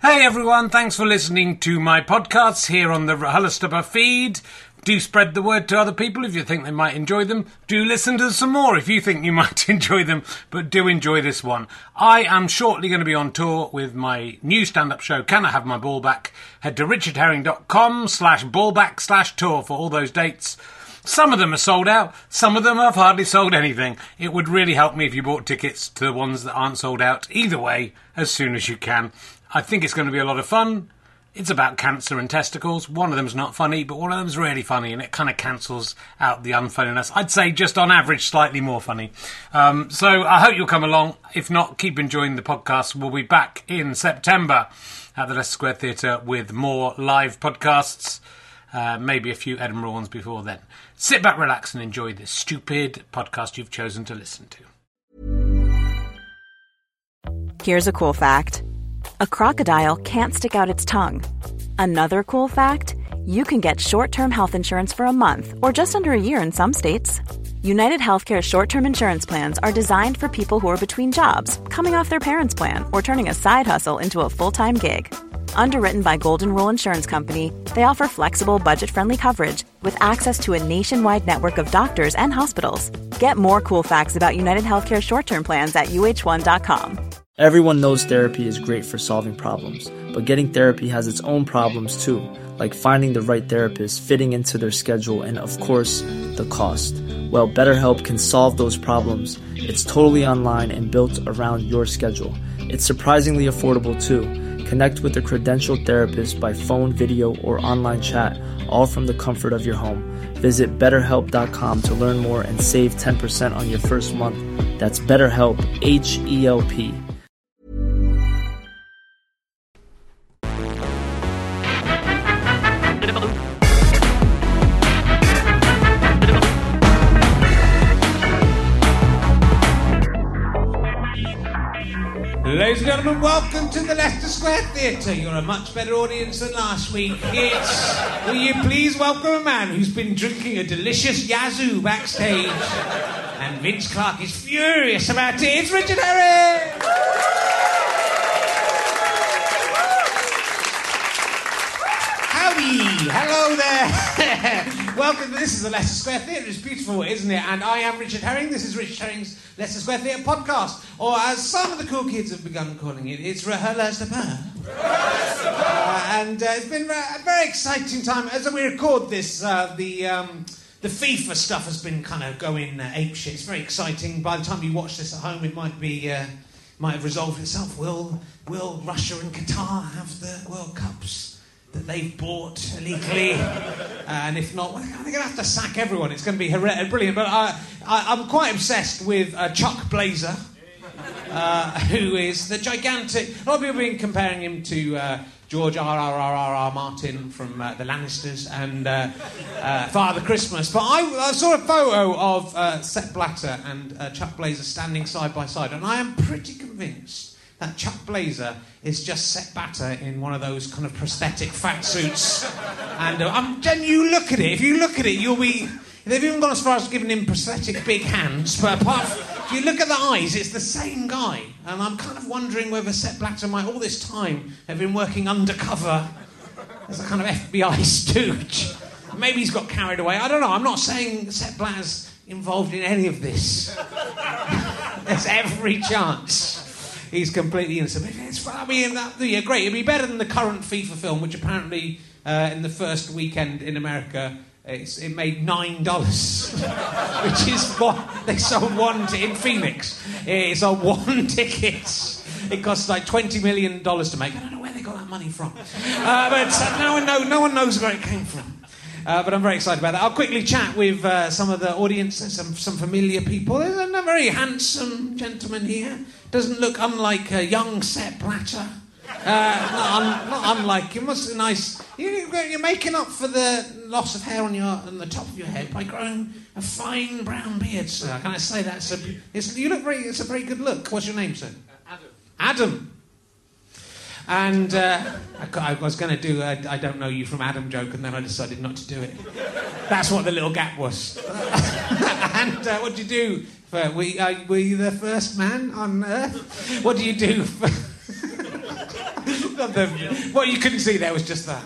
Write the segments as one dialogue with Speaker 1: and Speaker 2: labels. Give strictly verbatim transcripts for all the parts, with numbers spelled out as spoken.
Speaker 1: Hey everyone, thanks for listening to my podcasts here on the RHLSTP feed. Do spread the word to other people if you think they might enjoy them. Do listen to some more if you think you might enjoy them, but do enjoy this one. I am shortly going to be on tour with my new stand-up show, Can I Have My Ball Back? Head to richardherring.com slash ballback slash tour for all those dates. Some of them are sold out, some of them have hardly sold anything. It would really help me if you bought tickets to the ones that aren't sold out. Either way, as soon as you can. I think it's going to be a lot of fun. It's about cancer and testicles. One of them's not funny, but one of them's really funny, and it kind of cancels out the unfunniness. I'd say just on average, slightly more funny. Um, so I hope you'll come along. If not, keep enjoying the podcast. We'll be back in September at the Leicester Square Theatre with more live podcasts. Uh, maybe a few Edinburgh ones before then. Sit back, relax, and enjoy this stupid podcast you've chosen to listen to.
Speaker 2: Here's a cool fact. A crocodile can't stick out its tongue. Another cool fact, you can get short-term health insurance for a month or just under a year in some states. United Healthcare short-term insurance plans are designed for people who are between jobs, coming off their parents' plan, or turning a side hustle into a full-time gig. Underwritten by Golden Rule Insurance Company, they offer flexible, budget-friendly coverage with access to a nationwide network of doctors and hospitals. Get more cool facts about United Healthcare short-term plans at U H one dot com.
Speaker 3: Everyone knows therapy is great for solving problems, but getting therapy has its own problems too, like finding the right therapist, fitting into their schedule, and of course, the cost. Well, BetterHelp can solve those problems. It's totally online and built around your schedule. It's surprisingly affordable too. Connect with a credentialed therapist by phone, video, or online chat, all from the comfort of your home. Visit better help dot com to learn more and save ten percent on your first month. That's BetterHelp, H E L P.
Speaker 4: Ladies and gentlemen, welcome to the Leicester Square Theatre. You're a much better audience than last week. It's, will you please welcome a man who's been drinking a delicious Yazoo backstage, and Vince Clarke is furious about it. It's Richard Herring! Howdy! Hello there! Welcome. This is the Leicester Square Theatre. It's beautiful, isn't it? And I am Richard Herring. This is Richard Herring's Leicester Square Theatre podcast. Or as some of the cool kids have begun calling it, it's RHLSTP. uh, and uh, it's been a very exciting time. As we record this, uh, the um, the FIFA stuff has been kind of going uh, apeshit. It's very exciting. By the time you watch this at home, it might be uh, might have resolved itself. Will Will Russia and Qatar have the World Cups that they've bought illegally? Uh, and if not, well, they're going to have to sack everyone. It's going to be her- brilliant. But I, I, I'm quite obsessed with uh, Chuck Blazer, uh, who is the gigantic... A lot of people have been comparing him to uh, George R R R R R Martin from uh, the Lannisters and uh, uh, Father Christmas. But I, I saw a photo of uh, Sepp Blatter and uh, Chuck Blazer standing side by side, and I am pretty convinced that Chuck Blazer is just Sepp Blatter in one of those kind of prosthetic fat suits. And uh, I'm, Jen, you look at it. If you look at it, you'll be... They've even gone as far as giving him prosthetic big hands. But apart from, if you look at the eyes, it's the same guy. And I'm kind of wondering whether Sepp Blatter might, all this time, have been working undercover as a kind of F B I stooge. Maybe he's got carried away. I don't know. I'm not saying Sepp Blatter's involved in any of this. There's every chance he's completely innocent. It's, I mean, that, yeah, great. It'd be better than the current FIFA film, which apparently uh, in the first weekend in America, it's, it made nine dollars, which is what they sold one t- in Phoenix. It's on one ticket. It costs like twenty million dollars to make. I don't know where they got that money from, uh, but uh, no one know, no one knows where it came from. Uh, but I'm very excited about that. I'll quickly chat with uh, some of the audience, some some familiar people. There's a, a very handsome gentleman here. Doesn't look unlike a young Sepp Blatter. Uh, not, un, not unlike him. What's nice? You, you're making up for the loss of hair on your on the top of your head by growing a fine brown beard, sir. Can I say that's a? It's, you look very. It's a very good look. What's your name, sir? Adam. Adam. And uh, I, I was going to do a I don't know you from Adam joke, and then I decided not to do it. That's what the little gap was. And uh, what do you do? For, were, you, uh, were you the first man on Earth? What do you do for... love the, what you couldn't see there was just the...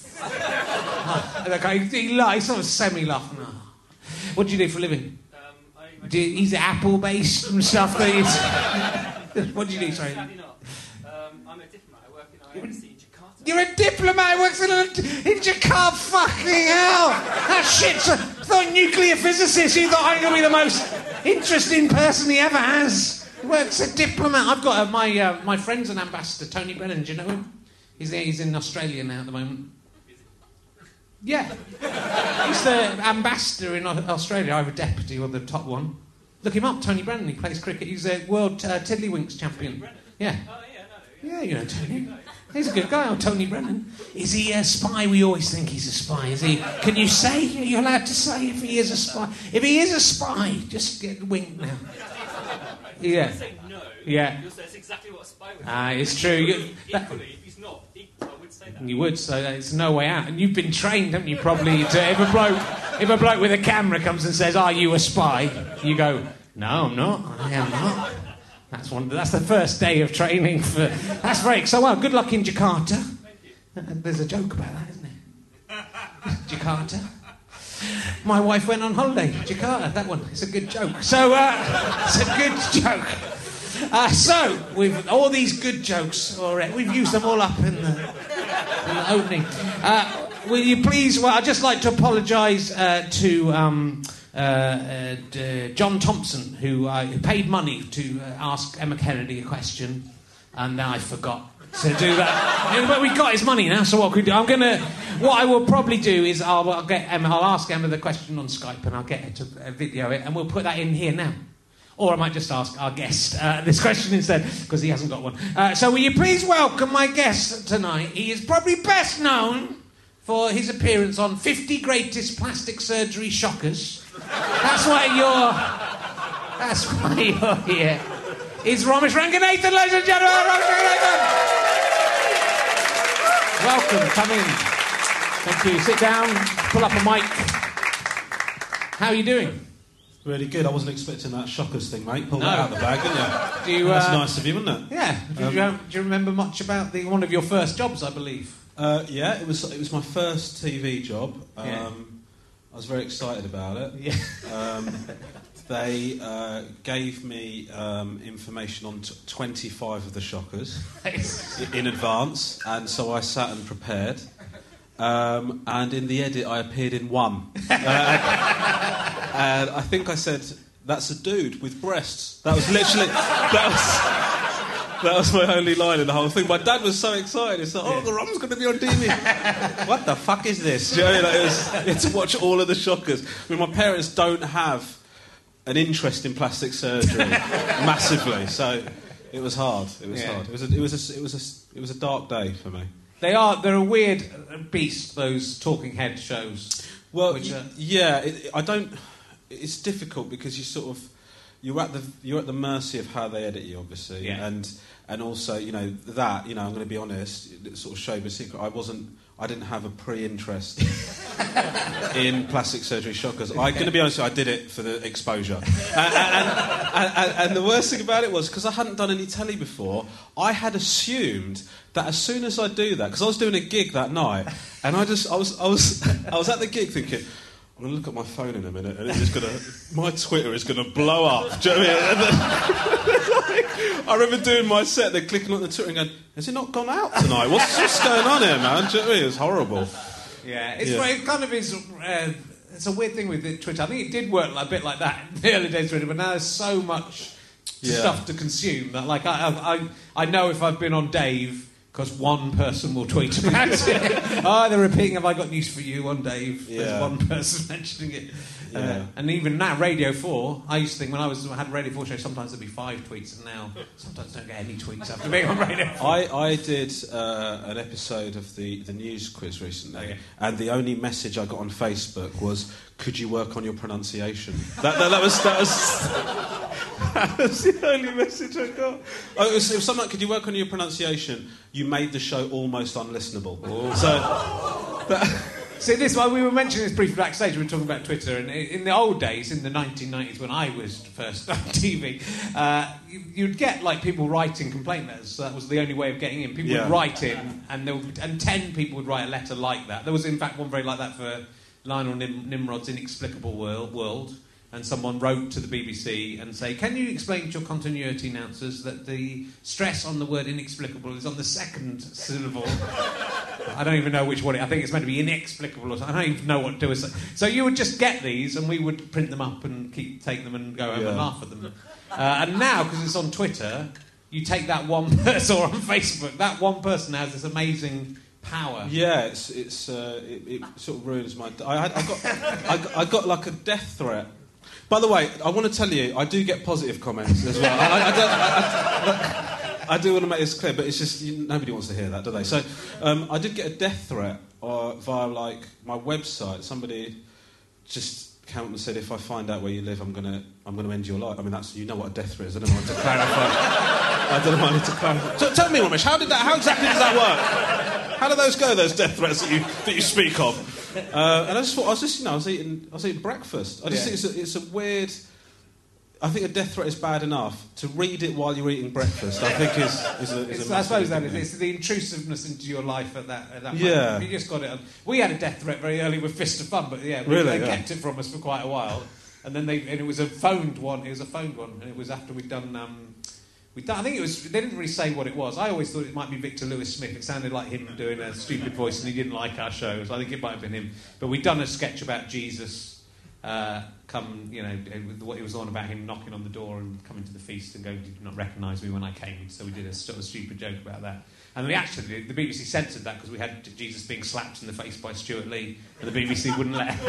Speaker 4: Oh, the guy, he, he, he sort of semi-laughing. Oh. What do you do for a living?
Speaker 5: Um, I, I
Speaker 4: do you, he's Apple-based and stuff. That he's, what do you do, sorry?
Speaker 5: Sadly not. Um, I'm a diplomat. I work in I M C in Jakarta.
Speaker 4: You're a diplomat who works in, a, in Jakarta? Fucking hell! That shit's a, I thought nuclear physicist. You thought I'm going to be the most interesting person he ever has. He works a diplomat. I've got a, my uh, my friend's an ambassador, Tony Brennan. Do you know him? He's he's in Australia now at the moment. Yeah. He's the ambassador in Australia, either deputy or the top one. Look him up, Tony Brennan. He plays cricket. He's a world uh, Tiddlywinks champion. Yeah.
Speaker 5: Oh, yeah, no,
Speaker 4: Yeah, you know Tony. He's a good guy, old Tony Brennan. Is he a spy? We always think he's a spy. Is he? Can you say? Are you allowed to say if he is a spy? If he is a spy, just get winked now. Yeah.
Speaker 5: Say no.
Speaker 4: Yeah.
Speaker 5: You'll say that's exactly what a spy would do.
Speaker 4: Ah, it's true. You, that,
Speaker 5: Equally, if he's not, I would say that.
Speaker 4: you would, so it's no way out. And you've been trained, haven't you, probably, to if a bloke, if a bloke with a camera comes and says, "Are you a spy?" You go, "No, I'm not. I am not." That's one. That's the first day of training for. That's very so. Well, good luck in Jakarta. Uh, there's a joke about that, isn't there? Jakarta. My wife went on holiday. Jakarta. That one. It's a good joke. So uh, it's a good joke. Uh, so with all these good jokes, already, we've used them all up in the, in the opening. Uh, will you please? Well, I'd just like to apologise uh, to. Um, Uh, uh, d- John Thompson, who uh, paid money to uh, ask Emma Kennedy a question, and then I forgot to do that. Yeah, but we got his money now, so what could we do? I'm gonna. What I will probably do is I'll, I'll get Emma. I'll ask Emma the question on Skype, and I'll get her to uh, video it, and we'll put that in here now. Or I might just ask our guest uh, this question instead, because he hasn't got one. Uh, so will you please welcome my guest tonight? He is probably best known for his appearance on fifty Greatest Plastic Surgery Shockers. That's why you're... That's why you're here. It's Romesh Ranganathan, ladies and gentlemen. Romesh Ranganathan! Welcome, come in. Thank you. Sit down, pull up a mic. How are you doing?
Speaker 6: Really good. I wasn't expecting that Shockers thing, mate. Pull
Speaker 4: No.
Speaker 6: that out of the bag, didn't you?
Speaker 4: Do you,
Speaker 6: That's
Speaker 4: uh,
Speaker 6: nice of you, wasn't it?
Speaker 4: Yeah. Do,
Speaker 6: Um,
Speaker 4: you, do you remember much about the one of your first jobs, I believe?
Speaker 6: Uh, yeah, it was it was my first T V job. Um,
Speaker 4: Yeah.
Speaker 6: I was very excited about it.
Speaker 4: Yeah.
Speaker 6: Um, they uh, gave me um, information on t- twenty-five of the Shockers i- in advance, and so I sat and prepared. Um, and in the edit, I appeared in one. Uh, and I think I said, "That's a dude with breasts." That was literally that was. That was my only line in the whole thing. My dad was so excited. He's like, "Oh, the rum's going to be on T V." What the fuck is this? Do you know, what I mean? Like, it was, it's to watch all of the Shockers. I mean, my parents don't have an interest in plastic surgery massively, so it was hard. It was
Speaker 4: Yeah.
Speaker 6: hard. It was a, it was a, it was a, it was a dark day for me.
Speaker 4: They are. They're a weird beast, those talking head shows.
Speaker 6: Well,
Speaker 4: Which,
Speaker 6: y-
Speaker 4: uh,
Speaker 6: yeah, it, I don't. It's difficult because you sort of you're at the you're at the mercy of how they edit you, obviously,
Speaker 4: Yeah.
Speaker 6: and and also you know that you know I'm going to be honest, it's sort of showbiz secret. I wasn't. I didn't have a pre-interest in plastic surgery shockers. I'm going to be honest with you, I did it for the exposure. And, and, and, and, and the worst thing about it was, because I hadn't done any telly before, I had assumed that as soon as I do that, because I was doing a gig that night, and I just, I was, I was, I was at the gig thinking, I'm going to look at my phone in a minute, and it's just going to, my Twitter is going to blow up. Do you know what I mean? And then, I remember doing my set, then clicking on the Twitter and going, has it not gone out tonight? What's, what's going on here, man? Do you know what I mean? It was horrible.
Speaker 4: Yeah, it's
Speaker 6: Yeah.
Speaker 4: very- it kind of is. Uh, it's a weird thing with the Twitter. I think it did work like, a bit like that in the early days of Twitter, but now there's so much
Speaker 6: Yeah.
Speaker 4: stuff to consume that, like, I, I, I, I know if I've been on Dave because one person will tweet about it. Oh, they're repeating. Have I got news for you on Dave?
Speaker 6: Yeah.
Speaker 4: There's one person mentioning it. Uh,
Speaker 6: Yeah.
Speaker 4: and even now, Radio Four. I used to think when I was had a Radio Four show, sometimes there'd be five tweets, and now sometimes I don't get any tweets after being on Radio Four.
Speaker 6: I, I did uh, an episode of the, the news quiz recently,
Speaker 4: Okay.
Speaker 6: and the only message I got on Facebook was, "Could you work on your pronunciation?" That, that, that was that was that was the only message I got. Oh, it, was, it was something like, "Could you work on your pronunciation? You made the show almost unlistenable." So that,
Speaker 4: See, this why we were mentioning this briefly backstage. We were talking about Twitter, and in the old days, in the nineteen nineties, when I was first on T V, uh, you, you'd get like people writing complaint letters. So that was the only way of getting in. People
Speaker 6: Yeah.
Speaker 4: would write in, and there would, and ten people would write a letter like that. There was, in fact, one very like that for Lionel Nim- Nimrod's Inexplicable World. world And someone wrote to the B B C and say, can you explain to your continuity announcers that the stress on the word inexplicable is on the second syllable? I don't even know which one. It, I think it's meant to be inexplicable. Or something. I don't even know what to do. So, so you would just get these, and we would print them up and keep take them and go home
Speaker 6: Yeah.
Speaker 4: and laugh at them. Uh, and now, because it's on Twitter, you take that one person, or on Facebook, that one person has this amazing power.
Speaker 6: Yeah, it's it's uh, it, it sort of ruins my. I, had, I got I, got- I got like a death threat. By the way, I want to tell you, I do get positive comments as well. I, I, don't, I, I, I do want to make this clear, but it's just you, nobody wants to hear that, do they? So um, I did get a death threat uh, via like my website. Somebody just came up and said, if I find out where you live, I'm gonna I'm gonna end your life. I mean, that's you know what a death threat is. I don't want to clarify. I don't know what I need to clarify. So, tell me, Ramesh, how did that? How exactly does that work? How do those go? Those death threats that you that you speak of? Uh, and I just thought I was just you know I was eating I was eating breakfast. I just
Speaker 4: Yeah.
Speaker 6: think it's a, it's a weird. I think a death threat is bad enough. To read it while you're eating breakfast, I think is is a. Is
Speaker 4: It's,
Speaker 6: a
Speaker 4: I suppose that
Speaker 6: massive
Speaker 4: is it's the intrusiveness into your life at that at that moment.
Speaker 6: Yeah.
Speaker 4: You just got it. On. We had a death threat very early with Fist of Fun, but yeah, we,
Speaker 6: Really,
Speaker 4: they
Speaker 6: yeah.
Speaker 4: kept it from us for quite a while, and then they and it was a phoned one. It was a phoned one, and it was after we'd done. Um, we'd done I think it was. They didn't really say what it was. I always thought it might be Victor Lewis Smith. It sounded like him doing a stupid voice, and he didn't like our show, so I think it might have been him. But we'd done a sketch about Jesus. Uh, come, you know, what it was on about him knocking on the door and coming to the feast and going, did you not recognise me when I came? So we did a sort of stupid joke about that. And we actually, the B B C censored that because we had Jesus being slapped in the face by Stuart Lee, and the B B C wouldn't let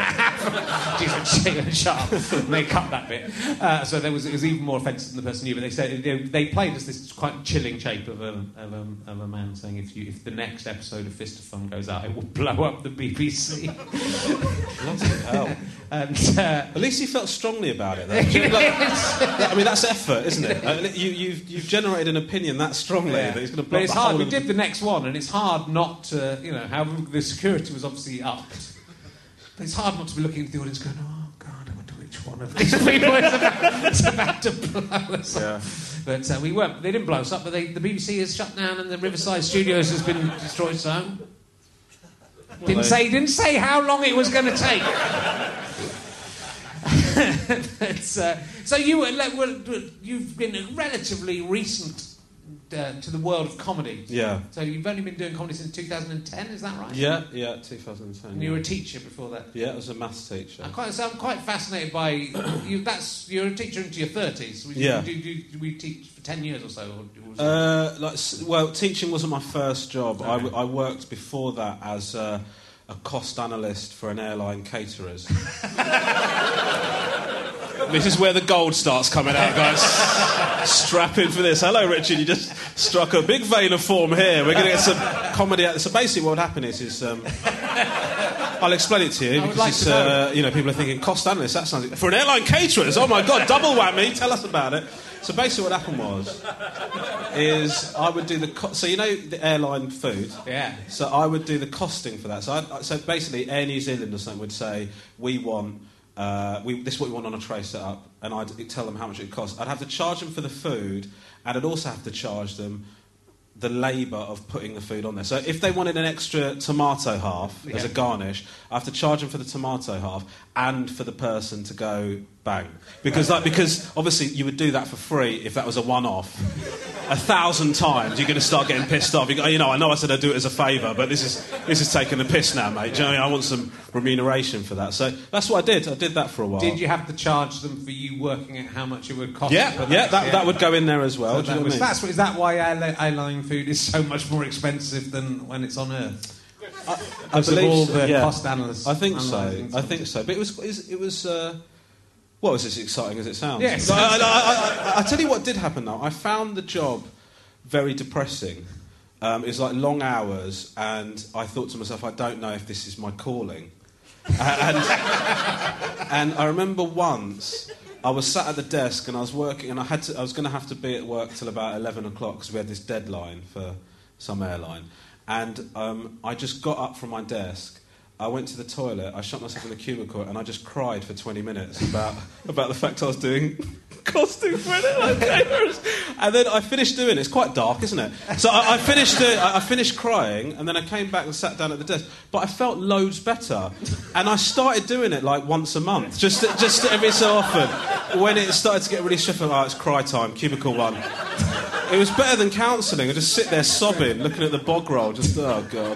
Speaker 4: Jesus went shut up. And they cut that bit. Uh, so there was, it was even more offensive than the person knew. But they said they, they played us this quite chilling shape of a, of a, of a man saying, if you, if the next episode of Fist of Fun goes out, it will blow up the B B C.
Speaker 6: Bloody hell.
Speaker 4: And uh,
Speaker 6: At least he felt strongly about it. Though. Do you know, like, I mean, that's effort, isn't it? Uh, you, you've, you've generated an opinion that strongly
Speaker 4: Yeah.
Speaker 6: that he's going to
Speaker 4: But
Speaker 6: blow
Speaker 4: it's
Speaker 6: the
Speaker 4: hard.
Speaker 6: whole
Speaker 4: We
Speaker 6: of
Speaker 4: did the next one, and it's hard not to, you know, how the security was obviously upped. But it's hard not to be looking at the audience going, oh, God, I wonder which one of these people is about, is about to blow us up.
Speaker 6: Yeah.
Speaker 4: But uh, we weren't, they didn't blow us up, but they, the B B C has shut down and the Riverside Studios has been destroyed, so... Didn't
Speaker 6: they-
Speaker 4: say, didn't say how long it was going to take. But, uh, so you were, like, well, you've been a relatively recent uh, to the world of comedy.
Speaker 6: Yeah.
Speaker 4: So you've only been doing comedy since two thousand ten, is that right?
Speaker 6: Yeah, yeah, two thousand ten.
Speaker 4: And you were a teacher before that.
Speaker 6: Yeah, I was a maths teacher.
Speaker 4: I'm quite, so I'm quite fascinated by you. That's you're a teacher into your thirties.
Speaker 6: Yeah.
Speaker 4: Do, do, do we teach for ten years or so? Or was it-
Speaker 6: Uh, like, s- well, teaching wasn't my first job. I, w- I worked before that as uh, a cost analyst for an airline caterers. This is where the gold starts coming out, guys. Strap in for this. Hello, Richard. You just struck a big vein of form here. We're going to get some comedy out. So basically, what would happen is, is um, I'll explain it to you
Speaker 4: I would
Speaker 6: because
Speaker 4: like
Speaker 6: it's,
Speaker 4: to know.
Speaker 6: uh, you know, people are thinking cost analyst. That sounds for an airline caterers. Oh my God, double whammy. Tell us about it. So basically, what happened was, is I would do the co- so you know the airline food.
Speaker 4: yeah.
Speaker 6: So I would do the costing for that. So I, so basically, Air New Zealand or something would say, we want, uh, we, this is what we want on a tray set up, and I'd tell them how much it costs. I'd have to charge them for the food, and I'd also have to charge them the labour of putting the food on there. So if they wanted an extra tomato half as a
Speaker 4: Yeah.
Speaker 6: garnish, I have to charge them for the tomato half and for the person to go bang. Because like, because obviously you would do that for free if that was a one-off. A thousand times you're going to start getting pissed off. You go, you know, I know I said I'd do it as a favour, but this is this is taking the piss now, mate. Do you know what I mean? I want some remuneration for that. So that's what I did. I did that for a while.
Speaker 4: Did you have to charge them for you working out how much it would cost?
Speaker 6: Yeah,
Speaker 4: for
Speaker 6: yeah, that, that would go in there as well.
Speaker 4: So
Speaker 6: do you
Speaker 4: that
Speaker 6: know
Speaker 4: was,
Speaker 6: what I mean?
Speaker 4: that's, is that why airli- airline food is so much more expensive than when it's on Earth?
Speaker 6: I
Speaker 4: Because of
Speaker 6: believe
Speaker 4: all
Speaker 6: so,
Speaker 4: the
Speaker 6: yeah.
Speaker 4: cost analysts.
Speaker 6: I think so.
Speaker 4: analysing
Speaker 6: I think so. But it was it was. It was uh, well, it was as exciting as it sounds.
Speaker 4: Yes.
Speaker 6: I, I, I, I, I tell you what did happen though. I found the job very depressing. Um, it was like long hours, and I thought to myself, I don't know if this is my calling. and, and I remember once I was sat at the desk and I was working, and I had to. I was going to have to be at work till about eleven o'clock because we had this deadline for some airline. And um, I just got up from my desk I went to the toilet, I shut myself in the cubicle, and I just cried for twenty minutes about about the fact I was doing costume for an airline caterers. And then I finished doing it. It's quite dark, isn't it? So I, I finished doing, I, I finished crying, and then I came back and sat down at the desk. But I felt loads better, and I started doing it like once a month, just just every so often. When it started to get really stressful, oh, it's cry time, cubicle one. It was better than counselling. I just sit there sobbing, looking at the bog roll, just oh god.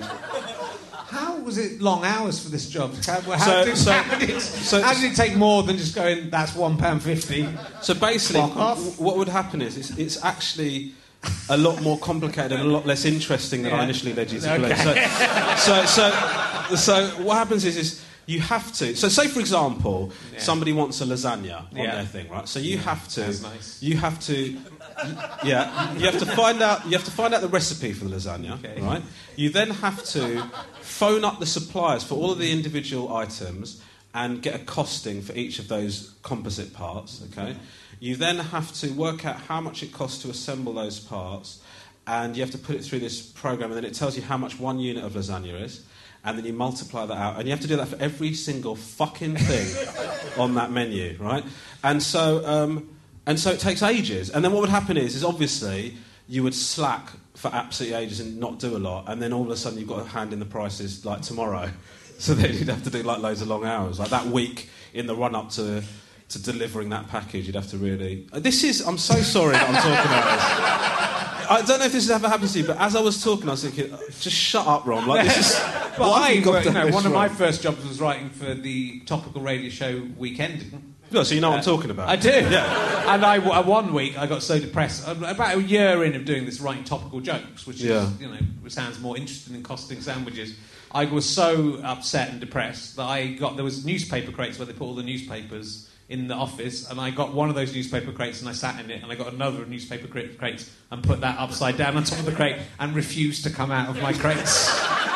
Speaker 4: How was it long hours for this job? How, how,
Speaker 6: So-
Speaker 4: did,
Speaker 6: so-
Speaker 4: how, did it,
Speaker 6: so-
Speaker 4: how did it take more than just going, that's one pound fifty?
Speaker 6: So basically,
Speaker 4: Fuck off.
Speaker 6: w- what would happen is it's, it's actually a lot more complicated and a lot less interesting than
Speaker 4: Yeah.
Speaker 6: I initially led you to
Speaker 4: Okay.
Speaker 6: believe. So, so, so, so what happens is, is you have to. So, say for example,
Speaker 4: Yeah.
Speaker 6: somebody wants a lasagna on
Speaker 4: Yeah.
Speaker 6: their thing, right? So you have to.
Speaker 4: That's nice.
Speaker 6: You have to. Yeah, you have to find out. You have to find out the recipe for the lasagna,
Speaker 4: Okay.
Speaker 6: right? You then have to phone up the suppliers for all of the individual items and get a costing for each of those composite parts. Okay. You then have to work out how much it costs to assemble those parts, and you have to put it through this program, and then it tells you how much one unit of lasagna is. And then you multiply that out, and you have to do that for every single fucking thing on that menu, right? And so, um, and so it takes ages. And then what would happen is, is obviously you would slack for absolutely ages and not do a lot, and then all of a sudden you've got to hand in the prices like tomorrow. So then you'd have to do like loads of long hours, like that week in the run up to to delivering that package. You'd have to really. This is. I'm so sorry that I'm talking about this. I don't know if this has ever happened to you, but as I was talking, I was thinking, just shut up, Ron. Like this is.
Speaker 4: Well,
Speaker 6: why have
Speaker 4: I,
Speaker 6: you got
Speaker 4: worked- you
Speaker 6: done
Speaker 4: know,
Speaker 6: this
Speaker 4: one of my
Speaker 6: wrong?
Speaker 4: first jobs was writing for the topical radio show Weekending.
Speaker 6: Yeah, so you know what I'm talking about.
Speaker 4: I do.
Speaker 6: Yeah.
Speaker 4: And I, uh, one week I got so depressed. uh, About a year in of doing this, writing topical jokes, which is,
Speaker 6: Yeah.
Speaker 4: you know, sounds more interesting than costing sandwiches. I was so upset and depressed that I got there was newspaper crates where they put all the newspapers in the office, and I got one of those newspaper crates and I sat in it, and I got another newspaper crate, crate and put that upside down on top of the crate and refused to come out of my crates.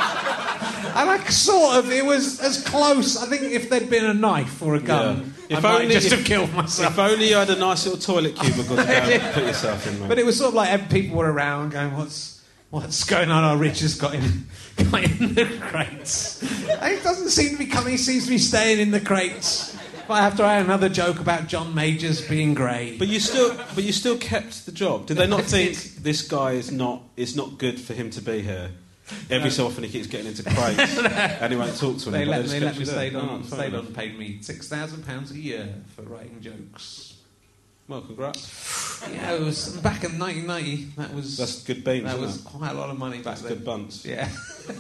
Speaker 4: And I sort of, it was as close. I think if there'd been a knife or a gun,
Speaker 6: Yeah.
Speaker 4: I
Speaker 6: If
Speaker 4: might
Speaker 6: only-
Speaker 4: just
Speaker 6: if-
Speaker 4: have killed myself.
Speaker 6: If only you had a nice little toilet cubicle to go and put yourself in, mate.
Speaker 4: But it was sort of like ev- people were around going, "What's what's going on?" Oh, Rich has got in, got in the crates. And it doesn't seem to be coming. He seems to be staying in the crates. But I have to add another joke about John Majors being grey.
Speaker 6: But you still, but you still kept the job. Did they not
Speaker 4: I
Speaker 6: think
Speaker 4: did.
Speaker 6: this guy is not is not good for him to be here? Every so often he keeps getting into crates and he won't talk to
Speaker 4: They
Speaker 6: anyone.
Speaker 4: let,
Speaker 6: just
Speaker 4: they
Speaker 6: kept
Speaker 4: let me
Speaker 6: you there.
Speaker 4: stay on,
Speaker 6: Oh, fair
Speaker 4: stayed
Speaker 6: enough.
Speaker 4: on, paid me six thousand pounds a year for writing jokes.
Speaker 6: Well, congrats.
Speaker 4: Yeah, it was back in nineteen ninety. That was
Speaker 6: That's good beans.
Speaker 4: that
Speaker 6: isn't
Speaker 4: was
Speaker 6: it?
Speaker 4: quite a lot of money back
Speaker 6: That's
Speaker 4: then.
Speaker 6: good bunts.
Speaker 4: Yeah.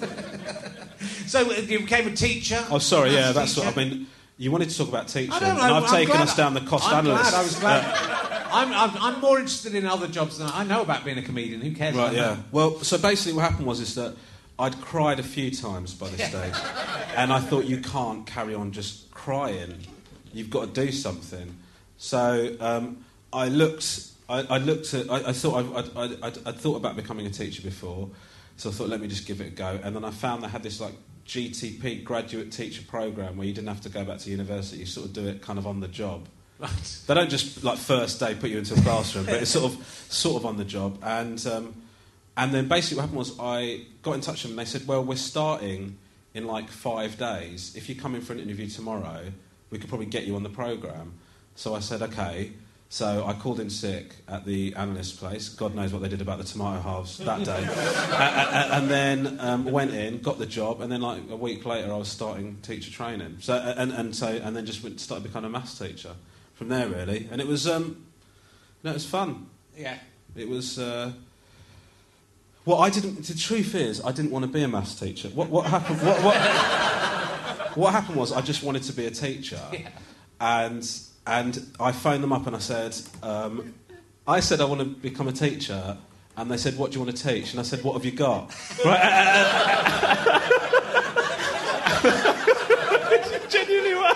Speaker 4: So uh, you became a teacher.
Speaker 6: Oh, sorry. Yeah,
Speaker 4: Maths
Speaker 6: that's
Speaker 4: teacher?
Speaker 6: what I mean. You wanted to talk about teaching,
Speaker 4: I don't know.
Speaker 6: and I've
Speaker 4: I'm
Speaker 6: taken
Speaker 4: glad
Speaker 6: us down the cost
Speaker 4: I'm
Speaker 6: analyst.
Speaker 4: glad. I was glad. I'm, I'm, I'm more interested in other jobs than I know about being a comedian. Who cares?
Speaker 6: Right,
Speaker 4: about
Speaker 6: yeah.
Speaker 4: that?
Speaker 6: Well, so basically what happened was is that I'd cried a few times by this stage, and I thought you can't carry on just crying. You've got to do something. So um, I looked. I, I looked at. I, I thought I, I, I, I'd, I'd thought about becoming a teacher before, so I thought let me just give it a go. And then I found they had this like G T P, graduate teacher program, where you didn't have to go back to university. You sort of do it kind of on the job.
Speaker 4: Right.
Speaker 6: They don't just like first day put you into a classroom, but it's sort of sort of on the job. And um, and then basically what happened was I got in touch with them and they said, well, we're starting in like five days. If you come in for an interview tomorrow, we could probably get you on the programme. So I said, okay. So I called in sick at the analyst place. God knows what they did about the tomato halves that day. and, and then um, went in, got the job, and then like a week later I was starting teacher training. So and, and so and then just went, started becoming a maths teacher from there really. And it was um, no, it was fun.
Speaker 4: Yeah.
Speaker 6: It was. Uh, well, I didn't. The truth is, I didn't want to be a maths teacher. What what happened? What what, what happened was I just wanted to be a teacher,
Speaker 4: Yeah.
Speaker 6: and. And I phoned them up and I said, um, I said I want to become a teacher. And they said, what do you want to teach? And I said, what have you got? Right? Genuinely what?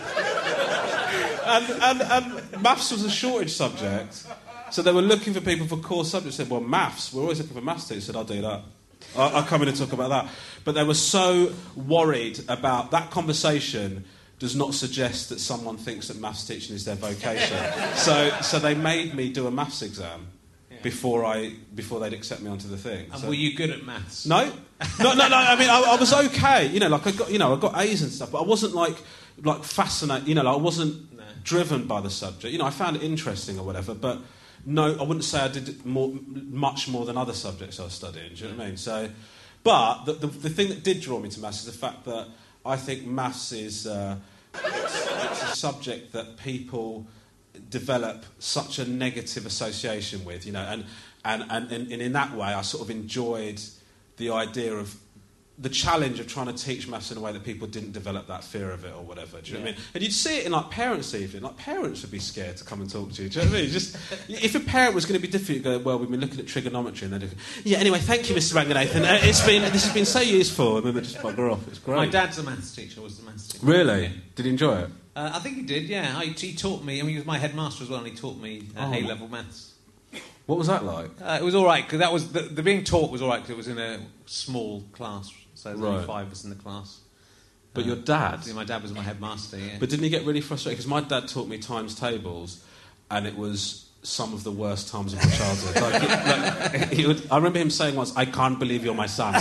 Speaker 6: and, and, and maths was a shortage subject. So they were looking for people for core subjects. I said, well, maths, we're always looking for maths teachers. I said, I'll do that. I'll, I'll come in and talk about that. But they were so worried about that conversation does not suggest that someone thinks that maths teaching is their vocation. so, so they made me do a maths exam
Speaker 4: Yeah.
Speaker 6: before I before they'd accept me onto the thing.
Speaker 4: And
Speaker 6: So-
Speaker 4: were you good at maths?
Speaker 6: No, No, no, no. I mean, I, I was okay. You know, like I got, you know, I got A's and stuff, but I wasn't like, like fascinated. You know, like I wasn't no. driven by the subject. You know, I found it interesting or whatever, but no, I wouldn't say I did more, much more than other subjects I was studying. Do you know what I mean? So, but the, the the thing that did draw me to maths is the fact that I think maths is uh, it's, it's a subject that people develop such a negative association with. You know, and and and, and in that way, I sort of enjoyed the idea of the challenge of trying to teach maths in a way that people didn't develop that fear of it or whatever. Do you yeah. know what I mean? And you'd see it in like parents' evening. Like parents would be scared to come and talk to you. Do you know what I mean? Just if a parent was going to be difficult, go, well, we've been looking at trigonometry, and they'd go, yeah. Anyway, thank you, Mister Ranganathan. Uh, it's been this has been so useful. And then they just bugger off. It's great.
Speaker 4: My dad's a maths teacher. Was the maths teacher.
Speaker 6: Really?
Speaker 4: Yeah.
Speaker 6: Did he enjoy it?
Speaker 4: Uh, I think he did. Yeah, I, he taught me. I mean, he was my headmaster as well, and he taught me uh, oh. A-level maths.
Speaker 6: What was that like?
Speaker 4: Uh, it was all right because that was the, the being taught was all right because it was in a small class. So there's only
Speaker 6: right.
Speaker 4: five of us in the class.
Speaker 6: But
Speaker 4: uh,
Speaker 6: your dad?
Speaker 4: Yeah, my dad was my headmaster, yeah.
Speaker 6: But didn't he get really frustrated? Because my dad taught me times tables, and it was some of the worst times of my childhood. like, it, like, he would, I remember him saying once, I can't believe you're my son.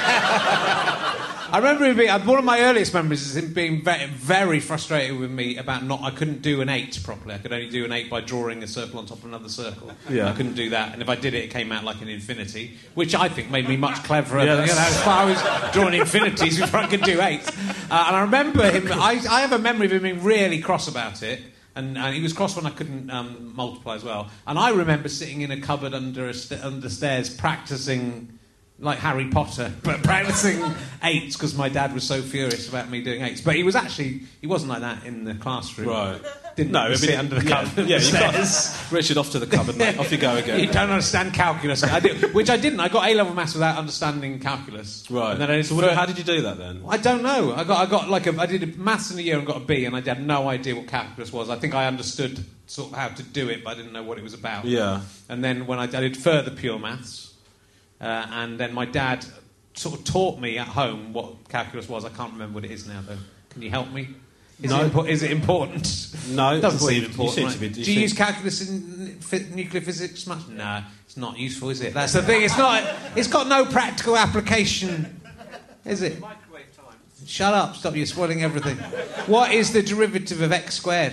Speaker 6: Like,
Speaker 4: I remember him being, one of my earliest memories is him being very, very frustrated with me about not, I couldn't do an eight properly. I could only do an eight by drawing a circle on top of another circle.
Speaker 6: Yeah.
Speaker 4: I couldn't do that, and if I did it, it came out like an infinity, which I think made me much cleverer. Yeah, than, you know, as far as I was drawing infinities before I could do eights. Uh, and I remember him, I, I have a memory of him being really cross about it. And, and he was cross when I couldn't um, multiply as well. And I remember sitting in a cupboard under, a st- under stairs practising, like Harry Potter, but practising eights because my dad was so furious about me doing eights. But he was actually, he wasn't like that in the classroom.
Speaker 6: Right.
Speaker 4: Didn't no, sit been, under the
Speaker 6: yeah,
Speaker 4: cupboard.
Speaker 6: Yeah, you got Richard off to the cupboard, mate. Off you go again.
Speaker 4: You don't understand calculus. I did, which I didn't. I got A-level maths without understanding calculus.
Speaker 6: Right.
Speaker 4: And then I
Speaker 6: so what, how did you do that then?
Speaker 4: I don't know. I got I got like a, I did maths in a year and got a B, and I had no idea what calculus was. I think I understood sort of how to do it, but I didn't know what it was about.
Speaker 6: Yeah.
Speaker 4: And then when I, I did further pure maths, uh, and then my dad sort of taught me at home what calculus was. I can't remember what it is now, though. Can you help me? Is,
Speaker 6: no.
Speaker 4: it, impo- is it important?
Speaker 6: No,
Speaker 4: it doesn't seem important.
Speaker 6: You
Speaker 4: right?
Speaker 6: seem to be, you
Speaker 4: Do you
Speaker 6: seem...
Speaker 4: use calculus in f- nuclear physics much? No, it's not useful, is it? That's the thing. It's not. It's got no practical application, is it?
Speaker 5: Microwave time.
Speaker 4: Shut up! Stop! You're spoiling everything. What is the derivative of x squared?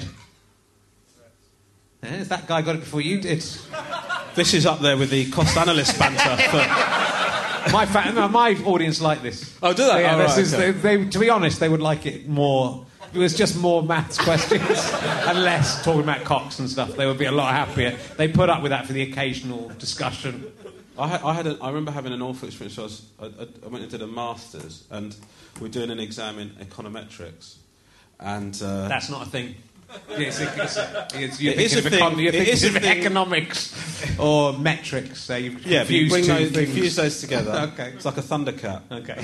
Speaker 4: Eh, that guy got it before you did.
Speaker 6: This is up there with the cost analyst banter. For...
Speaker 4: My fa- no, my audience like this.
Speaker 6: Oh, do they?
Speaker 4: Yeah,
Speaker 6: oh,
Speaker 4: this
Speaker 6: right,
Speaker 4: is,
Speaker 6: okay.
Speaker 4: they, they, to be honest, they would like it more. It was just more maths questions and less talking about cocks and stuff. They would be a lot happier. They put up with that for the occasional discussion.
Speaker 6: I had, I, had a, I remember having an awful experience. I, was, I, I went and did a master's, and we were doing an exam in econometrics. And uh,
Speaker 4: that's not a thing. It's, it's, it's, you're
Speaker 6: it is a
Speaker 4: of,
Speaker 6: thing.
Speaker 4: Econ- you're
Speaker 6: it is
Speaker 4: of
Speaker 6: a thing.
Speaker 4: Economics or metrics. So you've
Speaker 6: yeah, but you bring
Speaker 4: two
Speaker 6: those,
Speaker 4: things.
Speaker 6: fuse those together.
Speaker 4: Okay.
Speaker 6: It's like a thundercat.
Speaker 4: Okay.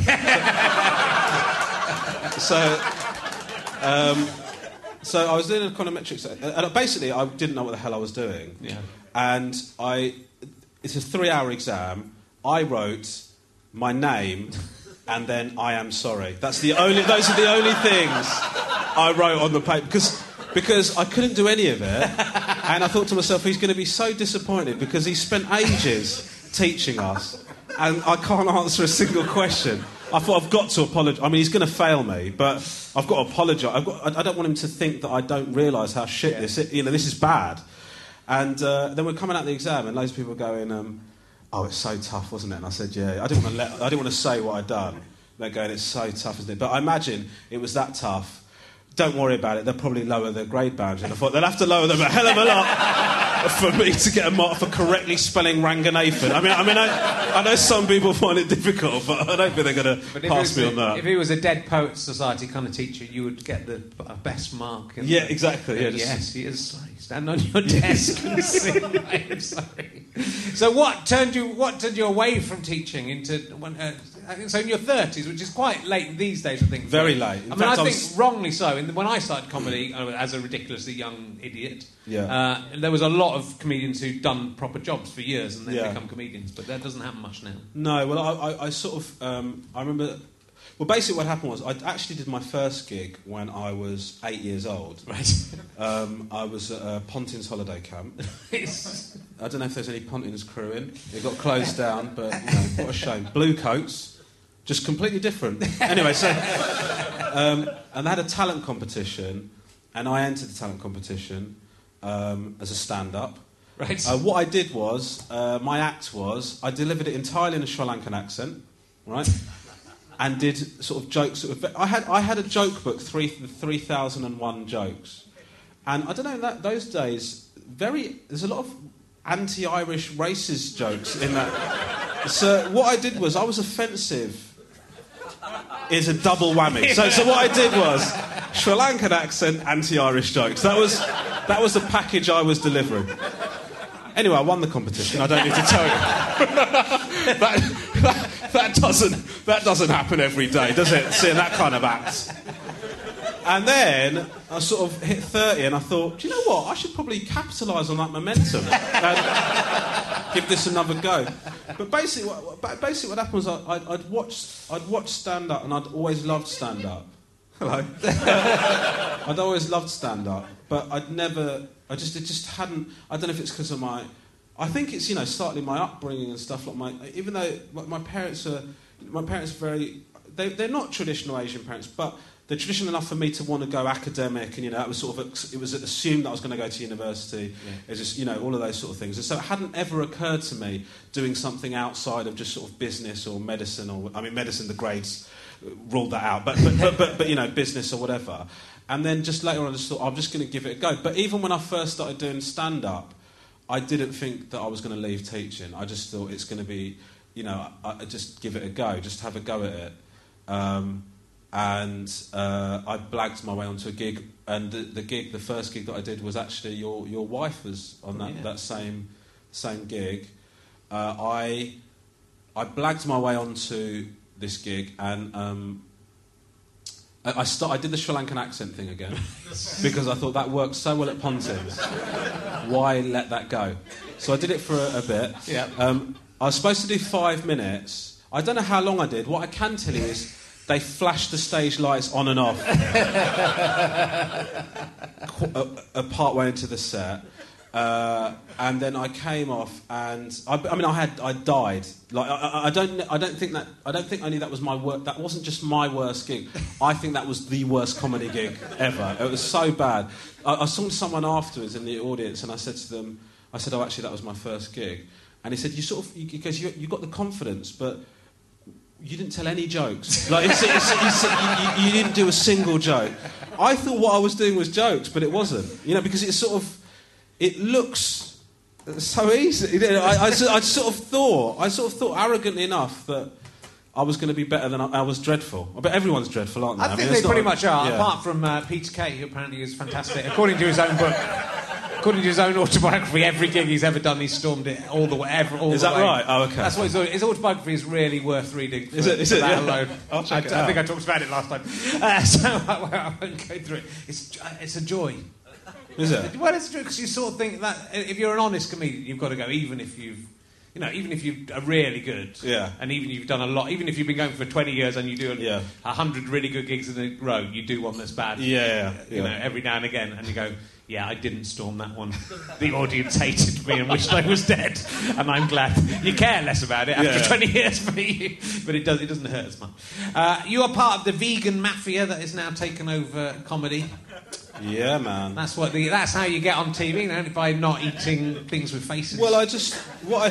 Speaker 6: so, um, so I was doing econometrics, and basically I didn't know what the hell I was doing.
Speaker 4: Yeah.
Speaker 6: And I, it's a three-hour exam. I wrote my name, and then I am sorry. That's the only. Those are the only things I wrote on the paper because because I couldn't do any of it, and I thought to myself, he's going to be so disappointed because he spent ages teaching us, and I can't answer a single question. I thought I've got to apologise. I mean, he's going to fail me, but I've got to apologise. I've got, I don't want him to think that I don't realise how shit
Speaker 4: yeah.
Speaker 6: this is. You know, this is bad. And uh, then we're coming out the exam, and loads of people were going, um, "Oh, it's so tough, wasn't it?" And I said, "Yeah." I didn't want to let. I didn't want to say what I'd done. They're going, "It's so tough, isn't it?" But I imagine it was that tough. Don't worry about it. They'll probably lower their grade bounds. And I thought they'll have to lower them a hell of a lot for me to get a mark for correctly spelling Ranganathan. I mean, I mean, I, I know some people find it difficult, but I don't think they're going to pass me
Speaker 4: a,
Speaker 6: on that.
Speaker 4: If he was a Dead Poets Society kind of teacher, you would get the best mark.
Speaker 6: Yeah, exactly. Yeah,
Speaker 4: yes, he is. Sorry, stand on your desk and sing. I'm sorry. So, what turned you? What turned you away from teaching into? When, uh, so, in your thirties, which is quite late these days, I think.
Speaker 6: Very late. In
Speaker 4: I
Speaker 6: fact,
Speaker 4: mean, I,
Speaker 6: I
Speaker 4: think
Speaker 6: was...
Speaker 4: wrongly so. In the, when I started comedy uh, as a ridiculously young idiot,
Speaker 6: yeah.
Speaker 4: uh, there was a lot of comedians who'd done proper jobs for years and then
Speaker 6: yeah.
Speaker 4: become comedians. But that doesn't happen much now.
Speaker 6: No. Well, I, I, I sort of. Um, I remember. Well, basically, what happened was I actually did my first gig when I was eight years old.
Speaker 4: Right.
Speaker 6: Um, I was at a Pontins holiday camp. I don't know if there's any Pontins crew in. It got closed down, but you know, what a shame. Blue coats, just completely different. Anyway, so um, and they had a talent competition, and I entered the talent competition um, as a stand-up.
Speaker 4: Right.
Speaker 6: Uh, what I did was, uh, my act was, I delivered it entirely in a Sri Lankan accent, right? And did sort of jokes. That were, I had I had a joke book, three three thousand and one jokes, and I don't know that those days. Very there's a lot of anti-Irish racist jokes in that. So what I did was I was offensive. Is a double whammy. So so what I did was Sri Lankan accent, anti-Irish jokes. That was that was the package I was delivering. Anyway, I won the competition. I don't need to tell you. that, that, that doesn't that doesn't happen every day, does it? Seeing that kind of act. And then I sort of hit thirty, and I thought, do you know what? I should probably capitalise on that momentum and give this another go. But basically, what, basically what happened was I, I'd, I'd watch I'd watch stand up, and I'd always loved stand up. Hello. I'd always loved stand up, but I'd never. I just it just hadn't. I don't know if it's because of my. I think it's you know slightly my upbringing and stuff like my. Even though my, my parents are, my parents are very. They they're not traditional Asian parents, but they're traditional enough for me to want to go academic, and you know that was sort of it was assumed that I was going to go to university. Yeah. It's just you know all of those sort of things, and so it hadn't ever occurred to me doing something outside of just sort of business or medicine or I mean medicine the grades ruled that out, but but but, but, but you know business or whatever. And then just later on, I just thought I'm just going to give it a go. But even when I first started doing stand up, I didn't think that I was going to leave teaching. I just thought it's going to be, you know, I, I just give it a go, just have a go at it. Um, and uh, I blagged my way onto a gig, and the, the gig, the first gig that I did was actually your your wife was on that, yeah. that same same gig. Uh, I I blagged my way onto this gig, and um, I, I start. I did the Sri Lankan accent thing again because I thought that worked so well at Pontins. Why let that go? So I did it for a, a bit.
Speaker 4: Yeah.
Speaker 6: Um, I was supposed to do five minutes. I don't know how long I did. What I can tell you is they flashed the stage lights on and off a, a part way into the set. Uh, and then I came off, and I, I mean, I had, I died. Like, I, I don't, I don't think that, I don't think only that was my work. That wasn't just my worst gig. I think that was the worst comedy gig ever. It was so bad. I, I saw someone afterwards in the audience, and I said to them, I said, "Oh, actually, that was my first gig." And he said, "You sort of, because you, you got the confidence, but you didn't tell any jokes. Like, it's, it's, it's, you, you didn't do a single joke." I thought what I was doing was jokes, but it wasn't. You know, because it's sort of. It looks so easy. You know, I, I, I sort of thought, I sort of thought arrogantly enough that I was going to be better than I, I was dreadful. But everyone's dreadful, aren't they?
Speaker 4: I, I think
Speaker 6: mean,
Speaker 4: they pretty
Speaker 6: not,
Speaker 4: much are,
Speaker 6: yeah.
Speaker 4: apart from uh, Peter Kay, who apparently is fantastic. According to his own book, according to his own autobiography, every gig he's ever done, he's stormed it all the way. Ever, all
Speaker 6: is
Speaker 4: the
Speaker 6: that
Speaker 4: way.
Speaker 6: right? Oh, okay.
Speaker 4: That's what his, his autobiography is really worth reading. For,
Speaker 6: is it? Is it?
Speaker 4: That
Speaker 6: Yeah.
Speaker 4: alone.
Speaker 6: I'll check
Speaker 4: I,
Speaker 6: it
Speaker 4: I
Speaker 6: out.
Speaker 4: think I talked about it last time. Uh, so I, I won't go through it. It's it's a joy.
Speaker 6: Is it?
Speaker 4: Well, it's true because you sort of think that if you're an honest comedian, you've got to go. Even if you've, you know, even if you are really good,
Speaker 6: yeah,
Speaker 4: and even if you've done a lot, even if you've been going for twenty years and you do a
Speaker 6: yeah.
Speaker 4: hundred really good gigs in a row, you do one that's bad.
Speaker 6: Yeah, yeah,
Speaker 4: you
Speaker 6: yeah.
Speaker 4: know, every now and again, and you go, yeah, I didn't storm that one. The audience hated me and wished I was dead, and I'm glad. You care less about it after
Speaker 6: yeah, yeah.
Speaker 4: twenty years for you, but it does. It doesn't hurt as much. Uh, you are part of the vegan mafia that has now taken over comedy.
Speaker 6: Yeah, man.
Speaker 4: That's what. The, that's how you get on T V, now, by not eating things with faces.
Speaker 6: Well, I just what I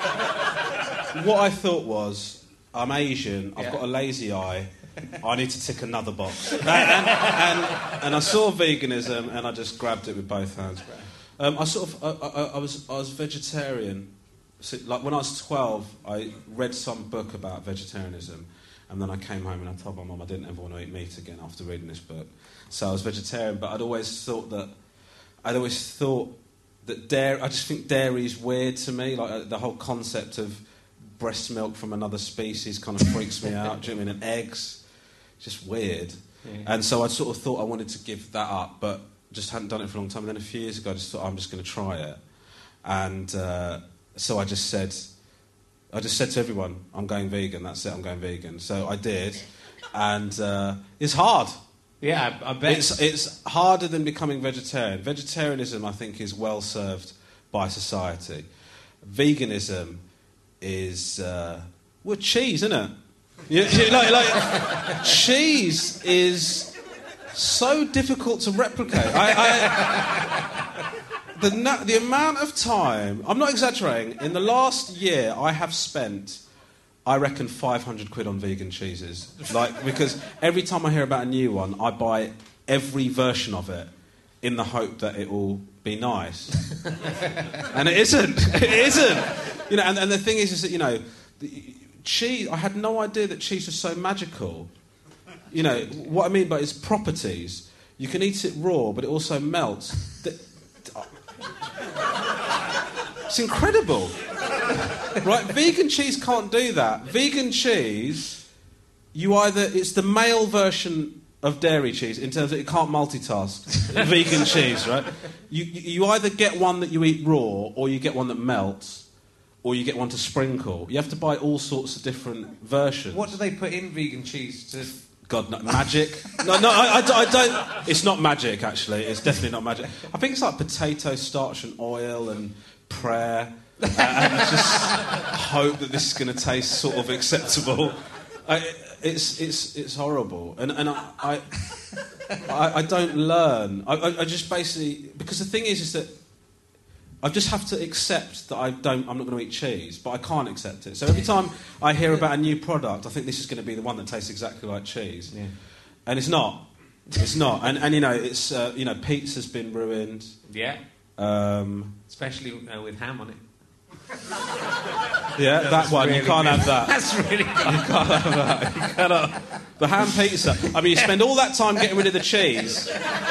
Speaker 6: thought. What I thought was, I'm Asian. I've
Speaker 4: yeah.
Speaker 6: got a lazy eye. I need to tick another box. And, and, and, and I saw veganism, and I just grabbed it with both hands. Um, I sort of, I, I, I was, I was vegetarian. So, like when I was twelve, I read some book about vegetarianism, and then I came home and I told my mum I didn't ever want to eat meat again after reading this book. So I was vegetarian, but I'd always thought that, I'd always thought that dairy. I just think dairy is weird to me. Like uh, the whole concept of breast milk from another species kind of freaks me out. Do you know what I mean? And eggs, just weird. Yeah. And so I sort of thought I wanted to give that up, but just hadn't done it for a long time. And then a few years ago, I just thought I'm just going to try it. And uh, so I just said, I just said to everyone, I'm going vegan. That's it. I'm going vegan. So I did, and uh, it's hard.
Speaker 4: Yeah, I, I bet.
Speaker 6: It's, it's harder than becoming vegetarian. Vegetarianism, I think, is well served by society. Veganism is, uh, well, cheese, isn't it? You, you, like, like, cheese is so difficult to replicate. I, I, the, na- the amount of time, I'm not exaggerating, in the last year I have spent, I reckon, five hundred quid on vegan cheeses. Like, because every time I hear about a new one, I buy every version of it in the hope that it will be nice. And it isn't. It isn't. You know, and, and the thing is, is that, you know, the, cheese, I had no idea that cheese was so magical. You know, what I mean by its properties, you can eat it raw, but it also melts. It's incredible. Right? Vegan cheese can't do that. Vegan cheese, you either, it's the male version of dairy cheese in terms of it can't multitask. Vegan cheese, right? You, you either get one that you eat raw, or you get one that melts, or you get one to sprinkle. You have to buy all sorts of different versions.
Speaker 4: What do they put in vegan cheese to...
Speaker 6: God, no, magic. No, no, I, I, I don't... It's not magic, actually. It's definitely not magic. I think it's like potato starch and oil and prayer, uh, and just hope that this is going to taste sort of acceptable. I, it's it's it's horrible, and and I I, I, I don't learn. I, I, I just basically, because the thing is, is that I just have to accept that I don't. I'm not going to eat cheese, but I can't accept it. So every time I hear about a new product, I think this is going to be the one that tastes exactly like cheese, yeah. And it's not. It's not. And and you know, it's uh, you know, pizza's been ruined.
Speaker 4: Yeah.
Speaker 6: Um,
Speaker 4: Especially uh, with ham on it.
Speaker 6: Yeah, that one. Really you can't good. have that.
Speaker 4: That's really good.
Speaker 6: You can't have that. You cannot. The ham pizza. I mean, you spend all that time getting rid of the cheese,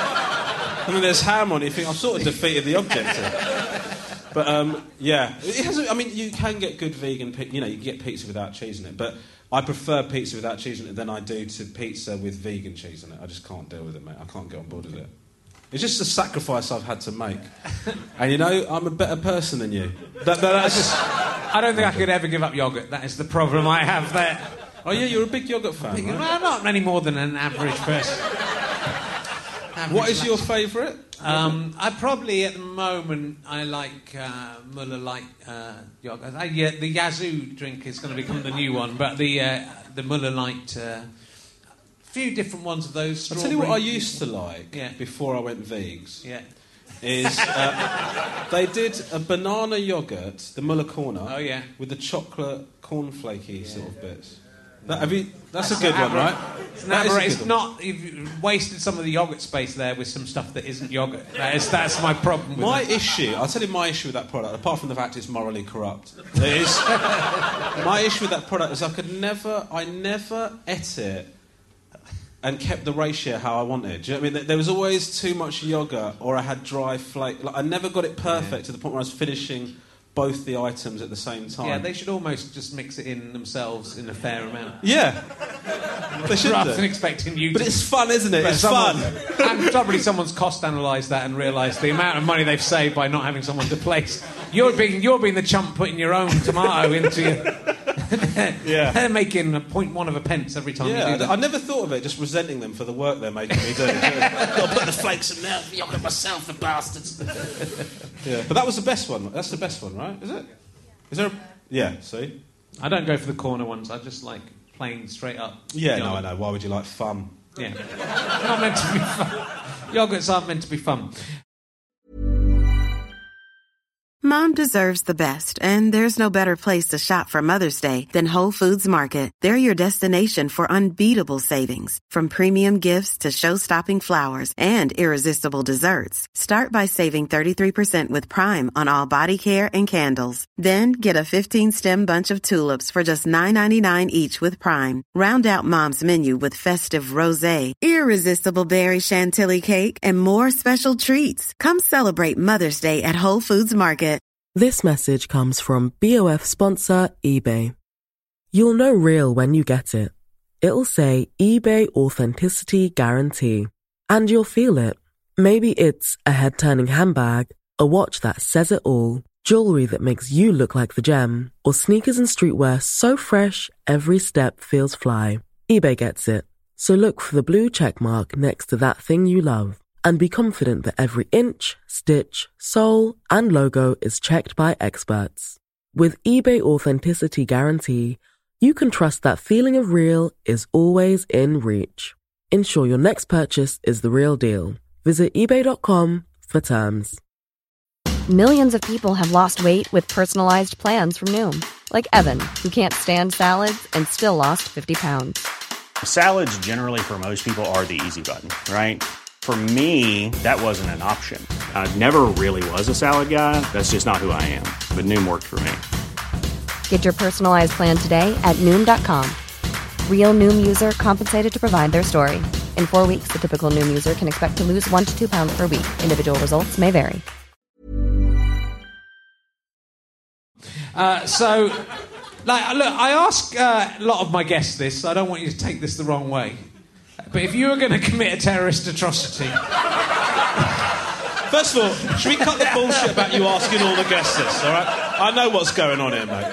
Speaker 6: and then there's ham on it. You think, I've sort of defeated the objective. But um, yeah, it has. I mean, you can get good vegan. You know, you can get pizza without cheese in it, but I prefer pizza without cheese in it than I do to pizza with vegan cheese in it. I just can't deal with it, mate. I can't get on board with it. It's just a sacrifice I've had to make. And, you know, I'm a better person than you. That, that, that's just...
Speaker 4: I don't think I could ever give up yoghurt. That is the problem I have there.
Speaker 6: Oh, yeah, you're a big yoghurt fan, right?
Speaker 4: Well, not any more than an average person. Average
Speaker 6: what is your favourite?
Speaker 4: Um, I probably, at the moment, I like uh, Muller Light uh, yoghurt. I, yeah, the Yazoo drink is going to become the new one, but the, uh, the Muller Light... Uh, few different ones of those.
Speaker 6: I'll tell you what I used to like
Speaker 4: yeah.
Speaker 6: before I went vegs.
Speaker 4: Yeah.
Speaker 6: Is uh, they did a banana yoghurt, the Muller Corner.
Speaker 4: Oh yeah.
Speaker 6: With the chocolate cornflakey yeah. sort of bits. That, have you, that's, that's a good one, right?
Speaker 4: It's, an aber- it's not. You've wasted some of the yoghurt space there with some stuff that isn't yoghurt. That is, that's my problem. With
Speaker 6: my
Speaker 4: that.
Speaker 6: issue. I'll tell you my issue with that product. Apart from the fact it's morally corrupt, it is. My issue with that product is I could never. I never ate it. And kept the ratio how I wanted. Do you know what I mean? There was always too much yoghurt, or I had dry flake. Like, I never got it perfect yeah. to the point where I was finishing both the items at the same time.
Speaker 4: Yeah, they should almost just mix it in themselves in a fair amount.
Speaker 6: Yeah, they should.
Speaker 4: Rather than expecting you.
Speaker 6: But
Speaker 4: to...
Speaker 6: it's fun, isn't it? But it's
Speaker 4: someone,
Speaker 6: fun.
Speaker 4: And probably someone's cost analysed that and realised the amount of money they've saved by not having someone to place. You're being you're being the chump putting your own tomato into your.
Speaker 6: Yeah.
Speaker 4: They're making a point one of a pence every time
Speaker 6: yeah,
Speaker 4: you do that.
Speaker 6: I never thought of it, just resenting them for the work they're making me do. I've got to put the flakes in there, yoghurt myself, the bastards. Yeah, but that was the best one. That's the best one, right? Is it? Is there a... Yeah, see?
Speaker 4: I don't go for the corner ones. I just like plain, straight up.
Speaker 6: Yeah,
Speaker 4: yogurt.
Speaker 6: no, I know. Why would you like fun?
Speaker 4: Yeah. They're not meant to be fun. Yogurts aren't meant to be fun.
Speaker 7: Mom deserves the best, and there's no better place to shop for Mother's Day than Whole Foods Market. They're your destination for unbeatable savings, from premium gifts to show-stopping flowers and irresistible desserts. Start by saving thirty-three percent with Prime on all body care and candles. Then get a fifteen-stem bunch of tulips for just nine ninety-nine each with Prime. Round out Mom's menu with festive rosé, irresistible berry chantilly cake, and more special treats. Come celebrate Mother's Day at Whole Foods Market.
Speaker 8: This message comes from B O F sponsor eBay. You'll know real when you get it. It'll say eBay Authenticity Guarantee. And you'll feel it. Maybe it's a head-turning handbag, a watch that says it all, jewelry that makes you look like the gem, or sneakers and streetwear so fresh every step feels fly. eBay gets it. So look for the blue check mark next to that thing you love. And be confident that every inch, stitch, sole, and logo is checked by experts. With eBay Authenticity Guarantee, you can trust that feeling of real is always in reach. Ensure your next purchase is the real deal. Visit ebay dot com for terms.
Speaker 2: Millions of people have lost weight with personalized plans from Noom. Like Evan, who can't stand salads and still lost fifty pounds.
Speaker 9: Salads generally for most people are the easy button, right? For me, that wasn't an option. I never really was a salad guy. That's just not who I am. But Noom worked for me.
Speaker 2: Get your personalized plan today at Noom dot com. Real Noom user compensated to provide their story. In four weeks, the typical Noom user can expect to lose one to two pounds per week. Individual results may vary.
Speaker 4: Uh, so, like, look, I ask uh, a lot of my guests this. So I don't want you to take this the wrong way. But if you were going to commit a terrorist atrocity...
Speaker 6: First of all, should we cut the bullshit about you asking all the guests this, all right? I know what's going on here, mate.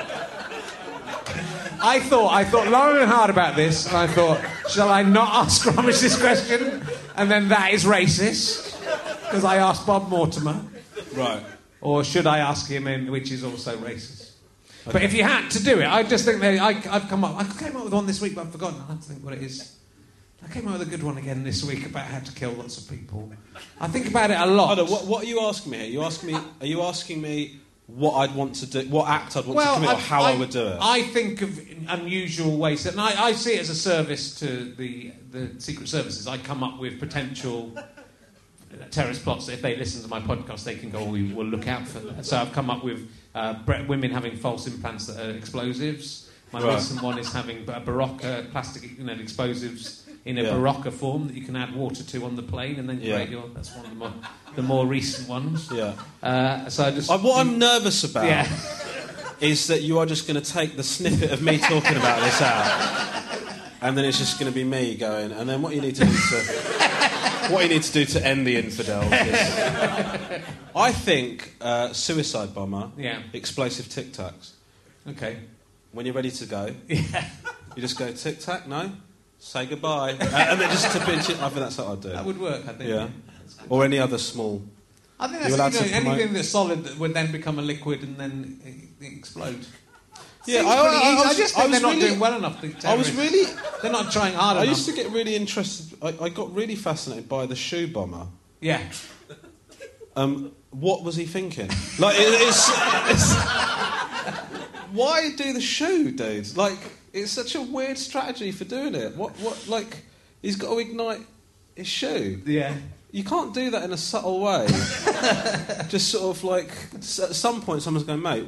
Speaker 4: I thought, I thought long and hard about this, and I thought, shall I not ask Romesh this question? And then that is racist, because I asked Bob Mortimer.
Speaker 6: Right.
Speaker 4: Or should I ask him, in, which is also racist. Okay. But if you had to do it, I just think that I, I've come up... I came up with one this week, but I've forgotten. I don't think what it is. I came up with a good one again this week about how to kill lots of people. I think about it a lot.
Speaker 6: Hold on, what, what are you asking me here? You asking me? Are you asking me what I'd want to do, what act I'd want
Speaker 4: well,
Speaker 6: to commit,
Speaker 4: I,
Speaker 6: or how I, I would do it?
Speaker 4: I think of unusual ways, and I, I see it as a service to the the secret services. I come up with potential terrorist plots. If they listen to my podcast, they can go, oh, we will look out for that. So I've come up with uh, women having false implants that are explosives. My
Speaker 6: right.
Speaker 4: recent one is having a Barocca plastic, you know, explosives in a
Speaker 6: yeah.
Speaker 4: Barocca form that you can add water to on the plane, and then
Speaker 6: yeah.
Speaker 4: create your... That's one of the more, the more recent ones.
Speaker 6: Yeah.
Speaker 4: Uh, so I just...
Speaker 6: Uh, what I'm nervous about
Speaker 4: yeah.
Speaker 6: is that you are just going to take the snippet of me talking about this out, and then it's just going to be me going, and then what you need to do to... what you need to do to end the infidels is... I think uh, suicide bomber,
Speaker 4: yeah.
Speaker 6: explosive tic-tacs.
Speaker 4: Okay.
Speaker 6: When you're ready to go,
Speaker 4: yeah.
Speaker 6: you just go tic-tac, no? Say goodbye. uh, and then just to pinch it. I think that's what I'd do.
Speaker 4: That would work, I think.
Speaker 6: Yeah. Or any other small...
Speaker 4: I think that's you know, anything that's solid that would then become a liquid and then explode.
Speaker 6: Yeah,
Speaker 4: I,
Speaker 6: I, I, I,
Speaker 4: I
Speaker 6: was,
Speaker 4: just think
Speaker 6: I
Speaker 4: they're not
Speaker 6: really,
Speaker 4: doing well enough. The
Speaker 6: I was really...
Speaker 4: They're not trying hard
Speaker 6: I
Speaker 4: enough.
Speaker 6: I used to get really interested... I, I got really fascinated by the shoe bomber.
Speaker 4: Yeah.
Speaker 6: Um, what was he thinking? Like, it, it's... it's why do the shoe, dude? Like... It's such a weird strategy for doing it. What, what, like, he's got to ignite his shoe.
Speaker 4: Yeah.
Speaker 6: You can't do that in a subtle way. Just sort of like, at some point someone's going, mate,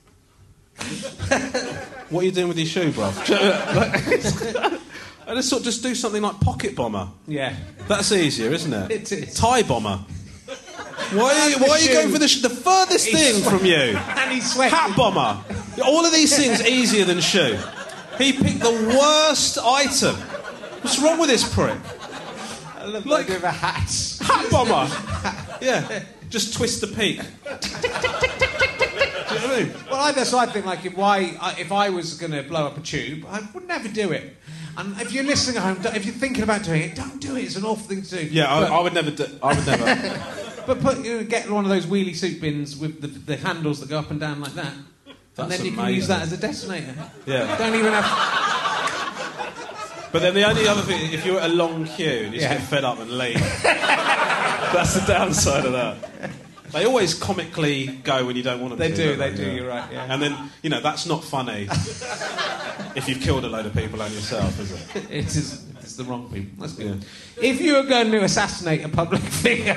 Speaker 6: what are you doing with your shoe, bruv? I just sort of just do something like pocket bomber.
Speaker 4: Yeah.
Speaker 6: That's easier, isn't it?
Speaker 4: It is.
Speaker 6: Tie bomber. Why are you, why are you going for the, sh- the furthest
Speaker 4: he's
Speaker 6: thing
Speaker 4: swe-
Speaker 6: from you?
Speaker 4: And he's sweating.
Speaker 6: Hat bomber. All of these things easier than shoe. He picked the worst item. What's wrong with this prick?
Speaker 4: I love
Speaker 6: like
Speaker 4: the idea of a hat.
Speaker 6: Hat bomber. Yeah. Just twist the peak. Do you know what I mean?
Speaker 4: Well, I, that's what I think. Like, if, why, I, if I was going to blow up a tube, I would never do it. And if you're listening at home, if you're thinking about doing it, don't do it. It's an awful thing to do.
Speaker 6: Yeah, I,
Speaker 4: but,
Speaker 6: I would never do. I would never.
Speaker 4: But put, you know, get one of those wheelie soup bins with the, the handles that go up and down like that.
Speaker 6: That's
Speaker 4: and then you
Speaker 6: amazing.
Speaker 4: can use that as a detonator.
Speaker 6: Yeah.
Speaker 4: Don't even have...
Speaker 6: But then the only other thing, if you're at a long queue, you just
Speaker 4: yeah.
Speaker 6: get fed up and leave. That's the downside of that. They always comically go when you don't want them
Speaker 4: they
Speaker 6: to.
Speaker 4: Do, they,
Speaker 6: they
Speaker 4: do,
Speaker 6: yeah.
Speaker 4: you're right, yeah.
Speaker 6: And then, you know, that's not funny if you've killed a load of people and yourself, is it?
Speaker 4: It is it's the wrong people. That's good.
Speaker 6: Yeah.
Speaker 4: If you were going to assassinate a public figure...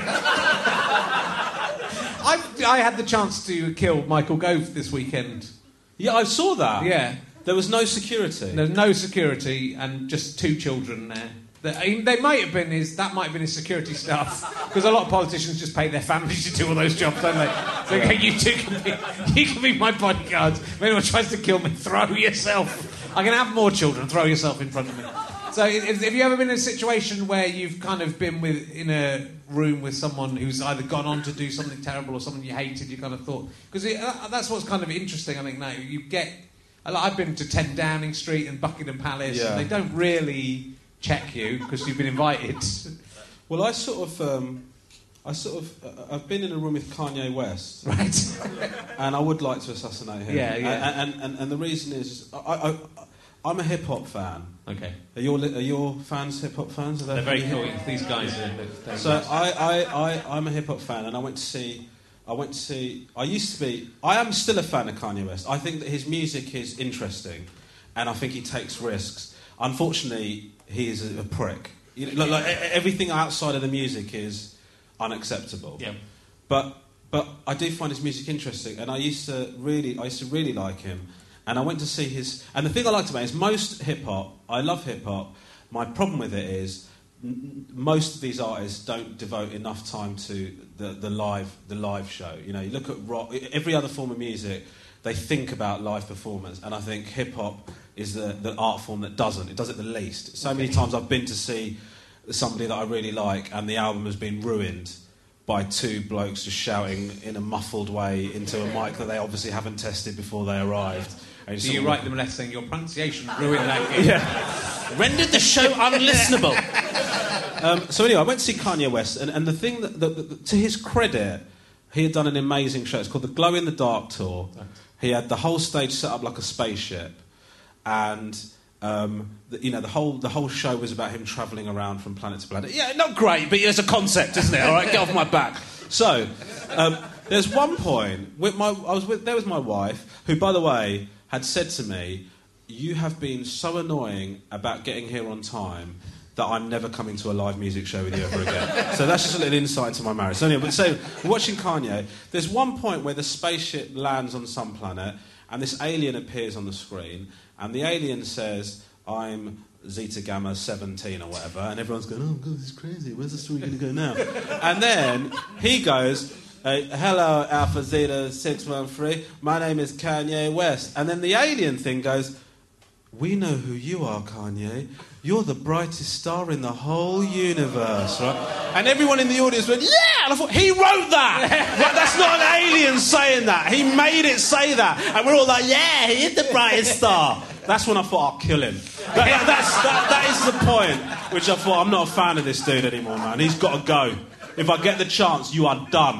Speaker 4: I, I had the chance to kill Michael Gove this weekend.
Speaker 6: Yeah, I saw that.
Speaker 4: Yeah.
Speaker 6: There was no security.
Speaker 4: There's no security and just two children there. They, they might have been his. That might have been his security staff, because a lot of politicians just pay their families to do all those jobs, don't they? So okay, you two can be, you can be my bodyguard. If anyone tries to kill me, throw yourself. I can have more children. Throw yourself in front of me. So, if, have you ever been in a situation where you've kind of been with in a room with someone who's either gone on to do something terrible or someone you hated? You kind of thought, because that's what's kind of interesting. I think now you get. I've been to ten Downing Street and Buckingham Palace.
Speaker 6: Yeah.
Speaker 4: And they don't really check you because you've been invited.
Speaker 6: Well, I sort of, um, I sort of, uh, I've been in a room with Kanye West,
Speaker 4: Right.
Speaker 6: and I would like to assassinate him.
Speaker 4: Yeah, yeah.
Speaker 6: And and, and, and the reason is, I, I, I'm a hip hop fan.
Speaker 4: Okay.
Speaker 6: Are your are your fans hip hop fans? Are they
Speaker 4: They're very
Speaker 6: hip-hop?
Speaker 4: cool. These guys are... they're-
Speaker 6: So I, I, I, I'm a hip hop fan, and I went to see. I went to see. I used to be. I am still a fan of Kanye West. I think that his music is interesting, and I think he takes risks. Unfortunately, he is a, a prick. You know, like, like e- everything outside of the music is unacceptable.
Speaker 4: Yeah.
Speaker 6: But but I do find his music interesting, and I used to really I used to really like him, and I went to see his. And the thing I liked about it is most hip hop. I love hip hop. My problem with it is n- most of these artists don't devote enough time to the, the live the live show. You know, you look at rock, every other form of music, they think about live performance, and I think hip hop is the, the art form that doesn't. It does it the least. So many times I've been to see somebody that I really like, and the album has been ruined by two blokes just shouting in a muffled way into a mic that they obviously haven't tested before they arrived. And
Speaker 4: Do
Speaker 6: sort
Speaker 4: you
Speaker 6: of-
Speaker 4: write them a letter saying your pronunciation ruined that game?
Speaker 6: Yeah. Rendered the show unlistenable. um, so anyway, I went to see Kanye West, and, and the thing that, that, that, to his credit, he had done an amazing show. It's called the Glow in the Dark Tour. He had the whole stage set up like a spaceship, and um, the, you know the whole the whole show was about him travelling around from planet to planet. Yeah, not great, but it's a concept, isn't it? All right, get off my back. So um, there's one point with my I was with there was my wife, who, by the way, had said to me, "You have been so annoying about getting here on time that I'm never coming to a live music show with you ever again." So that's just a little insight into my marriage. So anyway, but so we're watching Kanye. There's one point where the spaceship lands on some planet, and this alien appears on the screen, and the alien says, "I'm Zeta Gamma seventeen," or whatever, and everyone's going, "Oh God, this is crazy. Where's the story going to go now?" And then he goes, Uh, "Hello, Alpha Zeta six one three. My name is Kanye West." And then the alien thing goes, "We know who you are, Kanye. You're the brightest star in the whole universe, right?" And everyone in the audience went, "Yeah!" And I thought, he wrote that! Right, that's not an alien saying that. He made it say that. And we're all like, "Yeah, he is the brightest star." That's when I thought, I'll kill him. That, that, that's, that, that is the point, which I thought, I'm not a fan of this dude anymore, man. He's got to go. If I get the chance, you are done.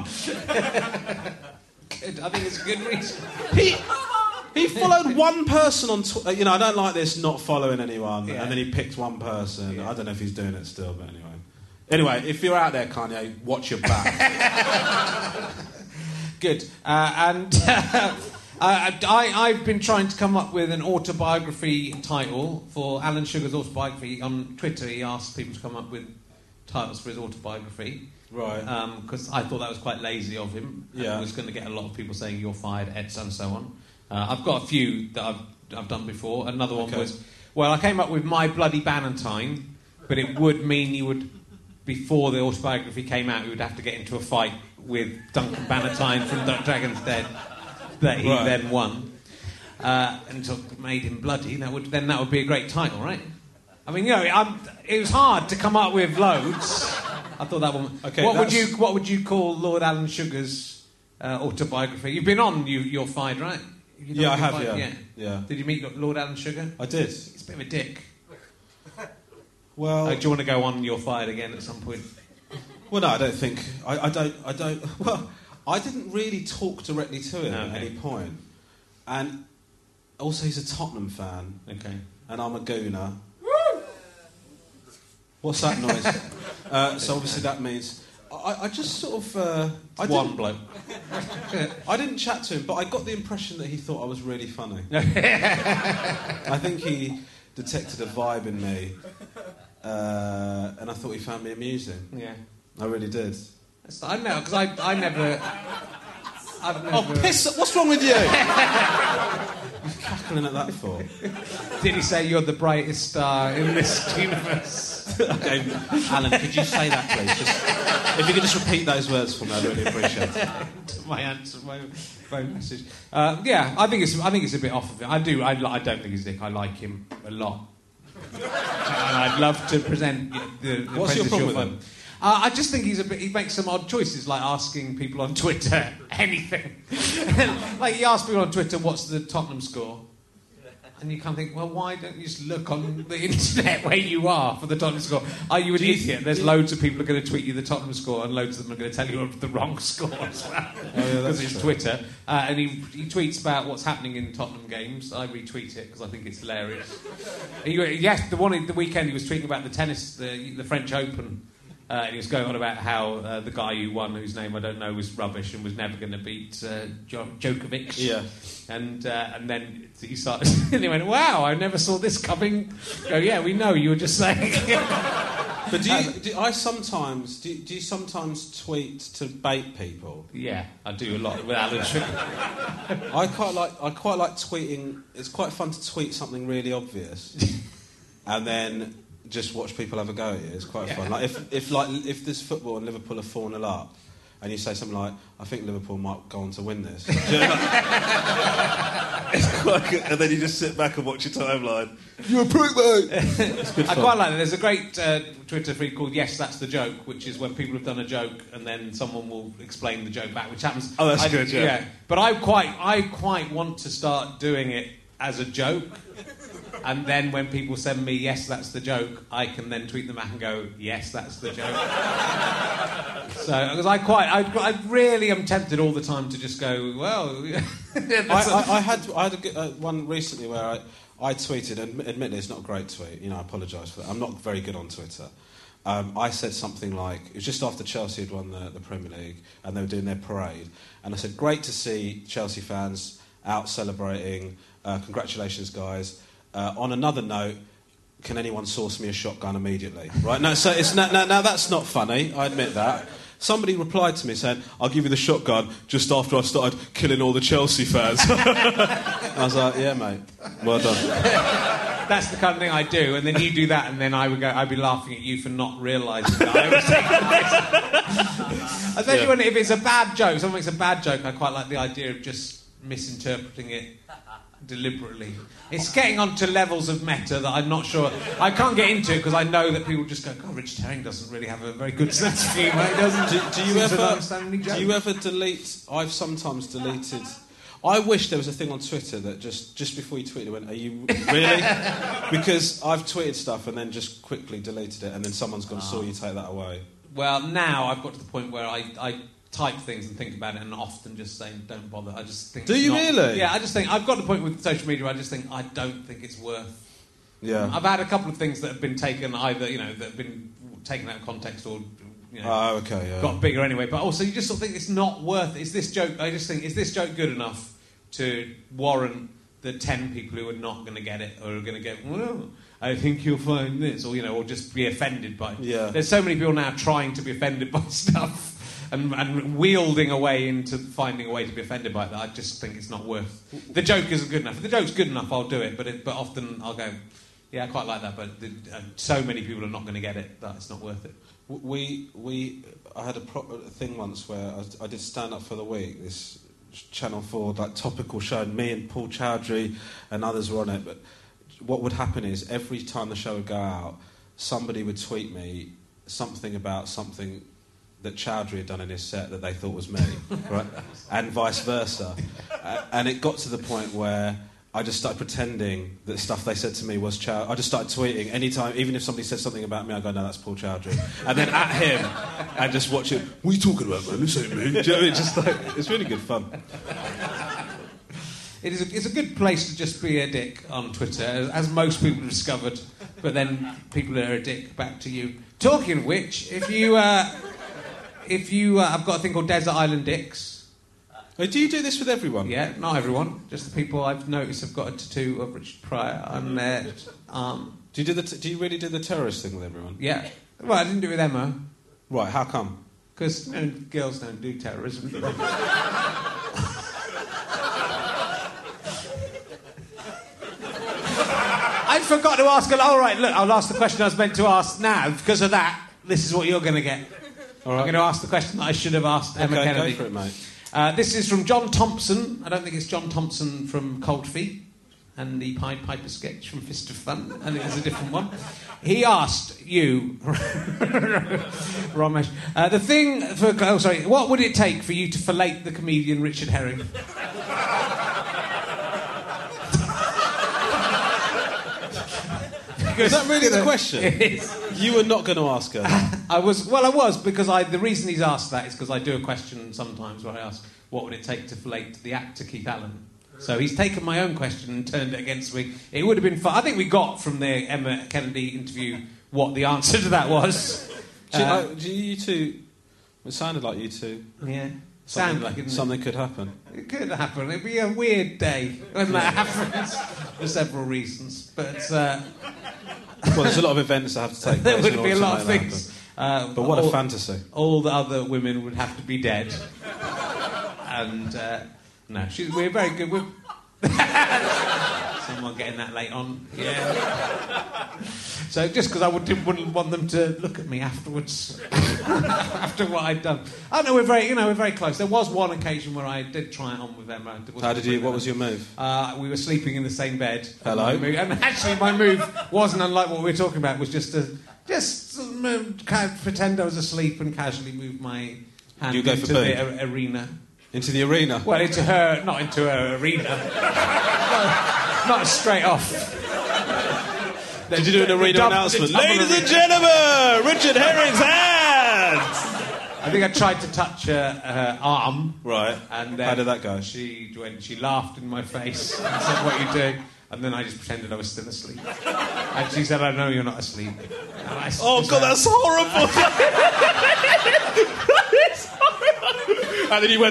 Speaker 4: Good. I think it's a good reason.
Speaker 6: He... He followed one person on Twitter. You know, I don't like this not following anyone.
Speaker 4: Yeah.
Speaker 6: And then he picked one person.
Speaker 4: Yeah.
Speaker 6: I don't know if he's doing it still, but anyway. Anyway, if you're out there, Kanye, watch your back.
Speaker 4: Good. Uh, and uh, I, I've been trying to come up with an autobiography title for Alan Sugar's autobiography. On Twitter, he asked people to come up with titles for his autobiography.
Speaker 6: Right.
Speaker 4: Because um, I thought that was quite lazy of him. And
Speaker 6: Yeah.
Speaker 4: I was going to get a lot of people saying, "You're fired," Ed, and so on. Uh, I've got a few that I've I've done before. Another one
Speaker 6: Okay.
Speaker 4: was, well, I came up with My Bloody Bannatyne, but it would mean you would, before the autobiography came out, you would have to get into a fight with Duncan Bannatyne from Dragon's Den that he
Speaker 6: Right.
Speaker 4: then won, uh, and so made him bloody. That would then that would be a great title, right? I mean, you know, I'm, it was hard to come up with loads. I thought that one.
Speaker 6: Okay,
Speaker 4: what would
Speaker 6: that's-
Speaker 4: you What would you call Lord Alan Sugar's uh, autobiography? You've been on you, You're Fired, right? You know
Speaker 6: Yeah, I
Speaker 4: You're
Speaker 6: have,
Speaker 4: Fired?
Speaker 6: yeah. Yeah.
Speaker 4: Did you meet Lord Alan Sugar?
Speaker 6: I did.
Speaker 4: He's a bit of a dick.
Speaker 6: Well,
Speaker 4: Uh, do you want to go on You're Fired again at some point?
Speaker 6: well, no, I don't think. I, I don't. I don't. Well, I didn't really talk directly to him at
Speaker 4: Okay.
Speaker 6: any point. And also, he's a Tottenham fan,
Speaker 4: Okay.
Speaker 6: and I'm a Gooner. What's that noise? uh, so obviously that means I, I just sort of uh, I
Speaker 4: One
Speaker 6: didn't-
Speaker 4: bloke.
Speaker 6: I didn't chat to him, but I got the impression that he thought I was really funny. I think he detected a vibe in me, uh, and I thought he found me amusing.
Speaker 4: Yeah.
Speaker 6: I really did.
Speaker 4: That's- I know, because I, I never... I've never...
Speaker 6: Oh, piss! What's wrong with you? You're cackling at that for?
Speaker 4: Did he say you're the brightest star in this universe?
Speaker 6: Okay, Alan, could you say that, please? Just, if you could just repeat those words for me, I'd really appreciate it.
Speaker 4: my answer, my phone message. Uh, yeah, I think it's I think it's a bit off of it. I do. I, li- I don't think he's Dick. I like him a lot, and I'd love to present the. the
Speaker 6: What's your
Speaker 4: Apprentice
Speaker 6: problem with
Speaker 4: Your
Speaker 6: him?
Speaker 4: Phone. Uh, I just think he's a bit. He makes some odd choices, like asking people on Twitter anything. Like he asked people on Twitter, "What's the Tottenham score?" And you can't think, well, why don't you just look on the internet where you are for the Tottenham score? Are you an you idiot? There's loads of people who are going to tweet you the Tottenham score, and loads of them are going to tell you the wrong score as well. Because oh, yeah, it's true. Twitter. Uh, and he, he tweets about what's happening in Tottenham games. I retweet it because I think it's hilarious. he, yes, the one the weekend he was tweeting about the tennis, the, the French Open. Uh, and he was going on about how uh, the guy who won, whose name I don't know, was rubbish and was never going to beat uh, jo- Djokovic.
Speaker 6: Yeah.
Speaker 4: And uh, and then he started, and he went, "Wow, I never saw this coming." Go, yeah, we know. You were just saying.
Speaker 6: But do you? Do I sometimes? Do you, do you sometimes tweet to bait people?
Speaker 4: Yeah, I do a lot with Alan Sugar.
Speaker 6: I quite like. I quite like tweeting. It's quite fun to tweet something really obvious, and then just watch people have a go at you. It's quite yeah. fun. Like if, if like if there's football and Liverpool are four nil up, and you say something like, "I think Liverpool might go on to win this," you know, like, it's quite good. And then you just sit back and watch your timeline. You're a prick, mate. It's good
Speaker 4: I
Speaker 6: fun.
Speaker 4: quite like that. There's a great uh, Twitter feed called "Yes, That's the Joke," which is when people have done a joke and then someone will explain the joke back, which happens.
Speaker 6: Oh, that's
Speaker 4: I,
Speaker 6: good. Yeah.
Speaker 4: yeah. But I quite, I quite want to start doing it as a joke. And then when people send me, "Yes, that's the joke," I can then tweet them back and go, "Yes, that's the joke." So, because I quite, I, I really am tempted all the time to just go, well...
Speaker 6: I, I, I had I had a, uh, one recently where I, I tweeted, and admittedly it's not a great tweet, you know, I apologise for that. I'm not very good on Twitter. Um, I said something like, it was just after Chelsea had won the, the Premier League and they were doing their parade, and I said, "Great to see Chelsea fans out celebrating, uh, congratulations guys. Uh, on another note, can anyone source me a shotgun immediately?" Right? No, so it's now, now that's not funny, I admit that. Somebody replied to me saying, "I'll give you the shotgun just after I've started killing all the Chelsea fans." I was like, "Yeah, mate, well done."
Speaker 4: That's the kind of thing I do, and then you do that, and then I would go, I'd be laughing at you for not realising that I was taking this. Especially yeah. when if it's a bad joke, someone makes a bad joke, I quite like the idea of just misinterpreting it deliberately. It's getting onto levels of meta that I'm not sure I can't get into because I know that people just go, "God, Richard Herring doesn't really have a very good sense of humour." He doesn't.
Speaker 6: Do, do you ever? Do you ever delete? I've sometimes deleted. I wish there was a thing on Twitter that just just before you tweeted went, "Are you really?" Because I've tweeted stuff and then just quickly deleted it, and then someone's gone, "Saw you take that away."
Speaker 4: Well, now I've got to the point where I. I type things and think about it and often just saying don't bother. I just think.
Speaker 6: Do you
Speaker 4: not,
Speaker 6: really?
Speaker 4: Yeah, I just think I've got to the point with social media where I just think I don't think it's worth.
Speaker 6: Yeah.
Speaker 4: I've had a couple of things that have been taken either you know that have been taken out of context or you know
Speaker 6: oh, okay, yeah.
Speaker 4: got bigger anyway. But also you just sort of think it's not worth it. Is this joke? I just think is this joke good enough to warrant the ten people who are not going to get it or are going to go, "Well, I think you'll find this," or you know, or just be offended by it.
Speaker 6: Yeah.
Speaker 4: There's so many people now trying to be offended by stuff. And, and wielding a way into finding a way to be offended by that, I just think it's not worth. The joke isn't good enough. If the joke's good enough, I'll do it. But it, but often I'll go, yeah, I quite like that. But the, uh, so many people are not going to get it that it's not worth it.
Speaker 6: We we I had a pro- thing once where I, I did Stand Up for the Week. This Channel Four like topical show, and me and Paul Chowdhury and others were on it. But what would happen is every time the show would go out, somebody would tweet me something about something that Chowdhury had done in his set that they thought was me, right? And vice versa. Uh, and it got to the point where I just started pretending that stuff they said to me was Chow. I just started tweeting anytime, even if somebody said something about me, I go, "No, that's Paul Chowdhury," and then at him, and just watch it. "What are you talking about, man? This ain't me." Do you know what I mean? Just like it's really good fun.
Speaker 4: It is. A, it's a good place to just be a dick on Twitter, as, as most people have discovered. But then people are a dick back to you. Talking of which, if you. Uh, If you, uh, I've got a thing called Desert Island Dicks.
Speaker 6: Oh, do you do this with everyone?
Speaker 4: Yeah, not everyone. Just the people I've noticed have got a tattoo of Richard Pryor on their arm.
Speaker 6: Do you do the? T- do you really do the terrorist thing with everyone?
Speaker 4: Yeah. Well, I didn't do it with Emma.
Speaker 6: Right. How come?
Speaker 4: Because you know, girls don't do terrorism. I forgot to ask her. All right, look, I'll ask the question I was meant to ask now. Because of that, this is what you're going to get. All right. I'm going to ask the question that I should have asked Emma
Speaker 6: okay,
Speaker 4: Kennedy.
Speaker 6: Go for it, mate.
Speaker 4: Uh, this is from John Thompson. I don't think it's John Thompson from Cold Feet and the Pied Piper sketch from Fist of Fun. I think it's a different one. He asked you, Ramesh, uh, the thing for... Oh, sorry. What would it take for you to fillet the comedian Richard Herring?
Speaker 6: Is that really the question?
Speaker 4: It is.
Speaker 6: You were not going to ask her.
Speaker 4: I was. Well, I was because I. The reason he's asked that is because I do a question sometimes where I ask, "What would it take to fillet the actor Keith Allen?" So he's taken my own question and turned it against me. It would have been fun. I think we got from the Emma Kennedy interview what the answer to that was.
Speaker 6: Do you,
Speaker 4: Uh,
Speaker 6: like, do you two? It sounded like you two.
Speaker 4: Yeah.
Speaker 6: Something,
Speaker 4: Sound like it,
Speaker 6: something could happen.
Speaker 4: It could happen. It'd be a weird day when that happens for several reasons. But uh,
Speaker 6: Well, there's a lot of events that have to take place.
Speaker 4: there would
Speaker 6: in
Speaker 4: be a
Speaker 6: order to
Speaker 4: lot of
Speaker 6: make that
Speaker 4: things.
Speaker 6: happen.
Speaker 4: Uh,
Speaker 6: But what
Speaker 4: all,
Speaker 6: a fantasy.
Speaker 4: All the other women would have to be dead. And uh, no, she's, we're very good. We're someone getting that late on. Yeah. So just because I would, wouldn't want them to look at me afterwards, after what I'd done. I know we're very, you know, we're very close. There was one occasion where I did try it on with Emma.
Speaker 6: How did you? What was your move?
Speaker 4: Uh, we were sleeping in the same bed.
Speaker 6: Hello.
Speaker 4: And, my move, and actually, my move wasn't unlike what we were talking about. It was just to just um, kind of pretend I was asleep and casually move my hand
Speaker 6: You go
Speaker 4: into
Speaker 6: for
Speaker 4: the
Speaker 6: poo?
Speaker 4: a- arena.
Speaker 6: Into the arena.
Speaker 4: Well, into her, not into her arena. not, not straight off.
Speaker 6: Did you do an arena
Speaker 4: Dub-
Speaker 6: announcement?
Speaker 4: the double
Speaker 6: Ladies and
Speaker 4: arena.
Speaker 6: gentlemen, Richard Herring's hands.
Speaker 4: I think I tried to touch her, her arm.
Speaker 6: Right.
Speaker 4: And then
Speaker 6: How did that go?
Speaker 4: She went. She laughed in my face and said, "What are you doing?" And then I just pretended I was still asleep. And she said, "I know you're not asleep." And I
Speaker 6: Oh
Speaker 4: just
Speaker 6: God,
Speaker 4: went,
Speaker 6: that's horrible. That is horrible. And then you went.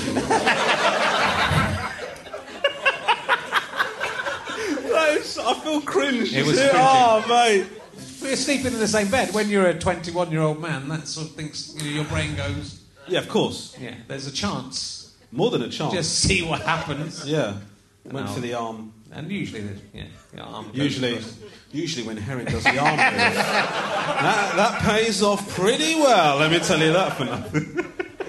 Speaker 6: That is- I feel cringe.
Speaker 4: It was
Speaker 6: Yeah,
Speaker 4: cringy.
Speaker 6: Oh, mate.
Speaker 4: We were sleeping in the same bed. When you're a twenty-one-year-old man, that sort of thinks, you know, your brain goes,
Speaker 6: Yeah, of course.
Speaker 4: yeah, there's a chance.
Speaker 6: More than a chance.
Speaker 4: Just see what happens.
Speaker 6: Yeah. Went
Speaker 4: No.
Speaker 6: for the arm.
Speaker 4: And usually, there's, yeah, the arm goes
Speaker 6: Usually,
Speaker 4: across.
Speaker 6: usually when Herring does the arm move, that, that pays off pretty well. Let me tell you that for nothing.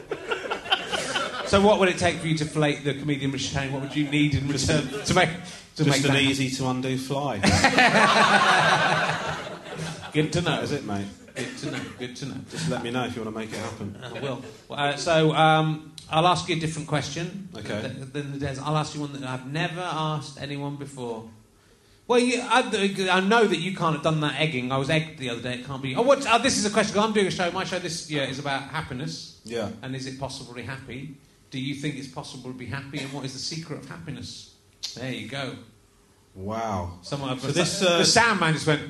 Speaker 4: So, what would it take for you to fillet the comedian Richard Herring? What would you need in return to make to
Speaker 6: Just
Speaker 4: make
Speaker 6: an
Speaker 4: that
Speaker 6: easy to undo fly.
Speaker 4: happen? Good to know.
Speaker 6: That is it, mate.
Speaker 4: Good to know. Good to know.
Speaker 6: Just let me know if you want to make it happen.
Speaker 4: I will. Uh, so, um, I'll ask you a different question.
Speaker 6: Okay.
Speaker 4: th- Than the Des. I'll ask you one that I've never asked anyone before. Well, you, I, I know that you can't have done that egging. I was egged the other day. It can't be. Oh, what? Oh, this is a question. 'Cause I'm doing a show. My show this year is about happiness.
Speaker 6: Yeah.
Speaker 4: And is it possible to be happy? Do you think it's possible to be happy? And what is the secret of happiness? There you go.
Speaker 6: Wow.
Speaker 4: Someone.
Speaker 6: So this, uh,
Speaker 4: the sound man just went.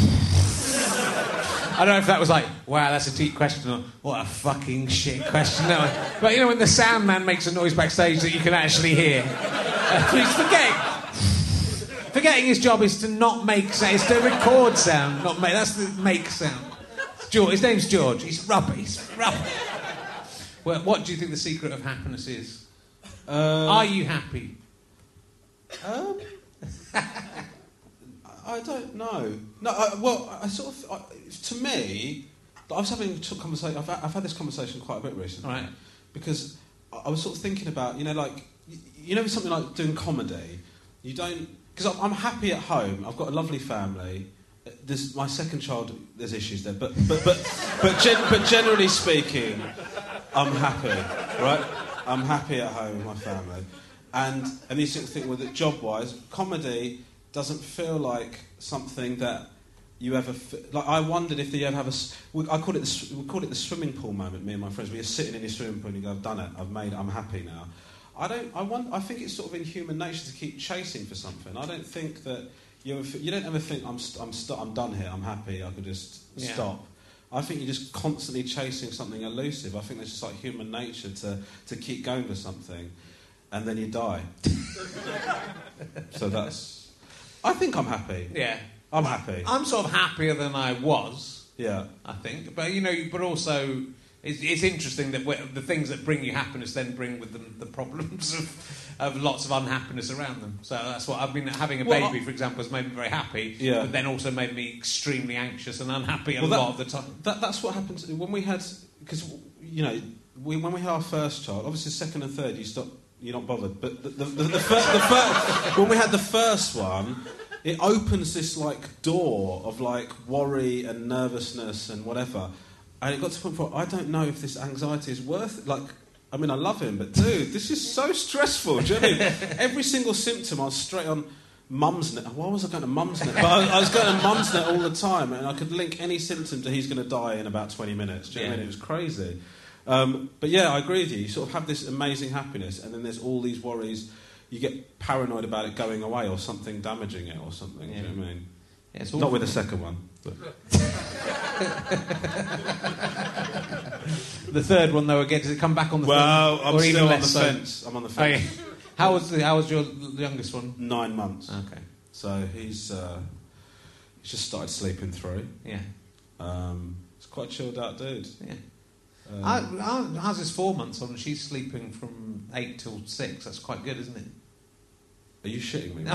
Speaker 4: I don't know if that was like, wow, that's a deep question, or what a fucking shit question. No, but you know when the sound man makes a noise backstage that you can actually hear. Uh, he's forgetting. Forgetting his job is to not make sound. It's to record sound, not make. That's the make sound. George, his name's George. He's rubber. He's rubber. Well, what do you think the secret of happiness is?
Speaker 6: Um,
Speaker 4: Are you happy?
Speaker 6: Um, I don't know. No, I, well, I sort of. I, to me, I was having a conversation. I've, I've had this conversation quite a bit recently,
Speaker 4: Right.
Speaker 6: because I, I was sort of thinking about, you know, like you, you know, something like doing comedy. You don't, because I'm, I'm happy at home. I've got a lovely family. There's my second child. There's issues there, but but but but, gen, but generally speaking, I'm happy, right? I'm happy at home with my family, and and you sort of think, well, that job-wise, comedy doesn't feel like something that you ever f- like. I wondered if you ever have a. s- we- I call it the s- we call it the swimming pool moment. Me and my friends, we are sitting in your swimming pool and you go, "I've done it. I've made it. I'm happy now." I don't. I want. I think it's sort of in human nature to keep chasing for something. I don't think that you ever, you don't ever think I'm st- I'm st- I'm done here. I'm happy. I could just
Speaker 4: Yeah.
Speaker 6: stop. I think you're just constantly chasing something elusive. I think it's just like human nature to to keep going for something, and then you die. So that's. I think I'm happy.
Speaker 4: Yeah.
Speaker 6: I'm happy.
Speaker 4: I'm sort of happier than I was.
Speaker 6: Yeah.
Speaker 4: I think, but you know, but also it's, it's interesting that we- the things that bring you happiness then bring with them the problems of, of lots of unhappiness around them. So that's what I've been having a
Speaker 6: Well,
Speaker 4: baby, for example, has made me very happy,
Speaker 6: Yeah.
Speaker 4: but then also made me extremely anxious and unhappy a
Speaker 6: Well, that-
Speaker 4: lot of the time.
Speaker 6: That, that's what happens when we had, because you know, we, when we had our first child, obviously second and third, you stop, you're not bothered. But the, the, the, the, first, the first, when we had the first one, it opens this like door of like worry and nervousness and whatever, and it got to the point where I don't know if this anxiety is worth it. Like, I mean, I love him, but dude, this is so stressful. Do you know what I mean? Every single symptom, I was straight on. Mumsnet. Why was I going to Mumsnet? But I, I was going to Mumsnet all the time, and I could link any symptom to he's going to die in about twenty minutes. Do you know what I mean? It was crazy. Um, but yeah, I agree with you. You sort of have this amazing happiness, and then there's all these worries. You get paranoid about it going away or something damaging it or something. Yeah. Do you know what I mean?
Speaker 4: Yeah, it's
Speaker 6: Not with the second one. But.
Speaker 4: The third one, though, again, does it come back on the
Speaker 6: well,
Speaker 4: thing?
Speaker 6: I'm
Speaker 4: or
Speaker 6: still
Speaker 4: even
Speaker 6: on
Speaker 4: less
Speaker 6: the
Speaker 4: so?
Speaker 6: fence. I'm on the fence.
Speaker 4: Oh, yeah. How was the, how was your youngest one?
Speaker 6: Nine months.
Speaker 4: Okay.
Speaker 6: So he's uh, he's just started sleeping through.
Speaker 4: Yeah.
Speaker 6: Um, it's quite a chilled out dude.
Speaker 4: Yeah.
Speaker 6: Um,
Speaker 4: I, I, ours is four months on, and she's sleeping from eight till six. That's quite good, isn't it?
Speaker 6: Are you shitting me?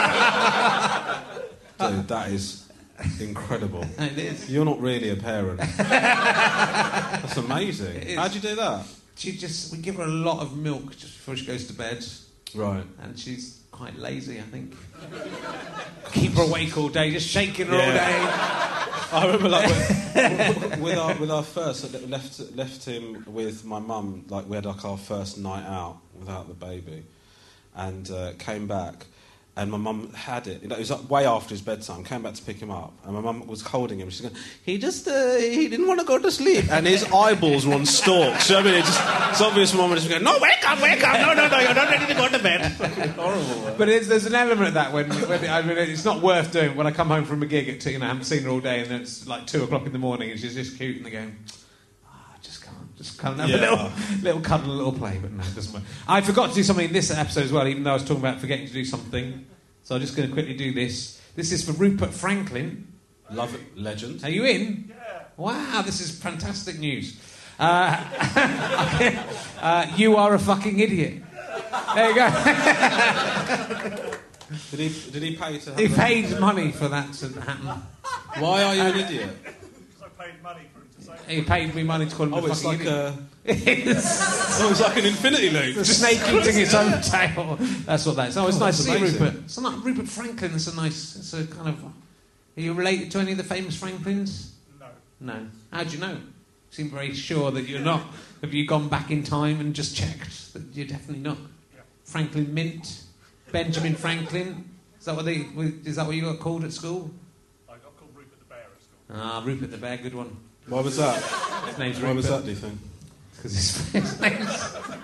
Speaker 6: Dude, that is incredible.
Speaker 4: It is.
Speaker 6: You're not really a parent. That's amazing.
Speaker 4: It is.
Speaker 6: How'd you do that?
Speaker 4: She just we give her a lot of milk just before she goes to bed.
Speaker 6: Right.
Speaker 4: And she's quite lazy, I think. Keep her awake all day, just shaking her
Speaker 6: Yeah.
Speaker 4: all day.
Speaker 6: I remember, like, with, with our with our first, I left left him with my mum. Like, we had like our first night out without the baby, and uh, came back, and my mum had it. You know, it was like way after his bedtime. Came back to pick him up, and my mum was holding him. She's going, "He just uh, he didn't want to go to sleep," and his eyeballs were on stalks. So I mean, it just, it's obvious. My mum was just going, "No, wake up, wake up! No, no, no, you're not ready to go to bed." Horrible.
Speaker 4: But it's, there's an element of that when, when I mean, it's not worth doing. When I come home from a gig at two, you know, I haven't seen her all day, and it's like two o'clock in the morning, and she's just cute, and they're going, "Ah, just can't, just can't have
Speaker 6: Yeah.
Speaker 4: a little, little cuddle, a little play." But no, it doesn't work. I forgot to do something in this episode as well, even though I was talking about forgetting to do something. So I'm just going to quickly do this. This is for Rupert Franklin.
Speaker 6: Love it, legend.
Speaker 4: Are you in? Yeah. Wow, this is fantastic news. Uh, uh, you are a fucking idiot. There you go.
Speaker 6: Did he did he pay to? Have
Speaker 4: He
Speaker 6: the-
Speaker 4: paid money for that to happen.
Speaker 6: Why are you an idiot?
Speaker 5: Because I paid money for him to say
Speaker 4: He paid me money to call him
Speaker 6: Oh,
Speaker 4: a
Speaker 6: it's
Speaker 4: fucking
Speaker 6: like
Speaker 4: idiot.
Speaker 6: a. Oh, it's like an infinity loop.
Speaker 4: The snake eating its own tail. That's what that is. Oh, it's
Speaker 6: Oh,
Speaker 4: nice to
Speaker 6: that's
Speaker 4: see
Speaker 6: amazing.
Speaker 4: Rupert. It's not Rupert Franklin. It's a nice. It's a kind of. Are you related to any of the famous Franklins?
Speaker 5: no.
Speaker 4: No. How do you know? You seem very sure that you're not. Have you gone back in time and just checked that you're definitely not?
Speaker 5: Yeah.
Speaker 4: Franklin Mint, Benjamin Franklin. Is that what they? Is that what you got called at school?
Speaker 5: I got called Rupert the Bear at school.
Speaker 4: Ah, Rupert the Bear, good one.
Speaker 6: Why was that?
Speaker 4: His name's
Speaker 6: Why
Speaker 4: Rupert.
Speaker 6: was that? Do you think?
Speaker 4: Because his, his name's.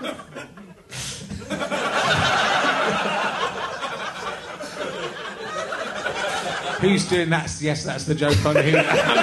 Speaker 4: Who's doing that? Yes, that's the joke on who.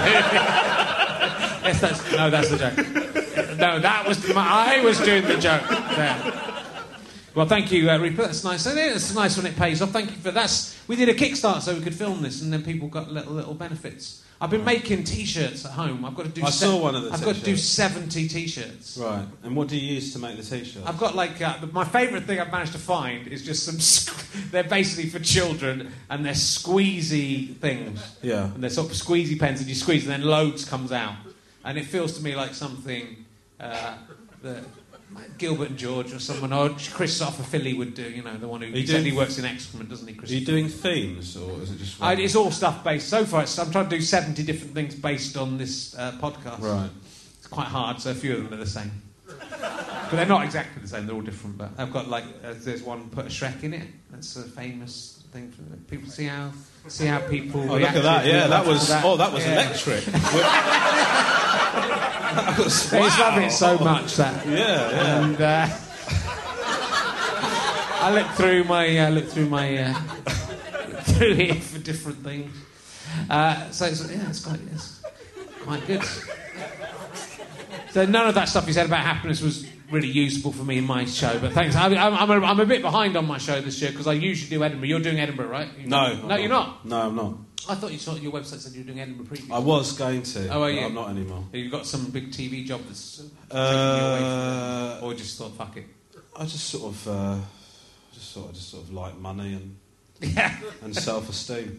Speaker 4: Yes, that's no, that's the joke. No, that was my, I was doing the joke. There. Well, thank you, uh, Rupert. That's nice. It's nice when it pays off. Thank you for that's. We did a Kickstarter so we could film this, and then people got little little benefits. I've been making T-shirts at home. I've got to do.
Speaker 6: I saw one of the
Speaker 4: I've got to do
Speaker 6: T-shirts.
Speaker 4: seventy T-shirts.
Speaker 6: Right. And what do you use to make the t-shirt?
Speaker 4: I've got like uh, my favourite thing I've managed to find is just some. Squ- they're basically for children, and they're squeezy things.
Speaker 6: Yeah.
Speaker 4: And they're sort of squeezy pens, and you squeeze, and then loads comes out, and it feels to me like something uh, that like Gilbert and George or someone, or Christopher Philly would do. You know, the one who
Speaker 6: you
Speaker 4: he said he
Speaker 6: doing-
Speaker 4: works in excrement, doesn't he?
Speaker 6: Are you
Speaker 4: Christopher?
Speaker 6: doing themes or is it just?
Speaker 4: I, it's all stuff based. So far, it's, I'm trying to do seventy different things based on this uh, podcast.
Speaker 6: Right.
Speaker 4: It's quite hard, so a few of them are the same. But they're not exactly the same, they're all different. But I've got like, uh, there's one, put a Shrek in it. That's a famous thing. For people see how see how people
Speaker 6: Oh, look
Speaker 4: react
Speaker 6: at that!
Speaker 4: to
Speaker 6: Yeah, that
Speaker 4: to
Speaker 6: was. Oh, that was
Speaker 4: Yeah.
Speaker 6: electric. That was,
Speaker 4: I just love
Speaker 6: wow.
Speaker 4: it so much that.
Speaker 6: Yeah, yeah.
Speaker 4: And uh, I look through my uh, look through my uh, through here for different things. Uh, so it's, yeah, it's quite it's quite good. So none of that stuff you said about happiness was really useful for me in my show. But thanks. I, I'm, I'm, a, I'm a bit behind on my show this year because I usually do Edinburgh. You're doing Edinburgh, right? You
Speaker 6: No,
Speaker 4: no,
Speaker 6: I'm
Speaker 4: you're not.
Speaker 6: No, I'm not.
Speaker 4: I thought you saw your website said you were doing Edinburgh previews.
Speaker 6: I was going to.
Speaker 4: Oh, are
Speaker 6: but
Speaker 4: you?
Speaker 6: I'm not anymore.
Speaker 4: You've got some big T V job that's taking
Speaker 6: Uh,
Speaker 4: you away from it, or just thought fuck it.
Speaker 6: I just sort of, uh, just sort of, just sort of like money and
Speaker 4: Yeah.
Speaker 6: and self-esteem.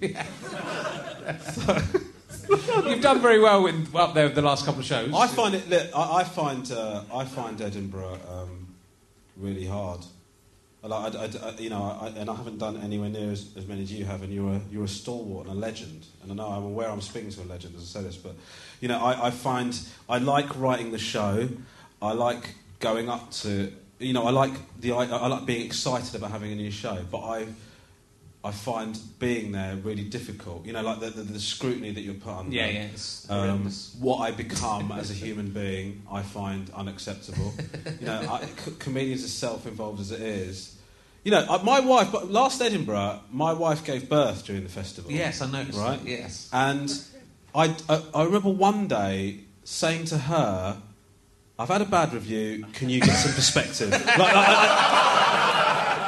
Speaker 4: You've done very well with up there with the last couple of shows.
Speaker 6: I find it. lit- I, I find. Uh, I find Edinburgh um, really hard. I Like, I, I, I, you know, I, and I haven't done anywhere near as, as many as you have, and you're a, you're a stalwart and a legend. And I know I'm aware I'm speaking to a legend as I say this, but you know, I, I find I like writing the show. I like going up to, you know, I like the I, I like being excited about having a new show. But I, I find being there really difficult. You know, like the, the, the scrutiny that you're put under.
Speaker 4: Yeah, yeah. It's
Speaker 6: um, what I become as a human being, I find unacceptable. You know, I, c- comedians as self-involved as it is. You know, uh, my wife, but last Edinburgh, my wife gave birth during the festival.
Speaker 4: Yes, I noticed
Speaker 6: right?
Speaker 4: that, yes.
Speaker 6: And I, I, I remember one day saying to her, I've had a bad review, can you get some perspective? like, like, I,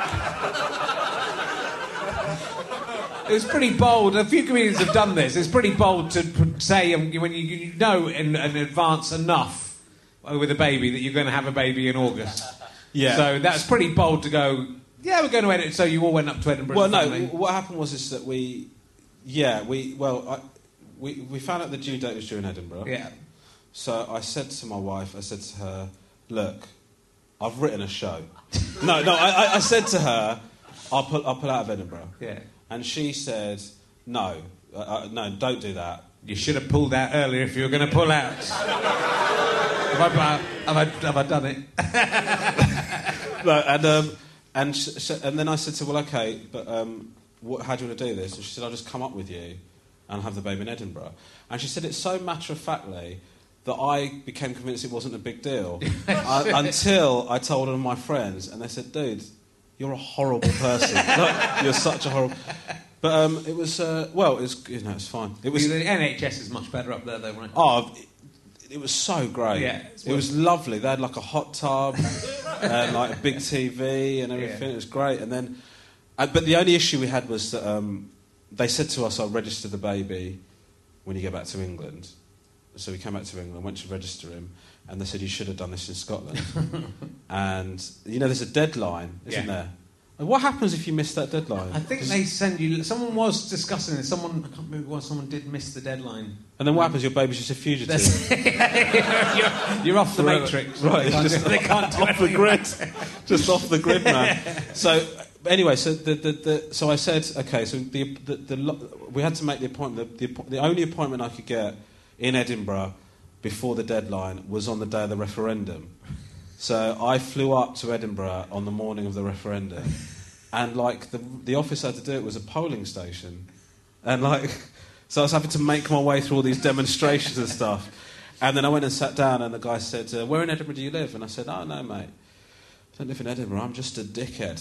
Speaker 4: It was pretty bold. A few comedians have done this. It's pretty bold to p- say um, when you, you know in, in advance enough with a baby that you're going to have a baby in August.
Speaker 6: Yeah.
Speaker 4: So that's pretty bold to go, yeah, we're going to Edinburgh. So you all went up to Edinburgh.
Speaker 6: Well, no,
Speaker 4: family.
Speaker 6: what happened was is that we, yeah, we, well, I, we, we found out the due date was due in Edinburgh.
Speaker 4: Yeah.
Speaker 6: So I said to my wife, I said to her, look, I've written a show. no, no, I, I, I said to her, I'll pull, I'll pull out of Edinburgh.
Speaker 4: Yeah.
Speaker 6: And she said, no, uh, uh, no, don't do that.
Speaker 4: You should have pulled out earlier if you were going to pull out. have, I, have, I, have I done it?
Speaker 6: no, and um, and sh- sh- and then I said to her, well, okay, but um, what, how do you want to do this? And she said, I'll just come up with you and have the baby in Edinburgh. And she said it so matter-of-factly that I became convinced it wasn't a big deal I, until I told all my friends, and they said, dude, you're a horrible person. Like, you're such a horrible... But um, it was... Uh, well, it was, you know, it's fine. It was...
Speaker 4: The N H S is much better up there, though, right?
Speaker 6: Oh, it, it was so great.
Speaker 4: Yeah,
Speaker 6: it was lovely. They had, like, a hot tub and, like, a big T V and everything. Yeah. It was great. And then... Uh, but the only issue we had was that um, they said to us, I'll register the baby when you get back to England. So we came back to England, went to register him, and they said, you should have done this in Scotland. And, you know, there's a deadline, isn't yeah. there? And what happens if you miss that deadline?
Speaker 4: I think they send you... Someone was discussing this. Someone... I can't remember what... Someone did miss the deadline.
Speaker 6: And then what happens? Your baby's just a fugitive.
Speaker 4: you're, you're off the
Speaker 6: right,
Speaker 4: matrix.
Speaker 6: Right.
Speaker 4: They can't
Speaker 6: just
Speaker 4: do, they can't do
Speaker 6: off the grid. Just off the grid, man. So... Anyway, so the, the, the so I said, okay, so the, the, the we had to make the appointment. The, the, the only appointment I could get in Edinburgh before the deadline was on the day of the referendum. So I flew up to Edinburgh on the morning of the referendum, and like the the office I had to do it was a polling station, and like so I was having to make my way through all these demonstrations and stuff, and then I went and sat down, and the guy said, uh, "Where in Edinburgh do you live?" And I said, "Oh no, mate. I don't live in Edinburgh, I'm just a dickhead."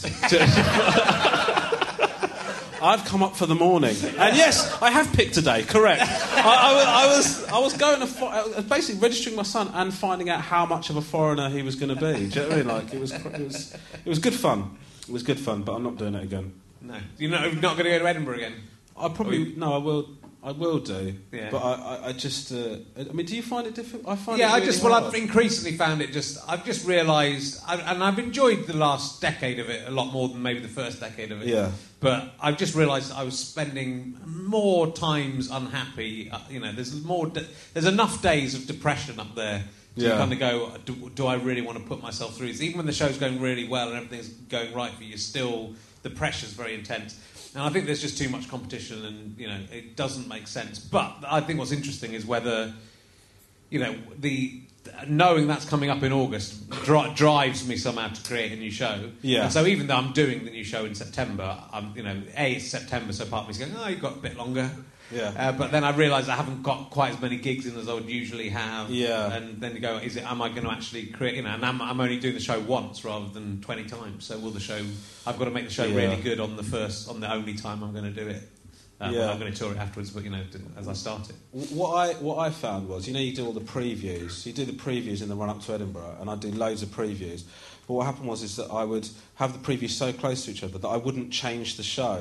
Speaker 6: I've come up for the morning. And yes, I have picked today, correct. I, I, I, was, I was going to... Fo- I was basically registering my son and finding out how much of a foreigner he was going to be. Do you know what I mean? Like, it was, it was, it was good fun. It was good fun, but I'm not doing it again.
Speaker 4: No. You're not, not going to go to Edinburgh again?
Speaker 6: I probably... You... No, I will... I will do,
Speaker 4: yeah.
Speaker 6: but I, I, I just... Uh, I mean, do you find it difficult? I find
Speaker 4: yeah,
Speaker 6: it really
Speaker 4: I just...
Speaker 6: hard.
Speaker 4: Well, I've increasingly found it just... I've just realised... And I've enjoyed the last decade of it a lot more than maybe the first decade of it.
Speaker 6: Yeah.
Speaker 4: But I've just realised I was spending more times unhappy. Uh, you know, there's more... De- there's enough days of depression up there to
Speaker 6: yeah.
Speaker 4: kind of go, do, do I really want to put myself through this? Even when the show's going really well and everything's going right for you, still... The pressure's very intense. And I think there's just too much competition and, you know, it doesn't make sense. But I think what's interesting is whether, you know, the knowing that's coming up in August dri- drives me somehow to create a new show.
Speaker 6: Yeah.
Speaker 4: And so even though I'm doing the new show in September, I'm, you know, A, it's September, so part of me's going, oh, you've got a bit longer.
Speaker 6: Yeah.
Speaker 4: Uh, but then I realise I haven't got quite as many gigs in as I would usually have.
Speaker 6: Yeah.
Speaker 4: And then you go, is it? Am I going to actually create? You know, and I'm, I'm only doing the show once rather than twenty times. So will the show? I've got to make the show
Speaker 6: yeah.
Speaker 4: really good on the first, on the only time I'm going to do it. Um,
Speaker 6: yeah.
Speaker 4: I'm going to tour it afterwards, but you know, as I start it.
Speaker 6: What I what I found was, you know, you do all the previews. You do the previews in the run up to Edinburgh, and I do loads of previews. But what happened was is that I would have the previews so close to each other that I wouldn't change the show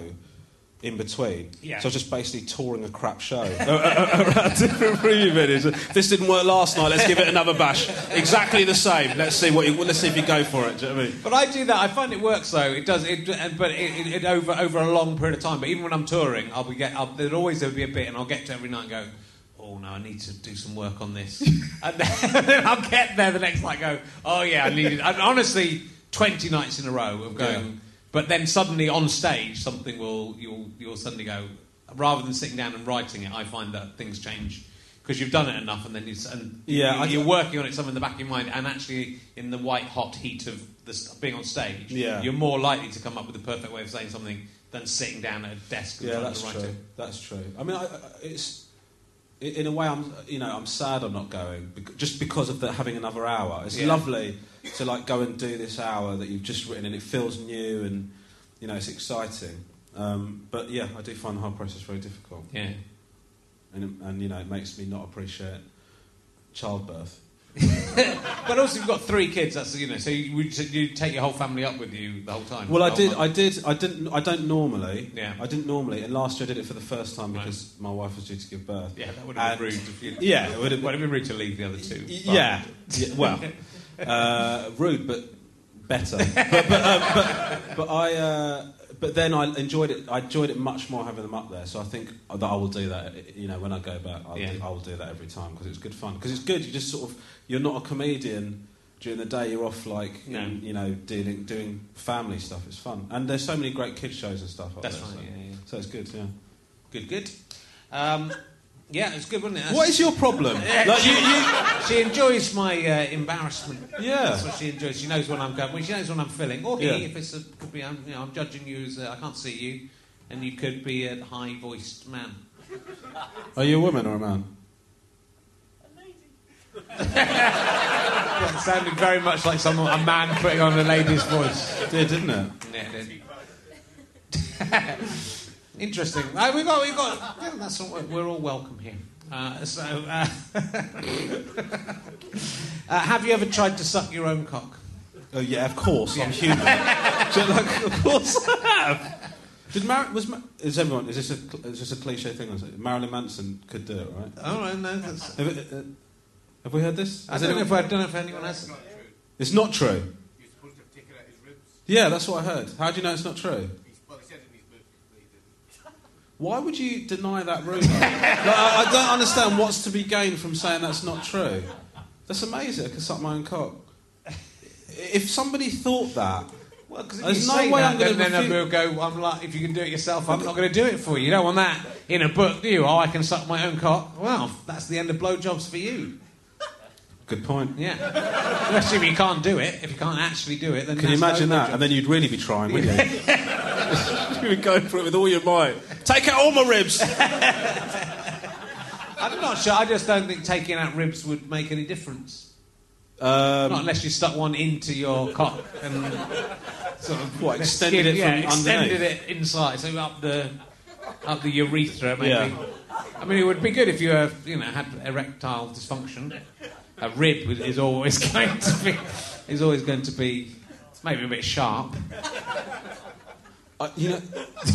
Speaker 6: in between.
Speaker 4: Yeah.
Speaker 6: So I was just basically touring a crap show around different preview videos. This didn't work last night, let's give it another bash. Exactly the same. Let's see what you, let's see if you go for it. Do you know what I mean?
Speaker 4: But I do that. I find it works though. It does. It, but it, it, it over over a long period of time. But even when I'm touring, I'll be get. I'll, there'll always there'll be a bit, and I'll get to every night and go, oh no, I need to do some work on this. And then, then I'll get there the next night and go, oh yeah, I need it. And honestly, twenty nights in a row of going. Yeah. But then suddenly on stage, something will you'll you'll suddenly go. Rather than sitting down and writing it, I find that things change because you've done it enough, and then you and
Speaker 6: yeah,
Speaker 4: you, you're working on it, something in the back of your mind, and actually in the white hot heat of this, being on stage,
Speaker 6: yeah.
Speaker 4: you're more likely to come up with the perfect way of saying something than sitting down at a desk and
Speaker 6: Yeah,
Speaker 4: trying
Speaker 6: that's
Speaker 4: to write
Speaker 6: true.
Speaker 4: it.
Speaker 6: That's true. I mean, I, I, it's i- in a way, I'm you know, I'm sad I'm not going bec- just because of the, having another hour. It's
Speaker 4: Yeah.
Speaker 6: lovely to like go and do this hour that you've just written, and it feels new, and you know, it's exciting. Um, but yeah, I do find the whole process very difficult.
Speaker 4: Yeah.
Speaker 6: And, and you know, it makes me not appreciate childbirth.
Speaker 4: But also, you've got three kids. That's you know. So you, would you take your whole family up with you the whole time?
Speaker 6: Well, I
Speaker 4: The
Speaker 6: did.
Speaker 4: whole
Speaker 6: I
Speaker 4: month?
Speaker 6: did. I didn't. I don't normally.
Speaker 4: Yeah.
Speaker 6: I didn't normally. And last year I did it for the first time
Speaker 4: Right.
Speaker 6: because my wife was due to give birth.
Speaker 4: Yeah, that would have been
Speaker 6: And-
Speaker 4: rude. If you,
Speaker 6: Yeah, it would have
Speaker 4: would have been rude to leave the other two.
Speaker 6: Y-
Speaker 4: But-
Speaker 6: Yeah. yeah. Well, uh, rude, but better. But but, uh, but, but I. Uh, but then I enjoyed it. I enjoyed it much more having them up there. So I think that I will do that. You know, when I go back, I'll
Speaker 4: Yeah.
Speaker 6: do, I will do that every time because it's good fun. Because it's good. You just sort of. You're not a comedian. During the day, you're off like
Speaker 4: No.
Speaker 6: in, you know dealing doing family stuff. It's fun, and there's so many great kids shows and stuff. Up
Speaker 4: That's
Speaker 6: there,
Speaker 4: right.
Speaker 6: so,
Speaker 4: Yeah, yeah.
Speaker 6: so it's good. Yeah.
Speaker 4: Good, good. Um, yeah, it's good, wasn't it?
Speaker 6: What is your problem? Like,
Speaker 4: she,
Speaker 6: you, you,
Speaker 4: she enjoys my uh, embarrassment.
Speaker 6: Yeah.
Speaker 4: That's what she enjoys. She knows when I'm going. Well, she knows when I'm feeling. Or he,
Speaker 6: Yeah.
Speaker 4: if it's a, could be. I'm, you know, I'm judging you as a, I can't see you, and you could be a high-voiced man.
Speaker 6: Are you a woman or a man?
Speaker 4: That sounded very much like someone, a man putting on a lady's voice.
Speaker 6: It did, didn't it?
Speaker 4: Yeah, it did. Interesting. Uh, we got, we got. Yeah, that's all, we're all welcome here. Uh, so, uh, uh, have you ever tried to suck your own cock?
Speaker 6: Oh yeah, of course. I'm human. So, like, of course I have. Did Mar- was Mar- is everyone? Is this a is this a cliche thing? Is it? Marilyn Manson could do it, right?
Speaker 4: Oh, no, no. That's,
Speaker 6: Have, it, uh, have we heard this?
Speaker 4: I
Speaker 6: Has
Speaker 4: don't know,
Speaker 6: anyone-
Speaker 4: if, I don't know if anyone has.
Speaker 6: It's not true.
Speaker 5: You're supposed to have taken out his ribs.
Speaker 6: Yeah, that's what I heard. How do you know it's not true?
Speaker 5: He's, well, he said in his book, but he didn't.
Speaker 6: Why would you deny that rumour? Like, I, I don't understand what's to be gained from saying that's not true. That's amazing. I can suck my own cock. If somebody thought that,
Speaker 4: Well, because if
Speaker 6: There's
Speaker 4: you
Speaker 6: no
Speaker 4: say
Speaker 6: way
Speaker 4: that,
Speaker 6: I'm gonna
Speaker 4: then, then
Speaker 6: refute-
Speaker 4: we'll go, I'm like, if you can do it yourself, I'm not going to do it for you. You don't want that in a book, do you? Oh, I can suck my own cock. Well, that's the end of blowjobs for you.
Speaker 6: good point.
Speaker 4: Yeah. Especially if you can't do it. If you can't actually do it, then
Speaker 6: Can you
Speaker 4: that's
Speaker 6: imagine
Speaker 4: no
Speaker 6: that?
Speaker 4: blowjob.
Speaker 6: And then you'd really be trying, wouldn't you? You'd be going for it with all your might. Take out all my ribs.
Speaker 4: I'm not sure. I just don't think taking out ribs would make any difference.
Speaker 6: Um,
Speaker 4: Not unless you stuck one into your cock and sort of
Speaker 6: What, extended
Speaker 4: skin-
Speaker 6: it
Speaker 4: yeah,
Speaker 6: from
Speaker 4: extended
Speaker 6: underneath?
Speaker 4: it inside, so up the up the urethra, maybe.
Speaker 6: Yeah.
Speaker 4: I mean, it would be good if you uh, you know had erectile dysfunction. A rib is- is always going to be is always going to be maybe a bit sharp.
Speaker 6: Uh, you know,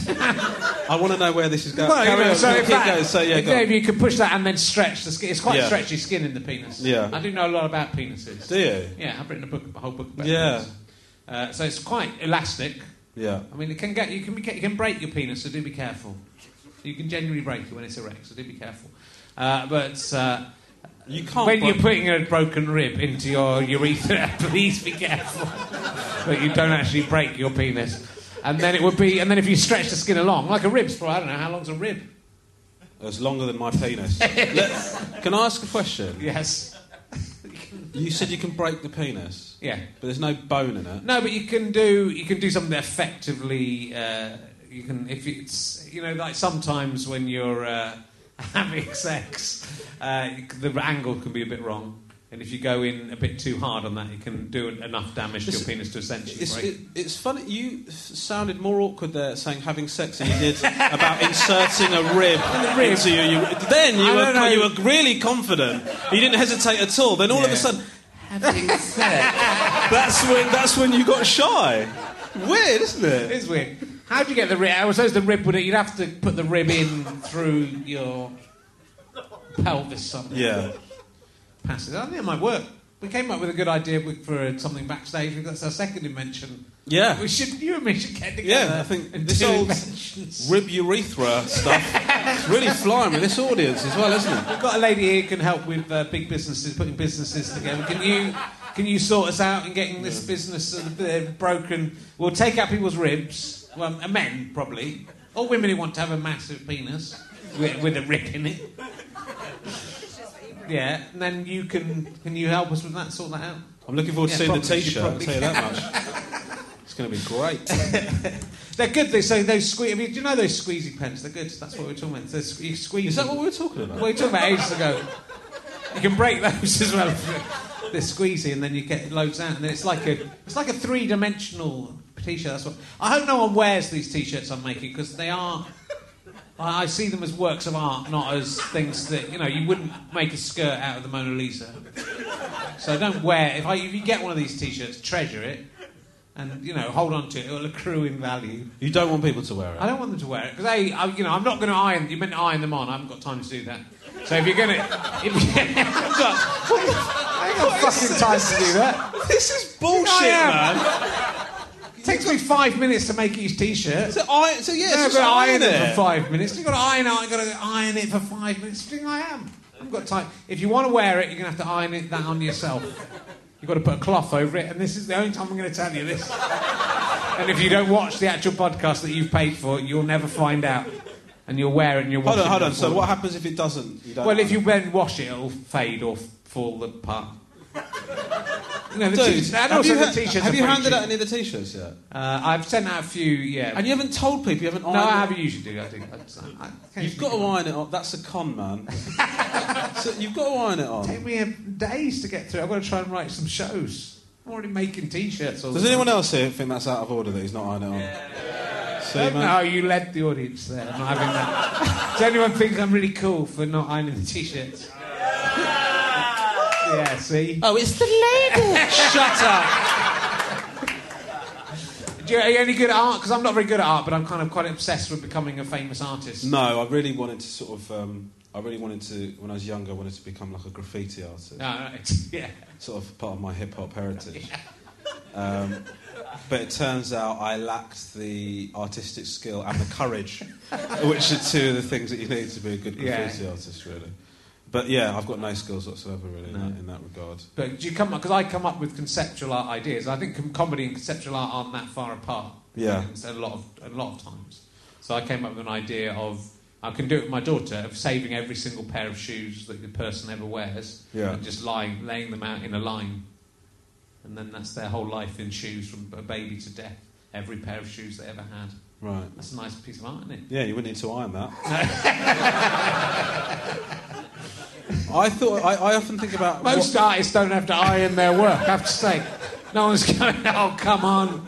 Speaker 6: I want to know where this is going.
Speaker 4: Well, you
Speaker 6: Carry
Speaker 4: know,
Speaker 6: on,
Speaker 4: so
Speaker 6: keep
Speaker 4: if that-
Speaker 6: going. So yeah,
Speaker 4: if
Speaker 6: go on.
Speaker 4: if you could push that and then stretch the skin, it's quite
Speaker 6: Yeah.
Speaker 4: stretchy skin in the penis.
Speaker 6: Yeah.
Speaker 4: I do know a lot about penises.
Speaker 6: Do you?
Speaker 4: Yeah, I've written a book, a whole book about
Speaker 6: Yeah.
Speaker 4: penis. Uh, so it's quite elastic.
Speaker 6: Yeah.
Speaker 4: I mean, it can get you can be, you can break your penis, so do be careful. You can genuinely break it when it's erect, so do be careful. Uh, but uh,
Speaker 6: You can't.
Speaker 4: when
Speaker 6: break-
Speaker 4: you're putting a broken rib into your urethra, please be careful that you don't actually break your penis. And then it would be, and then if you stretch the skin along, like a rib's for I don't know how long's a rib.
Speaker 6: It's longer than my penis. Let- can I ask a question?
Speaker 4: Yes.
Speaker 6: You said you can break the penis,
Speaker 4: Yeah.
Speaker 6: but there's no bone in it.
Speaker 4: No, but you can do you can do something that effectively. Uh, you can if it's you know like sometimes when you're uh, having sex, uh, the angle can be a bit wrong, and if you go in a bit too hard on that, it can do enough damage to your
Speaker 6: It's-
Speaker 4: penis to essentially
Speaker 6: It's,
Speaker 4: break.
Speaker 6: it, it's funny. You s- sounded more awkward there saying having sex than you did about inserting a rib
Speaker 4: rib.
Speaker 6: into you. you then you
Speaker 4: I
Speaker 6: were
Speaker 4: don't know.
Speaker 6: you were really confident. You didn't hesitate at all. Then all of
Speaker 4: Yeah.
Speaker 6: a sudden, having sex. That's when that's when you got shy. Weird, isn't
Speaker 4: It
Speaker 6: it?
Speaker 4: is weird. How do you get the rib? I suppose the rib would you'd have to put the rib in through your pelvis somehow.
Speaker 6: Yeah.
Speaker 4: Passes. I think it might work. We came up with a good idea with- for something backstage. That's our second invention.
Speaker 6: Yeah.
Speaker 4: We should, you and me should get together.
Speaker 6: Yeah, I think
Speaker 4: and
Speaker 6: this
Speaker 4: do
Speaker 6: old
Speaker 4: inventions.
Speaker 6: rib urethra stuff is really flying with this audience as well, isn't it?
Speaker 4: We've got a lady here who can help with uh, big businesses, putting businesses together. Can you can you sort us out in getting this business uh, broken? We'll take out people's ribs, well, uh, men probably, or women who want to have a massive penis with, with a rib in it. Yeah, and then you can can you help us with that? Sort that out.
Speaker 6: I'm looking forward to
Speaker 4: Yeah,
Speaker 6: seeing the
Speaker 4: probably, you
Speaker 6: T-shirt. I'll
Speaker 4: probably
Speaker 6: tell you that much. It's going to be great.
Speaker 4: They're good. They say those squeeze. I mean, do you know those squeezy pens? They're good. That's what we're talking about. They're sque- you squeeze.
Speaker 6: Is that what we were talking about?
Speaker 4: Well, we were talking about ages ago. You can break those as well. They're squeezy, and then you get loads out, and then it's like a it's like a three dimensional t-shirt. That's what. I hope no one wears these t-shirts I'm making because they are. I see them as works of art, not as things that, you know, you wouldn't make a skirt out of the Mona Lisa. So don't wear... If, I, if you get one of these T-shirts, treasure it, and, you know, hold on to it. It will accrue in value.
Speaker 6: You don't want people to wear it?
Speaker 4: I don't want them to wear it, because, A, I, you know, I'm not going to iron... You meant to iron them on. I haven't got time to do that. So if you're going to... I ain't got fucking time to do that.
Speaker 6: This is bullshit, man.
Speaker 4: It takes me five minutes to make each T-shirt.
Speaker 6: So, I, so yeah,
Speaker 4: no,
Speaker 6: so
Speaker 4: I've got to iron it.
Speaker 6: it
Speaker 4: for five minutes. You've got to iron it. I've got to iron it for five minutes. What do you think I am? I've got time. If you want to wear it, you're going to have to iron it that on yourself. You've got to put a cloth over it, and this is the only time I'm going to tell you this. And if you don't watch the actual podcast that you've paid for, you'll never find out. And you'll wear it and you'll wash
Speaker 6: hold on,
Speaker 4: it.
Speaker 6: Hold on, hold on. So what happens if it doesn't? You don't
Speaker 4: well, if you then wash it, it'll fade or fall apart. You know, the
Speaker 6: Dude,
Speaker 4: t- and
Speaker 6: have
Speaker 4: also
Speaker 6: you,
Speaker 4: the
Speaker 6: ha-
Speaker 4: t-shirts
Speaker 6: have
Speaker 4: are
Speaker 6: you
Speaker 4: pretty
Speaker 6: handed
Speaker 4: cheap.
Speaker 6: out any of the T-shirts yet?
Speaker 4: Uh, I've sent out a few, yeah.
Speaker 6: And you haven't told people, you haven't
Speaker 4: No,
Speaker 6: ironed
Speaker 4: I
Speaker 6: it?
Speaker 4: have. Usually do. I do. I, I,
Speaker 6: You've got to iron it on. That's a con, man. So you've got to iron it on.
Speaker 4: Take me a, days to get through. I've got to try and write some shows. I'm already making T-shirts. All
Speaker 6: Does
Speaker 4: the
Speaker 6: anyone
Speaker 4: time.
Speaker 6: else here think that's out of order that he's not ironing it on?
Speaker 4: Yeah.
Speaker 6: See,
Speaker 4: no,
Speaker 6: man?
Speaker 4: you led the audience there. I'm not having that. Does anyone think I'm really cool for not ironing the T-shirts? Yeah, see?
Speaker 6: Oh, it's the lady!
Speaker 4: Shut up! Do you, are you any good at art? Because I'm not very good at art, but I'm kind of quite obsessed with becoming a famous artist.
Speaker 6: No, I really wanted to sort of... Um, I really wanted to... When I was younger, I wanted to become like a graffiti artist.
Speaker 4: No, right. Yeah.
Speaker 6: Sort of part of my hip-hop heritage. Um, but it turns out I lacked the artistic skill and the courage, which are two of the things that you need to be a good graffiti
Speaker 4: Yeah.
Speaker 6: artist, really. But yeah, I've got no skills whatsoever, really,
Speaker 4: No.
Speaker 6: in, that, in that regard.
Speaker 4: But do you come up... Because I come up with conceptual art ideas. I think com- comedy and conceptual art aren't that far apart.
Speaker 6: Yeah.
Speaker 4: A lot of, a lot of times. So I came up with an idea of... I can do it with my daughter, of saving every single pair of shoes that the person ever wears,
Speaker 6: Yeah.
Speaker 4: and just lying, laying them out in a line, and then that's their whole life in shoes, from a baby to death. Every pair of shoes they ever had.
Speaker 6: Right.
Speaker 4: That's a nice piece of art, isn't it?
Speaker 6: Yeah, you wouldn't need to iron that. I thought I, I often think about
Speaker 4: Most
Speaker 6: what,
Speaker 4: artists don't have to iron their work, I have to say. No one's going, oh, come on.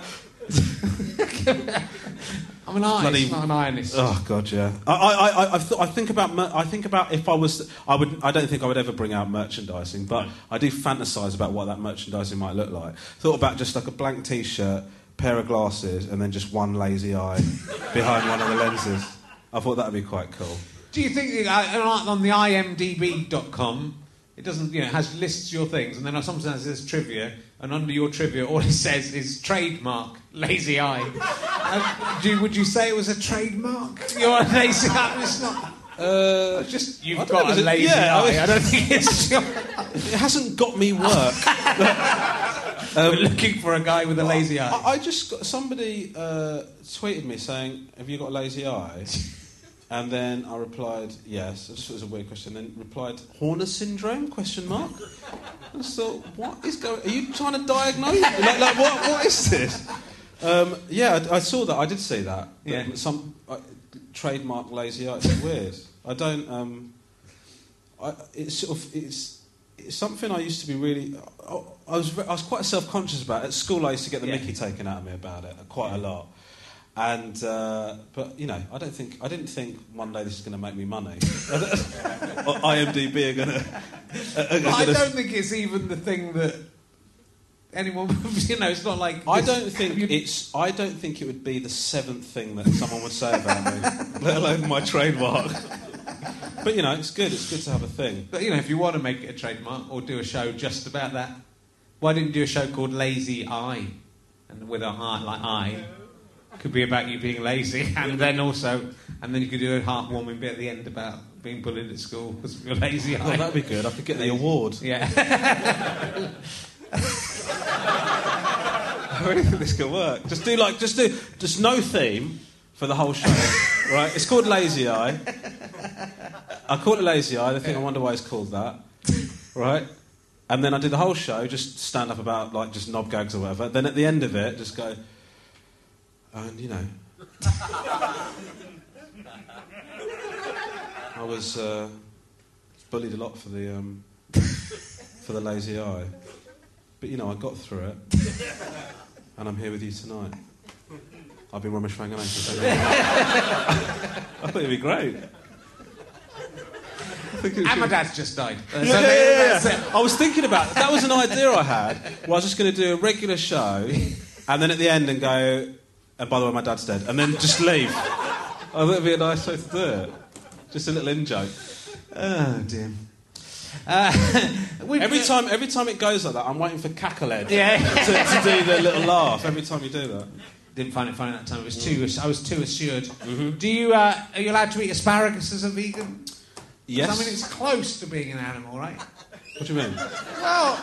Speaker 4: I'm an artist,
Speaker 6: Bloody-
Speaker 4: not an ironist.
Speaker 6: Oh God, yeah. I I I, I, th- I think about mer- I think about if I was I would I don't think I would ever bring out merchandising, but
Speaker 4: No.
Speaker 6: I do fantasise about what that merchandising might look like. Thought about just like a blank T-shirt, pair of glasses, and then just one lazy eye behind one of the lenses. I thought that would be quite cool.
Speaker 4: Do you think that, uh, on the I M D B dot com, it doesn't, you know, it has lists your things, and then sometimes there's trivia, and under your trivia, all it says is trademark lazy eye. uh, do you, would you say it was a trademark? Your lazy eye? It's not.
Speaker 6: Uh,
Speaker 4: It's just you've
Speaker 6: I don't know,
Speaker 4: got
Speaker 6: is
Speaker 4: a
Speaker 6: it-
Speaker 4: lazy
Speaker 6: yeah, I
Speaker 4: eye.
Speaker 6: mean-
Speaker 4: I don't think it's.
Speaker 6: It hasn't got me work.
Speaker 4: We're looking for a guy with a lazy eye.
Speaker 6: I, I just got somebody uh, tweeted me saying, "Have you got a lazy eye?" And then I replied, "Yes." I just thought it was a weird question. Then replied, "Horner syndrome?" Question mark. And I thought, "What is going? Are you trying to diagnose? like, like what? What is this?" Um, yeah, I, I saw that. I did see that.
Speaker 4: Yeah.
Speaker 6: Some uh, trademark lazy eye. It's weird. I don't. Um, I, it's sort of it's. It's something I used to be really. I, I was I was quite self-conscious about. At school, I used to get the
Speaker 4: Yeah.
Speaker 6: mickey taken out of me about it quite a lot. And uh, but you know, I don't think I didn't think one day this is going to make me money. Or IMDb are going to.
Speaker 4: I don't think it's even the thing that anyone. You know, it's not like.
Speaker 6: I
Speaker 4: it's-
Speaker 6: don't think
Speaker 4: you-
Speaker 6: it's. I don't think it would be the seventh thing that someone would say about me, let alone my trademark. But you know, it's good. It's good to have a thing.
Speaker 4: But you know, if you want to make it a trademark or do a show just about that, why didn't you do a show called Lazy Eye, and with a heart like eye, could be about you being lazy, and then also, and then you could do a heartwarming bit at the end about being bullied at school because of your lazy eye.
Speaker 6: Oh, that'd be good. I could get the award.
Speaker 4: Yeah.
Speaker 6: I really think this could work. Just do like, just do, just no theme for the whole show, right? It's called Lazy Eye. I call it Lazy Eye. They think I wonder why it's called that, right? And then I do the whole show, just stand up about like just knob gags or whatever. Then at the end of it, just go, and you know, I was uh, bullied a lot for the um, for the lazy eye, but you know I got through it, and I'm here with you tonight. I've been Ramesh Ranganathan since I I thought it'd be great.
Speaker 4: And my dad's just died. Uh,
Speaker 6: Yeah,
Speaker 4: so
Speaker 6: yeah,
Speaker 4: they-
Speaker 6: yeah,
Speaker 4: that's
Speaker 6: yeah.
Speaker 4: it.
Speaker 6: I was thinking about that. Was an idea I had. Where I was just going to do a regular show, and then at the end and go. And by the way, my dad's dead, and then just leave. I thought it'd be a nice way to do it. Just a little in joke.
Speaker 4: Oh dear. Uh, we've-
Speaker 6: Every time, every time it goes like that, I'm waiting for Cacklehead
Speaker 4: Yeah.
Speaker 6: to, to do the little laugh. Every time you do that.
Speaker 4: Didn't find it funny that time. It was too. I was too assured.
Speaker 6: Mm-hmm.
Speaker 4: Do you? Uh, are you allowed to eat asparagus as a vegan?
Speaker 6: Yes.
Speaker 4: I mean, it's close to being an animal, right?
Speaker 6: What do you mean?
Speaker 4: Well,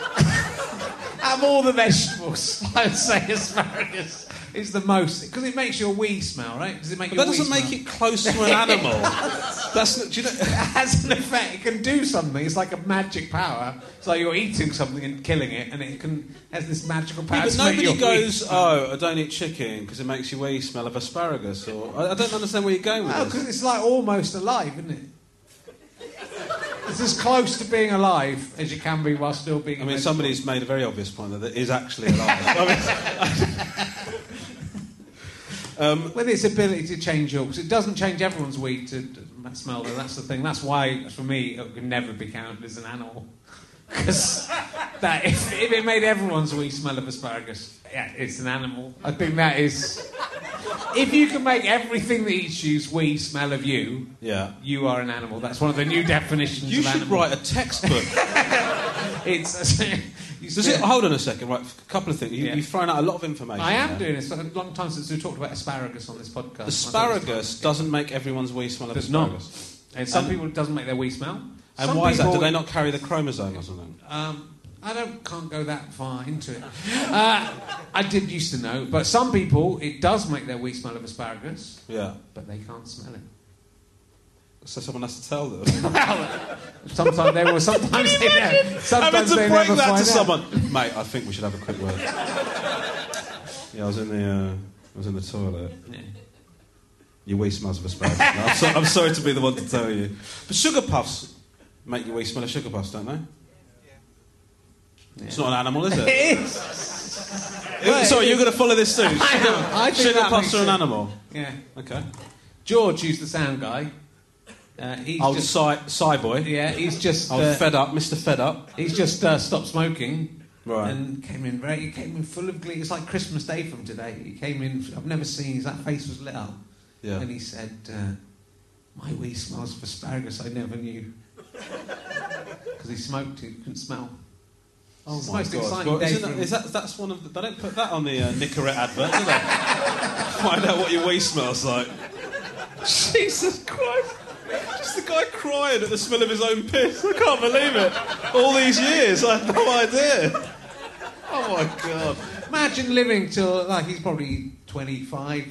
Speaker 4: out of all the vegetables, I would say asparagus is the most because it makes your wee smell, right? Does it make
Speaker 6: But
Speaker 4: your
Speaker 6: that
Speaker 4: wee
Speaker 6: doesn't
Speaker 4: smell?
Speaker 6: make it close to an animal. That's not, do you know?
Speaker 4: It has an effect. It can do something. It's like a magic power. It's like you're eating something and killing it, and it can has this magical power.
Speaker 6: Yeah, but
Speaker 4: to make
Speaker 6: nobody
Speaker 4: your wee
Speaker 6: goes,
Speaker 4: smell.
Speaker 6: oh, I don't eat chicken because it makes your wee smell of asparagus. Or I, I don't understand where you're going with
Speaker 4: No,
Speaker 6: this.
Speaker 4: because it's like almost alive, isn't it? It's as close to being alive as you can be while still being.
Speaker 6: I
Speaker 4: a
Speaker 6: mean,
Speaker 4: vegetable.
Speaker 6: somebody's made a very obvious point that it is actually alive. I mean, um,
Speaker 4: with its ability to change your, because it doesn't change everyone's wee to, to smell. Though that's the thing. That's why, for me, it could never be counted as an animal. Because that if, if it made everyone's wee smell of asparagus, yeah, it's an animal. I think that is. If you can make everything that eats you's wee smell of you,
Speaker 6: yeah.
Speaker 4: you are an animal. That's one of the new definitions
Speaker 6: You
Speaker 4: of
Speaker 6: should
Speaker 4: animal.
Speaker 6: write a textbook.
Speaker 4: It's.
Speaker 6: Does it? Hold on a second. Right, a couple of things. You,
Speaker 4: Yeah.
Speaker 6: You've thrown out a lot of information.
Speaker 4: I am
Speaker 6: there.
Speaker 4: doing this. It's a long time since we talked about asparagus on this podcast.
Speaker 6: Asparagus doesn't make everyone's wee smell of
Speaker 4: Does not.
Speaker 6: asparagus.
Speaker 4: And some
Speaker 6: And-
Speaker 4: people it doesn't make their wee smell.
Speaker 6: And
Speaker 4: Some
Speaker 6: why is that?
Speaker 4: people-
Speaker 6: Do they not carry the chromosome or something?
Speaker 4: Um, I don't can't go that far into it. Uh, I did used to know, but some people it does make their wee smell of asparagus,
Speaker 6: Yeah.
Speaker 4: but they can't smell it.
Speaker 6: So someone has to tell them.
Speaker 4: Well, sometimes they will. Sometimes they never.
Speaker 6: Having
Speaker 4: Sometimes
Speaker 6: to
Speaker 4: they
Speaker 6: break
Speaker 4: never
Speaker 6: that
Speaker 4: find
Speaker 6: to
Speaker 4: out.
Speaker 6: someone, mate. I think we should have a quick word. Yeah, I was in the, uh, I was in the toilet.
Speaker 4: Yeah.
Speaker 6: Your wee smells of asparagus. No, I'm, so, I'm sorry to be the one to tell you, but sugar puffs make your wee smell of sugar puffs, don't they?
Speaker 4: Yeah.
Speaker 6: It's not an animal, is it?
Speaker 4: It is. Well,
Speaker 6: Sorry,
Speaker 4: it
Speaker 6: you're
Speaker 4: is.
Speaker 6: going to follow this suit.
Speaker 4: I
Speaker 6: Sugar,
Speaker 4: am. I think
Speaker 6: sugar
Speaker 4: that
Speaker 6: puffs
Speaker 4: makes
Speaker 6: are an
Speaker 4: sense.
Speaker 6: animal.
Speaker 4: Yeah.
Speaker 6: Okay.
Speaker 4: George, who's the sound guy. Uh, he's
Speaker 6: Old
Speaker 4: just.
Speaker 6: Psy, Psy boy.
Speaker 4: Yeah, he's just.
Speaker 6: Old
Speaker 4: Uh,
Speaker 6: Fed Up, Mister Fed Up.
Speaker 4: He's just uh, stopped smoking.
Speaker 6: Right.
Speaker 4: And came in very. He came in full of glee. It's like Christmas Day from today. He came in. I've never seen. His, that face was lit up.
Speaker 6: Yeah.
Speaker 4: And he said, uh, "My wee smells of asparagus. I never knew." Because he smoked, he couldn't smell.
Speaker 6: Oh
Speaker 4: It's the
Speaker 6: my
Speaker 4: most
Speaker 6: God!
Speaker 4: exciting
Speaker 6: Well,
Speaker 4: day
Speaker 6: isn't
Speaker 4: for
Speaker 6: that,
Speaker 4: him.
Speaker 6: is that that's one of the, they don't put that on the uh, Nicorette advert, do they? Find out what your wee smells like. Jesus Christ! Just the guy crying at the smell of his own piss. I can't believe it. All these years, I had no idea. Oh my God!
Speaker 4: Imagine living till like he's probably twenty-five,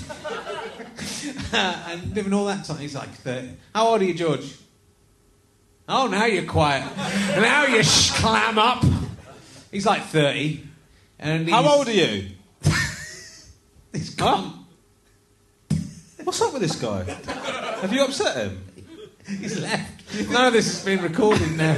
Speaker 4: and living all that time. He's like thirty. How old are you, George? Oh, now you're quiet. Now you sh- clam up. He's like thirty, and he's,
Speaker 6: How old are you?
Speaker 4: He's gone.
Speaker 6: What's up with this guy? Have you upset him?
Speaker 4: He's left. None of this has been recorded now.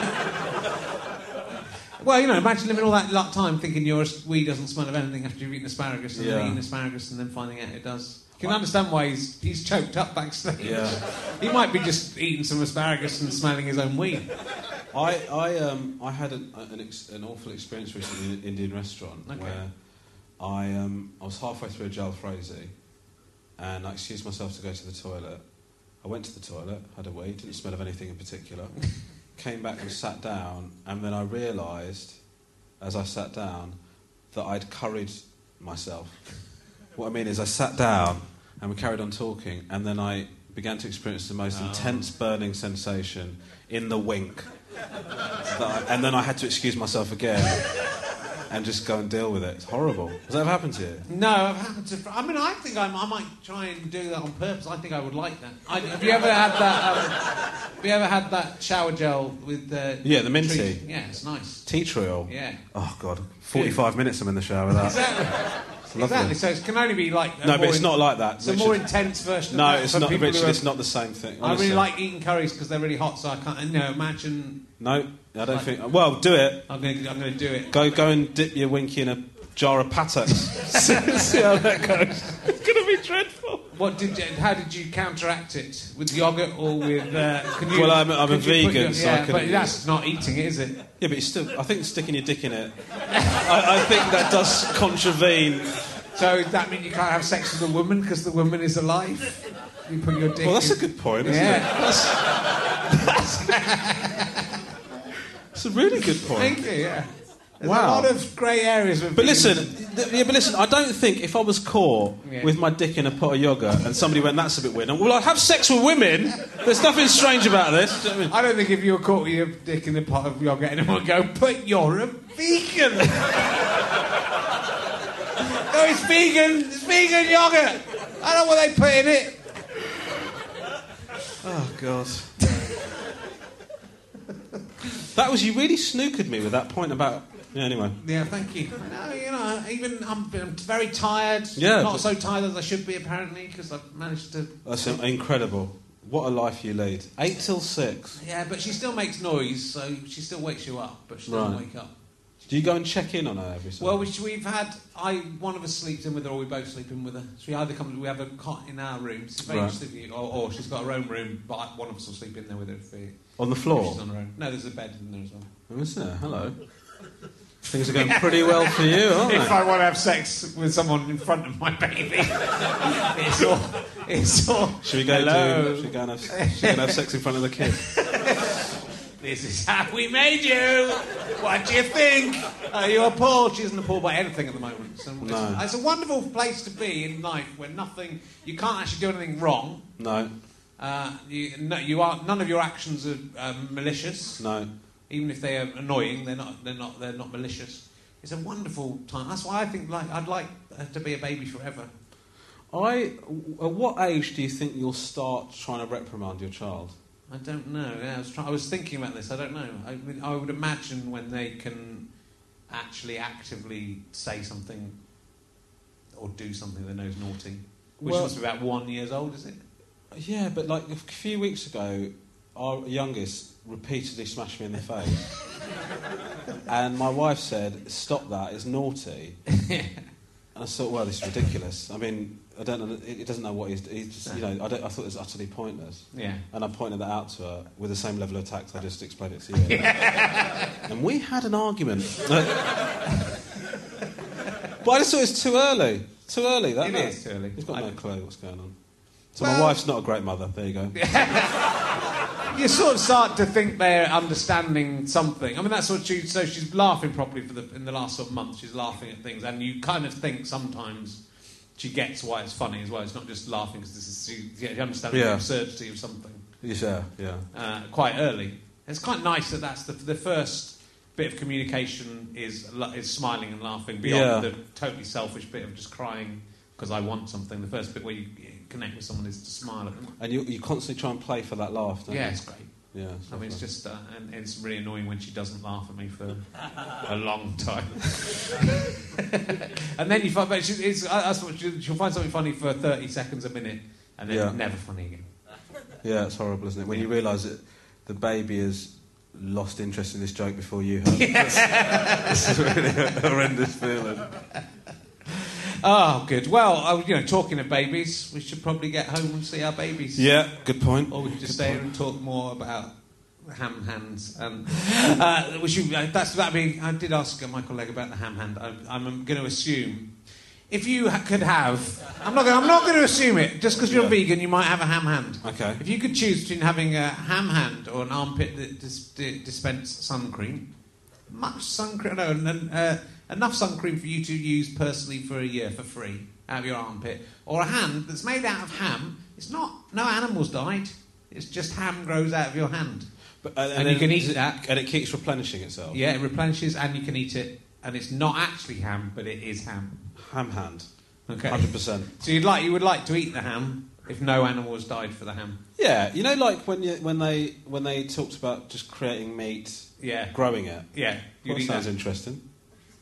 Speaker 4: Well, you know, imagine living all that lot time thinking your wee doesn't smell of anything after you've eaten asparagus and
Speaker 6: Yeah.
Speaker 4: then eating asparagus and then finding out it does. You can understand why he's he's choked up backstage.
Speaker 6: Yeah.
Speaker 4: He might be just eating some asparagus and smelling his own wee.
Speaker 6: I I um I had an an, ex, an awful experience recently in an Indian restaurant
Speaker 4: Okay.
Speaker 6: where I um I was halfway through a jalfrezi and I excused myself to go to the toilet. I went to the toilet, had a wee, didn't smell of anything in particular. Came back and sat down, and then I realised, as I sat down, that I'd curried myself. What I mean is, I sat down and we carried on talking, and then I began to experience the most
Speaker 4: Oh.
Speaker 6: intense burning sensation in the wink. That I, and then I had to excuse myself again and just go and deal with it. It's horrible. Has that ever happened to you?
Speaker 4: No, I've happened to. I mean, I think I'm, I might try and do that on purpose. I think I would like that. I, have you ever had that? Um, have you ever had that shower gel with the?
Speaker 6: Yeah, the minty.
Speaker 4: tree? Yeah, it's nice.
Speaker 6: Tea tree oil?
Speaker 4: Yeah.
Speaker 6: Oh, God. forty-five minutes I'm in the shower with that.
Speaker 4: Exactly. Exactly. So it can only be like
Speaker 6: no, but it's in, not like that.
Speaker 4: It's a more intense version.
Speaker 6: No,
Speaker 4: of that
Speaker 6: it's
Speaker 4: for
Speaker 6: not. Richard,
Speaker 4: are,
Speaker 6: it's not the same thing.
Speaker 4: Honestly. I really like eating curries because they're really hot, so I can't. You know, imagine.
Speaker 6: No, I don't
Speaker 4: like,
Speaker 6: think. Well, do it.
Speaker 4: I'm going. To, I'm going to do it.
Speaker 6: Go, go and dip your winky in a jar of patas. See how that goes. It's going to be dreadful.
Speaker 4: What did? How did you counteract it? With yogurt or with? Uh, can you,
Speaker 6: well, I'm, I'm a vegan,
Speaker 4: your,
Speaker 6: so
Speaker 4: yeah,
Speaker 6: I can.
Speaker 4: But that's not eating it, is it?
Speaker 6: Yeah, but it's still. I think sticking your dick in it. I, I think that does contravene.
Speaker 4: So does that mean you can't have sex with a woman because the woman is alive? You put your dick.
Speaker 6: Well, that's
Speaker 4: in.
Speaker 6: a good point, isn't
Speaker 4: yeah.
Speaker 6: it? That's, that's, that's a really good point.
Speaker 4: Thank you. Yeah. There's
Speaker 6: wow.
Speaker 4: a lot of grey areas with.
Speaker 6: But listen, th- yeah, but listen. I don't think if I was caught yeah. with my dick in a pot of yogurt and somebody went, "That's a bit weird," well, I have sex with women. There's nothing strange about this. Do you know what I mean?
Speaker 4: I don't think if you were caught with your dick in a pot of yogurt, anyone would go, "But you're a vegan." No, it's vegan. It's vegan yogurt. I don't know what they put in it.
Speaker 6: Oh God. That was you really snookered me with that point about. Yeah, anyway.
Speaker 4: Yeah, thank you. No, you know, even I'm, I'm very tired.
Speaker 6: Yeah,
Speaker 4: not
Speaker 6: but...
Speaker 4: so tired as I should be apparently because I've managed to.
Speaker 6: That's incredible. What a life you lead. Eight till six.
Speaker 4: Yeah, but she still makes noise, so she still wakes you up, but she doesn't
Speaker 6: right.
Speaker 4: wake up.
Speaker 6: Do you go and check in on her every Sunday?
Speaker 4: Well, which we've had. I one of us sleeps in with her, or we both sleep in with her. So we either come. We have a cot in our room. It's very
Speaker 6: right.
Speaker 4: interesting. Or, or she's got her own room, but one of us will sleep in there with her. For,
Speaker 6: on the floor.
Speaker 4: She's on her own. No, there's a bed in there as well.
Speaker 6: Oh, is there? Hello. Things are going pretty well for you, aren't they?
Speaker 4: If I want to have sex with someone in front of my baby, it's all. It's all.
Speaker 6: Should we go?
Speaker 4: Hello.
Speaker 6: Do, should we go and have, should we go and have sex in front of the kid?
Speaker 4: This is how we made you. What do you think? Are you appalled? She isn't appalled by anything at the moment. So
Speaker 6: no.
Speaker 4: It's, it's a wonderful place to be in life where nothing. You can't actually do anything wrong.
Speaker 6: No.
Speaker 4: Uh, you, no, you are. None of your actions are um, malicious.
Speaker 6: No.
Speaker 4: Even if they are annoying, they're not. They're not. They're not malicious. It's a wonderful time. That's why I think. Like, I'd like uh, to be a baby forever.
Speaker 6: I. At what age do you think you'll start trying to reprimand your child?
Speaker 4: I don't know. Yeah, I was try- I was thinking about this. I don't know. I, mean, I would imagine when they can actually actively say something or do something they know is naughty, which well, must be about one years old, is it?
Speaker 6: Yeah, but like a few weeks ago, our youngest repeatedly smashed me in the face, and my wife said, "Stop that! It's naughty." And I thought, well, this is ridiculous. I mean, I don't know. He doesn't know what he's. He's just, you know, I, don't, I thought it was utterly pointless.
Speaker 4: Yeah.
Speaker 6: And I pointed that out to her with the same level of tact I just explained it to you. Yeah. And we had an argument. But I just thought it was too early. Too early. That
Speaker 4: it
Speaker 6: no.
Speaker 4: is too early.
Speaker 6: He's got
Speaker 4: I
Speaker 6: no
Speaker 4: don't...
Speaker 6: clue what's going on. So
Speaker 4: well,
Speaker 6: my wife's not a great mother. There you go.
Speaker 4: You sort of start to think they're understanding something. I mean, that's what she. So she's laughing properly for the in the last sort of month. She's laughing at things, and you kind of think sometimes she gets why it's funny as well. It's not just laughing because this is she, she understands yeah. the absurdity of something.
Speaker 6: Yeah, yeah.
Speaker 4: Uh, quite early. It's quite nice that that's the the first bit of communication is is smiling and laughing beyond yeah. the totally selfish bit of just crying because I want something. The first bit where you connect with someone is to smile at them.
Speaker 6: And you, you constantly try and play for that laugh, don't
Speaker 4: yeah,
Speaker 6: you?
Speaker 4: it's great.
Speaker 6: Yeah,
Speaker 4: I mean, it's just, uh, and it's really annoying when she doesn't laugh at me for a long time. And then you find, but she, it's, that's what she, she'll find something funny for thirty seconds a minute, and then
Speaker 6: yeah.
Speaker 4: never funny again.
Speaker 6: Yeah, it's horrible, isn't it? When yeah. you realise that the baby has lost interest in this joke before you have. Yes. It's really a horrendous feeling.
Speaker 4: Oh, good. Well, uh, you know, talking of babies, we should probably get home and see our babies.
Speaker 6: Yeah, good point.
Speaker 4: Or we could just
Speaker 6: good
Speaker 4: stay
Speaker 6: point.
Speaker 4: here and talk more about ham hands. And uh, we should. Uh, that's that. Being, I did ask uh, Michael Legg about the ham hand. I, I'm going to assume if you ha- could have, I'm not. Gonna, I'm not going to assume it. Just because you're yeah. a vegan, you might have a ham hand.
Speaker 6: Okay.
Speaker 4: If you could choose between having a ham hand or an armpit that dis- d- dispense sun cream, much sun cream. No, and. Uh, Enough sun cream for you to use personally for a year for free out of your armpit, or a hand that's made out of ham. It's not. No animals died. It's just ham grows out of your hand,
Speaker 6: but, uh, and,
Speaker 4: and you can eat
Speaker 6: it,
Speaker 4: that,
Speaker 6: and it keeps replenishing itself.
Speaker 4: Yeah, it replenishes, and you can eat it, and it's not actually ham, but it is ham.
Speaker 6: Ham hand.
Speaker 4: Okay,
Speaker 6: hundred percent.
Speaker 4: So you'd like you would like to eat the ham if no animals died for the ham.
Speaker 6: Yeah, you know, like when you when they when they talked about just creating meat,
Speaker 4: yeah,
Speaker 6: growing it.
Speaker 4: Yeah,
Speaker 6: that sounds that. interesting.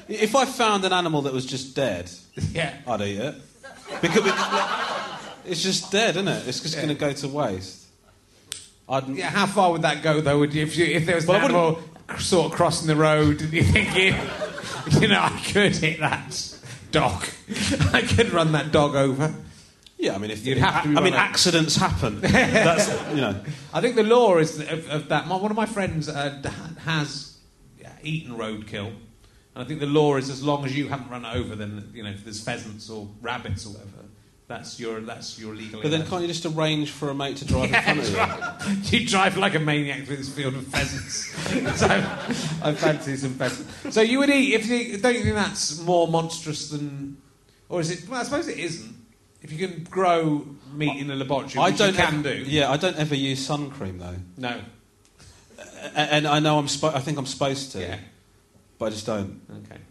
Speaker 6: If I found an animal that was just dead,
Speaker 4: yeah,
Speaker 6: I'd eat it. Because it's just dead, isn't it? It's just
Speaker 4: Yeah.
Speaker 6: going to go to waste. I'd...
Speaker 4: Yeah, how far would that go, though? Would you, if, you, if there was an
Speaker 6: Well, I
Speaker 4: animal sort of crossing the road, and you think, you, you know, I could hit that dog. I could run that dog over.
Speaker 6: Yeah, I mean, if
Speaker 4: You'd
Speaker 6: if-
Speaker 4: have to be
Speaker 6: I mean,
Speaker 4: running.
Speaker 6: accidents happen. That's, you know.
Speaker 4: I think the law is of, of that. My, one of my friends uh, has eaten roadkill, and I think the law is as long as you haven't run it over, then you know if there's pheasants or rabbits or whatever, that's your that's your legal.
Speaker 6: But then can't you just arrange for a mate to drive
Speaker 4: Yeah,
Speaker 6: in front of you?
Speaker 4: right. You drive like a maniac through this field of pheasants. So I fancy some pheasants. So you would eat if you don't you think that's more monstrous than, or is it? Well, I suppose it isn't. If you can grow meat in a laboratory,
Speaker 6: I
Speaker 4: which
Speaker 6: don't
Speaker 4: you can
Speaker 6: ever,
Speaker 4: do.
Speaker 6: Yeah, I don't ever use sun cream though.
Speaker 4: No.
Speaker 6: A- And I know I'm. Spo- I think I'm supposed to.
Speaker 4: Yeah.
Speaker 6: But I just don't.
Speaker 4: Okay.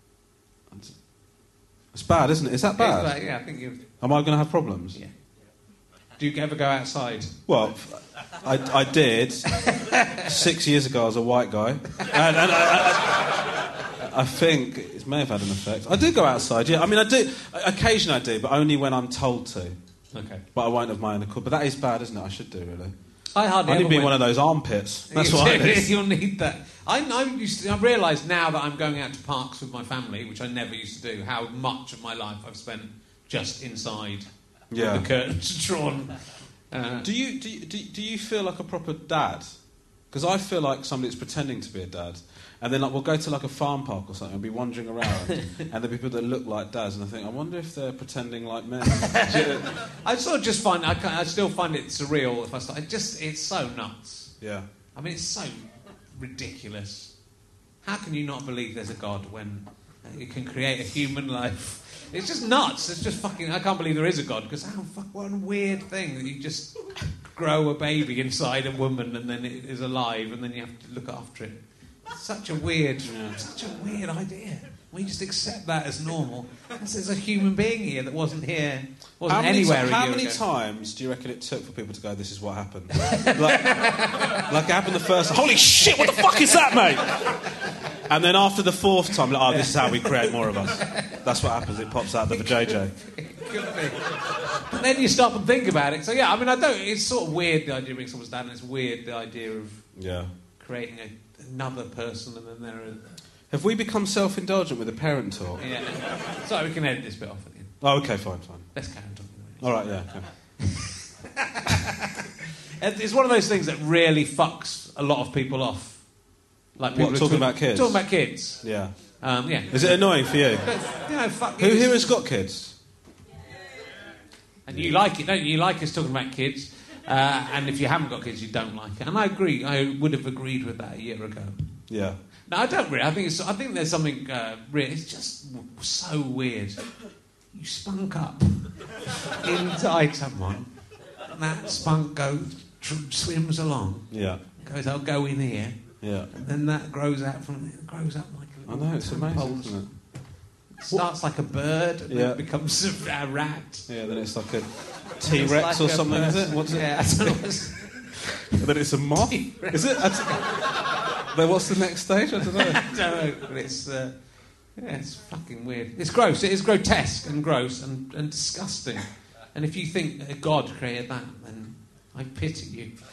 Speaker 6: It's bad, isn't it? Is that bad?
Speaker 4: It's like- yeah, I think you.
Speaker 6: Am I going to have problems?
Speaker 4: Yeah. Do you ever go outside?
Speaker 6: Well, I, I did. Six years ago, I was a white guy, and, and I, I, I think it may have had an effect. I do go outside. Yeah, I mean, I do. Occasionally, I do, but only when I'm told to.
Speaker 4: Okay.
Speaker 6: But I won't have my own accord. But that is bad, isn't it? I should do really.
Speaker 4: I hardly
Speaker 6: I need
Speaker 4: ever
Speaker 6: to be in
Speaker 4: went-
Speaker 6: one of those armpits. That's what I need.
Speaker 4: You'll need that. I, I used to, I realise now that I'm going out to parks with my family, which I never used to do, how much of my life I've spent just inside
Speaker 6: Yeah.
Speaker 4: with the curtains drawn. Uh,
Speaker 6: Do you do you, do you, do you feel like a proper dad? Because I feel like somebody that's pretending to be a dad, and then like we'll go to like a farm park or something and be wandering around, and there are people that look like dads, and I think I wonder if they're pretending like men. Do you-
Speaker 4: I sort of just find I, can't- I still find it surreal if I start. It just it's so nuts.
Speaker 6: yeah.
Speaker 4: I mean, it's so ridiculous. How can you not believe there's a God when you can create a human life? It's just nuts. It's just fucking. I can't believe there is a God because how fuck what a weird thing that you just grow a baby inside a woman and then it is alive and then you have to look after it. It's such a weird, such a weird idea. We just accept that as normal. There's a human being here that wasn't here, wasn't
Speaker 6: How many,
Speaker 4: anywhere.
Speaker 6: ti-
Speaker 4: a
Speaker 6: how
Speaker 4: year
Speaker 6: many
Speaker 4: ago.
Speaker 6: times do you reckon it took for people to go, "This is what happened"? like, like it happened the first. Holy shit! What the fuck is that, mate? And then after the fourth time, like, oh, this is how we create more of us. That's what happens. It pops out the vajayjay.
Speaker 4: Could be. But then you stop and think about it. So yeah, I mean, I don't. It's sort of weird the idea of being someone's dad, and it's weird the idea of
Speaker 6: Yeah.
Speaker 4: creating a, another person, and then there are.
Speaker 6: Have we become self-indulgent with the parent talk?
Speaker 4: Yeah. Sorry, we can edit this bit off at the end.
Speaker 6: Oh, okay, fine, fine.
Speaker 4: Let's carry on talking about it.
Speaker 6: All right, yeah. Okay.
Speaker 4: It's one of those things that really fucks a lot of people off. Like people
Speaker 6: What,
Speaker 4: who
Speaker 6: talking
Speaker 4: talk-
Speaker 6: about kids?
Speaker 4: Talking about kids.
Speaker 6: Yeah.
Speaker 4: Um, yeah.
Speaker 6: Is it annoying for you?
Speaker 4: But, you know, fuck
Speaker 6: Who
Speaker 4: it.
Speaker 6: here has got kids?
Speaker 4: And you like it, don't you? You like us talking about kids. Uh, and if you haven't got kids, you don't like it. And I agree. I would have agreed with that a year ago.
Speaker 6: Yeah.
Speaker 4: No, I don't really. I think it's. I think there's something. Uh, really, it's just w- so weird. You spunk up inside someone, and that spunk goes tr- swims along.
Speaker 6: Yeah.
Speaker 4: Goes, I'll go in here,
Speaker 6: Yeah.
Speaker 4: and then that grows out from it grows up like a
Speaker 6: I
Speaker 4: little
Speaker 6: know, it's amazing,
Speaker 4: tadpole.
Speaker 6: isn't
Speaker 4: It starts like a bird, and
Speaker 6: Yeah.
Speaker 4: then it becomes a, a rat.
Speaker 6: it? Yeah, then it's like a
Speaker 4: It's
Speaker 6: T-Rex
Speaker 4: like
Speaker 6: or
Speaker 4: a
Speaker 6: something, is it?
Speaker 4: person.
Speaker 6: What's it?
Speaker 4: Yeah, I don't know. What's,
Speaker 6: And then it's a moth?
Speaker 4: T-Rex.
Speaker 6: Is it? That's- then what's the next stage? I don't know.
Speaker 4: I don't know, but it's uh, yeah, it's fucking weird. It's gross. It is grotesque and gross and, and disgusting. And if you think that God created that, then I pity you. You think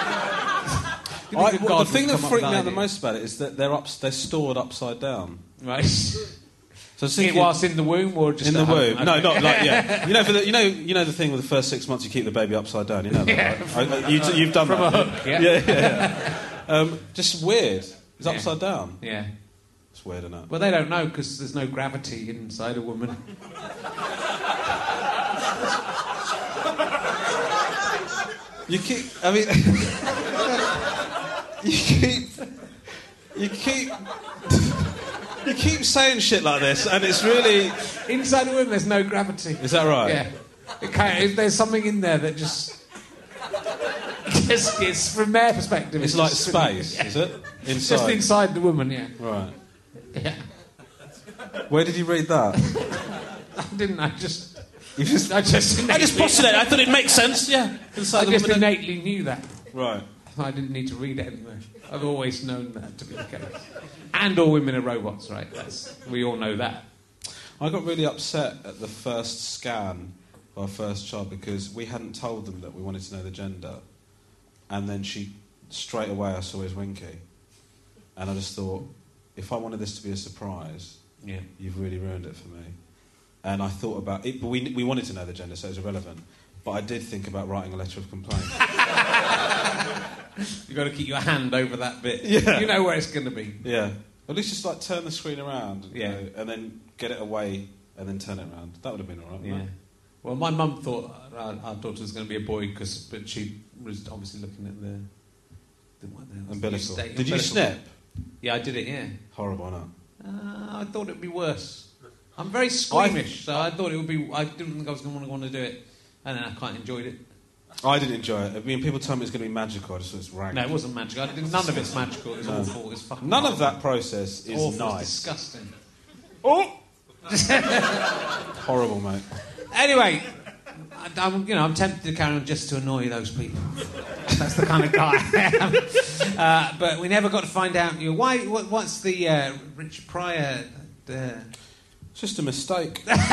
Speaker 6: I,
Speaker 4: that
Speaker 6: well,
Speaker 4: God
Speaker 6: the
Speaker 4: would
Speaker 6: thing that
Speaker 4: come up
Speaker 6: freaked
Speaker 4: with
Speaker 6: me out the
Speaker 4: ideas?
Speaker 6: most about it is that they're up, they're stored upside down.
Speaker 4: Right.
Speaker 6: So I was thinking,
Speaker 4: Whilst in the womb or just
Speaker 6: in
Speaker 4: at
Speaker 6: the
Speaker 4: home?
Speaker 6: womb. No,
Speaker 4: Okay.
Speaker 6: not like yeah. You know, for the, you know, you know the thing with the first six months you keep the baby upside down. You know that,
Speaker 4: Yeah,
Speaker 6: right? I, I, you, you've done
Speaker 4: from
Speaker 6: that.
Speaker 4: a hook, yeah.
Speaker 6: yeah, yeah. yeah. Um, just weird. It's
Speaker 4: Yeah.
Speaker 6: upside down.
Speaker 4: Yeah.
Speaker 6: It's weird, isn't it?
Speaker 4: Well, they don't know because there's no gravity inside a woman.
Speaker 6: You keep. I mean, you keep. You keep. You keep saying shit like this, and it's really.
Speaker 4: Inside a woman, there's no gravity.
Speaker 6: Is that right?
Speaker 4: Yeah. It can't, there's something in there that just. Just, it's from their perspective.
Speaker 6: It's like
Speaker 4: just-
Speaker 6: space,
Speaker 4: yeah.
Speaker 6: is it?
Speaker 4: It's
Speaker 6: Inside.
Speaker 4: just inside the woman, yeah.
Speaker 6: Right.
Speaker 4: Yeah.
Speaker 6: Where did you read that?
Speaker 4: I didn't. I just.
Speaker 6: You just.
Speaker 4: I just.
Speaker 6: I just postulated. I thought it makes sense. Yeah. Inside
Speaker 4: I
Speaker 6: the
Speaker 4: just
Speaker 6: woman.
Speaker 4: innately knew that.
Speaker 6: Right.
Speaker 4: I didn't need to read it anyway. I've always known that to be the case. And all women are robots, right? That's, we all know that.
Speaker 6: I got really upset at the first scan of our first child because we hadn't told them that we wanted to know the gender. And then she, straight away, I saw his winky. And I just thought, if I wanted this to be a surprise,
Speaker 4: yeah. you've
Speaker 6: really ruined it for me. And I thought about it, but we, we wanted to know the gender, so it was irrelevant. But I did think about writing a letter of complaint.
Speaker 4: You've got to keep your hand over that bit.
Speaker 6: Yeah.
Speaker 4: You know where it's going to be.
Speaker 6: Yeah. At least just like turn the screen around,
Speaker 4: yeah.
Speaker 6: know, and then get it away, and then turn it around. That would have been all right.
Speaker 4: Yeah.
Speaker 6: Right?
Speaker 4: Well, my mum thought our, our daughter was going to be a boy, cause, but she was obviously looking at the, the what the
Speaker 6: umbilical.
Speaker 4: Did
Speaker 6: umbilical. you snip?
Speaker 4: Yeah, I did it. Yeah.
Speaker 6: Horrible, no?
Speaker 4: Uh, I thought it'd be worse. I'm very squeamish, I, so I thought it would be. I didn't think I was going to want to do it, and then I quite enjoyed it.
Speaker 6: I didn't enjoy it. I mean, people told me it was going to be magical. I just thought it was rank.
Speaker 4: No, it wasn't magical. I did, none of it's magical. It was no. awful. It was fucking.
Speaker 6: None
Speaker 4: awful.
Speaker 6: of that process is
Speaker 4: awful.
Speaker 6: nice.
Speaker 4: It's disgusting.
Speaker 6: Oh, horrible, mate.
Speaker 4: Anyway, I, I'm, you know, I'm tempted to carry on just to annoy those people. That's the kind of guy I am. Uh, but we never got to find out. You know, why? What, what's the uh, Richard Pryor? Uh,
Speaker 6: It's just a mistake. just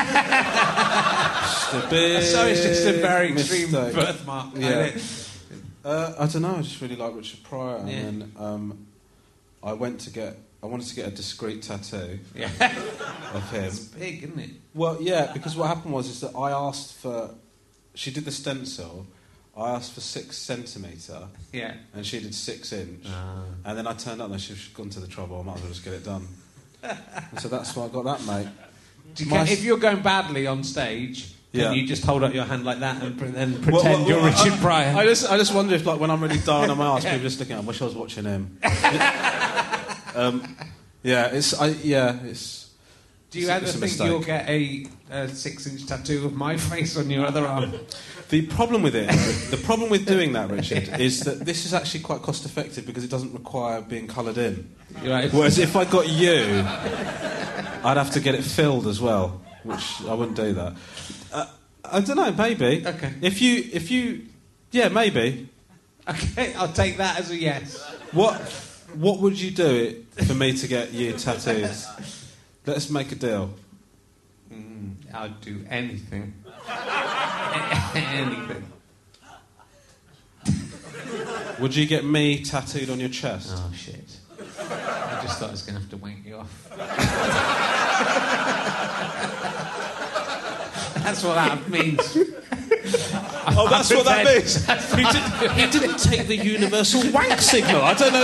Speaker 6: a big
Speaker 4: Sorry, it's just a very extreme
Speaker 6: mistake.
Speaker 4: birthmark.
Speaker 6: Yeah. Uh, I don't know. I just really like Richard Pryor, and
Speaker 4: yeah.
Speaker 6: then um, I went to get. I wanted to get a discreet tattoo
Speaker 4: yeah.
Speaker 6: of him.
Speaker 4: It's big, isn't it?
Speaker 6: Well, yeah, because what happened was is that I asked for. She did the stencil. I asked for six centimetre.
Speaker 4: Yeah.
Speaker 6: And she did six inch.
Speaker 4: Ah.
Speaker 6: And then I turned up and she'd gone to the trouble. I might as well just get it done. And so that's why I got that, mate.
Speaker 4: You can, if you're going badly on stage, can
Speaker 6: yeah.
Speaker 4: you just hold up your hand like that and then pretend well, well, well, you're Richard
Speaker 6: I,
Speaker 4: Pryor?
Speaker 6: I just, I just wonder if, like, when I'm really down on my arse, people are just looking at. I wish I was watching him. um, yeah, it's. I, yeah, it's.
Speaker 4: Do you ever think mistake. You'll get a, a six-inch tattoo of my face on your other arm?
Speaker 6: The problem with it, the problem with doing that, Richard, is that this is actually quite cost-effective because it doesn't require being coloured in.
Speaker 4: Right.
Speaker 6: Whereas if I got you, I'd have to get it filled as well, which I wouldn't do that. Uh, I don't know, maybe.
Speaker 4: Okay.
Speaker 6: If you, if you, yeah, maybe.
Speaker 4: Okay, I'll take that as a yes.
Speaker 6: What, what would you do it for me to get you tattoos? Let's make a deal.
Speaker 4: Mm, I'd do anything. anything.
Speaker 6: Would you get me tattooed on your chest?
Speaker 4: Oh, shit. I just thought I was going to have to wank you off. That's what that means.
Speaker 6: Oh, that's what that means. He, did, he didn't take the universal wank signal. I don't know.